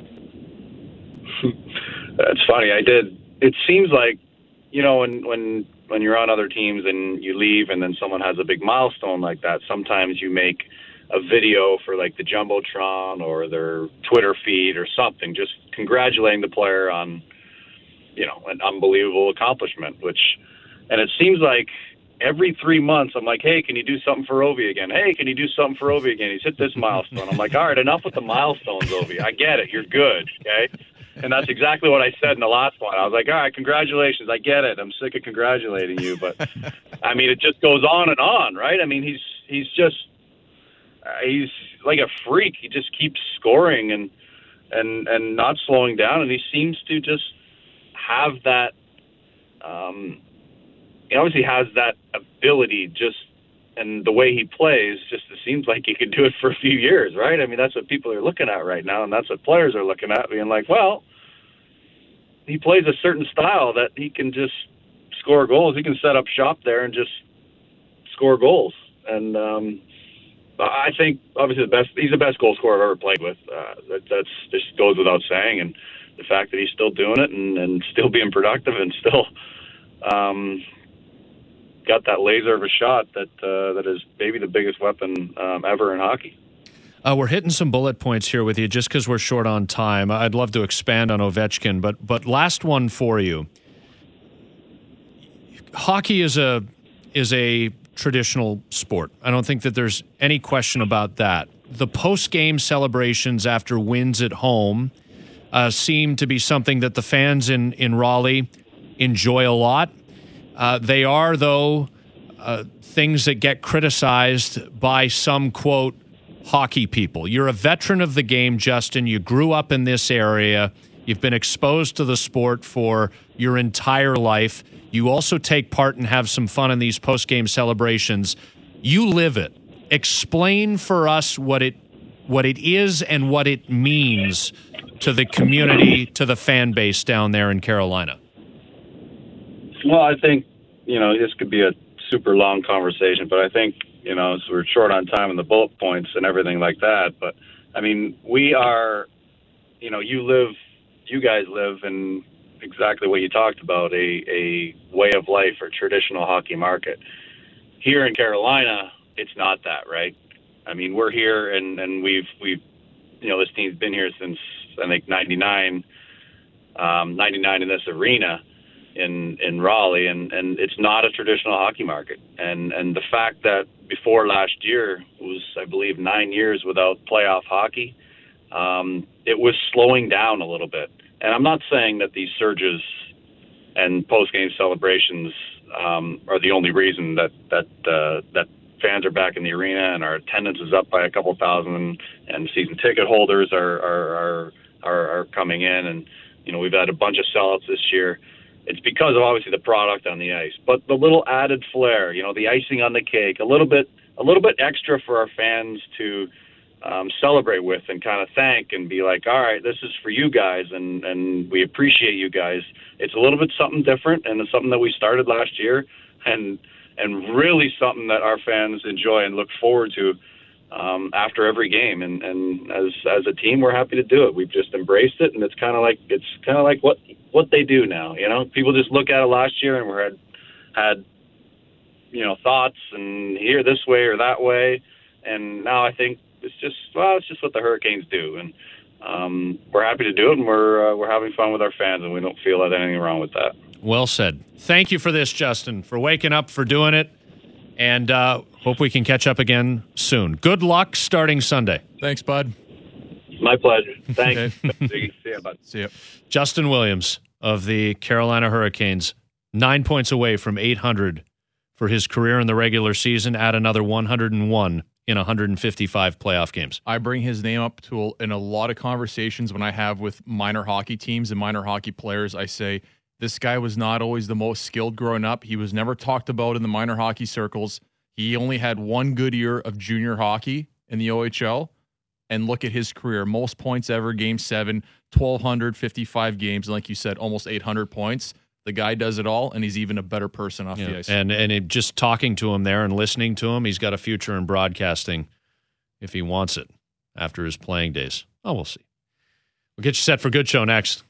That's funny. I did. It seems like, you know, when when when you're on other teams and you leave and then someone has a big milestone like that, sometimes you make a video for like the Jumbotron or their Twitter feed or something, just congratulating the player on, you know, an unbelievable accomplishment, which, and it seems like every three months I'm like, hey, can you do something for Ovi again? Hey, can you do something for Ovi again? He's hit this milestone. I'm like, all right, enough with the milestones, Ovi. I get it. You're good. Okay. And that's exactly what I said in the last one. I was like, all right, congratulations. I get it. I'm sick of congratulating you. But, I mean, it just goes on and on, right? I mean, he's he's just uh, he's like a freak. He just keeps scoring and, and, and not slowing down. And he seems to just have that um, – he obviously has that ability just – and the way he plays, just it seems like he could do it for a few years, right? I mean, that's what people are looking at right now, and that's what players are looking at, being like, well, he plays a certain style that he can just score goals. He can set up shop there and just score goals. And um, I think, obviously, the best he's the best goal scorer I've ever played with. Uh, that that's just goes without saying. And the fact that he's still doing it and, and still being productive and still um, – got that laser of a shot that uh, that is maybe the biggest weapon um, ever in hockey. Uh, we're hitting some bullet points here with you just because we're short on time. I'd love to expand on Ovechkin, but but last one for you. Hockey is a is a traditional sport. I don't think that there's any question about that. The post-game celebrations after wins at home uh, seem to be something that the fans in, in Raleigh enjoy a lot. Uh, they are, though, uh, things that get criticized by some, quote, hockey people. You're a veteran of the game, Justin. You grew up in this area. You've been exposed to the sport for your entire life. You also take part and have some fun in these post-game celebrations. You live it. Explain for us what it what it is and what it means to the community, to the fan base down there in Carolina. Well, I think, you know, this could be a super long conversation, but I think, you know, so we're short on time in the bullet points and everything like that. But, I mean, we are, you know, you live, you guys live in exactly what you talked about, a, a way of life or traditional hockey market. Here in Carolina, it's not that, right? I mean, we're here and, and we've, we've, you know, this team's been here since, I think, ninety-nine, um, ninety-nine in this arena. in in Raleigh, and, and it's not a traditional hockey market. And and the fact that before last year was, I believe, nine years without playoff hockey, um, it was slowing down a little bit. And I'm not saying that these surges and post-game celebrations um, are the only reason that that uh, that fans are back in the arena and our attendance is up by a couple thousand, and season ticket holders are are are, are, are coming in, and you know we've had a bunch of sellouts this year. It's because of obviously the product on the ice, but the little added flair, you know, the icing on the cake, a little bit, a little bit extra for our fans to um, celebrate with and kind of thank and be like, all right, this is for you guys, and, and we appreciate you guys. It's a little bit something different, and it's something that we started last year, and and really something that our fans enjoy and look forward to um, after every game. And, and as as a team, we're happy to do it. We've just embraced it, and it's kind of like it's kind of like what. what they do now, you know, people just look at it last year and we had, had, you know, thoughts and here this way or that way. And now I think it's just, well, it's just what the Hurricanes do. And um, we're happy to do it, and we're, uh, we're having fun with our fans, and we don't feel that anything wrong with that. Well said. Thank you for this, Justin, for waking up, for doing it. And uh, hope we can catch up again soon. Good luck starting Sunday. Thanks, bud. My pleasure. Thanks. See you, bud. See you. Justin Williams of the Carolina Hurricanes, nine points away from eight hundred for his career in the regular season, add another one hundred one in one hundred fifty-five playoff games. I bring his name up to a, in a lot of conversations when I have with minor hockey teams and minor hockey players. I say, this guy was not always the most skilled growing up. He was never talked about in the minor hockey circles. He only had one good year of junior hockey in the O H L. And look at his career. Most points ever, game seven, twelve fifty-five games. And like you said, almost eight hundred points. The guy does it all, and he's even a better person off Yeah. the ice. And and it, just talking to him there and listening to him, he's got a future in broadcasting if he wants it after his playing days. Oh, we'll see. We'll get you set for Good Show next.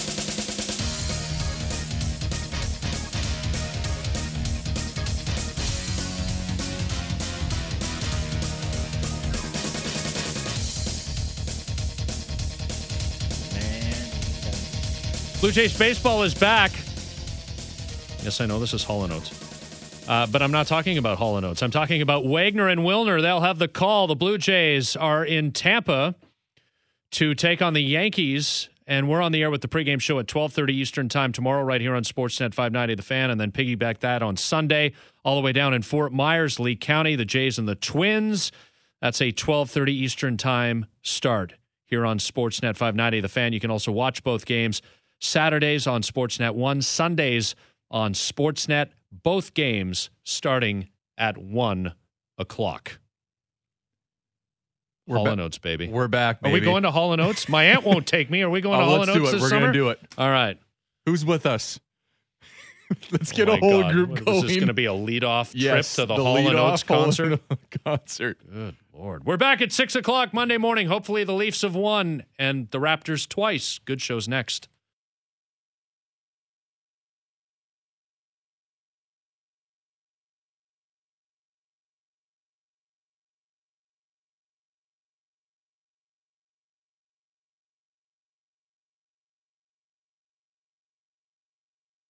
Blue Jays baseball is back. Yes, I know this is Hall and Oates. Uh, but I'm not talking about Hall and Oates. I'm talking about Wagner and Wilner. They'll have the call. The Blue Jays are in Tampa to take on the Yankees. And we're on the air with the pregame show at twelve thirty Eastern time tomorrow right here on Sportsnet five ninety The Fan. And then piggyback that on Sunday all the way down in Fort Myers, Lee County, the Jays and the Twins. That's a twelve thirty Eastern time start here on Sportsnet five ninety The Fan. You can also watch both games Saturdays on Sportsnet one, Sundays on Sportsnet, both games starting at one o'clock. We're Hall ba- and Oates, baby. We're back, baby. Are we going to Hall and Oates? My aunt won't take me. Are we going Oh, to Hall let's and do Oates it. this We're summer? gonna do it. All right. Who's with us? Let's get Oh a my whole God. group What, going. Is this going to be a lead-off Yes, trip to the, the Hall and lead-off Oates Hall and concert? Oates concert. Good Lord. We're back at six o'clock Monday morning. Hopefully the Leafs have won and the Raptors twice. Good show's next.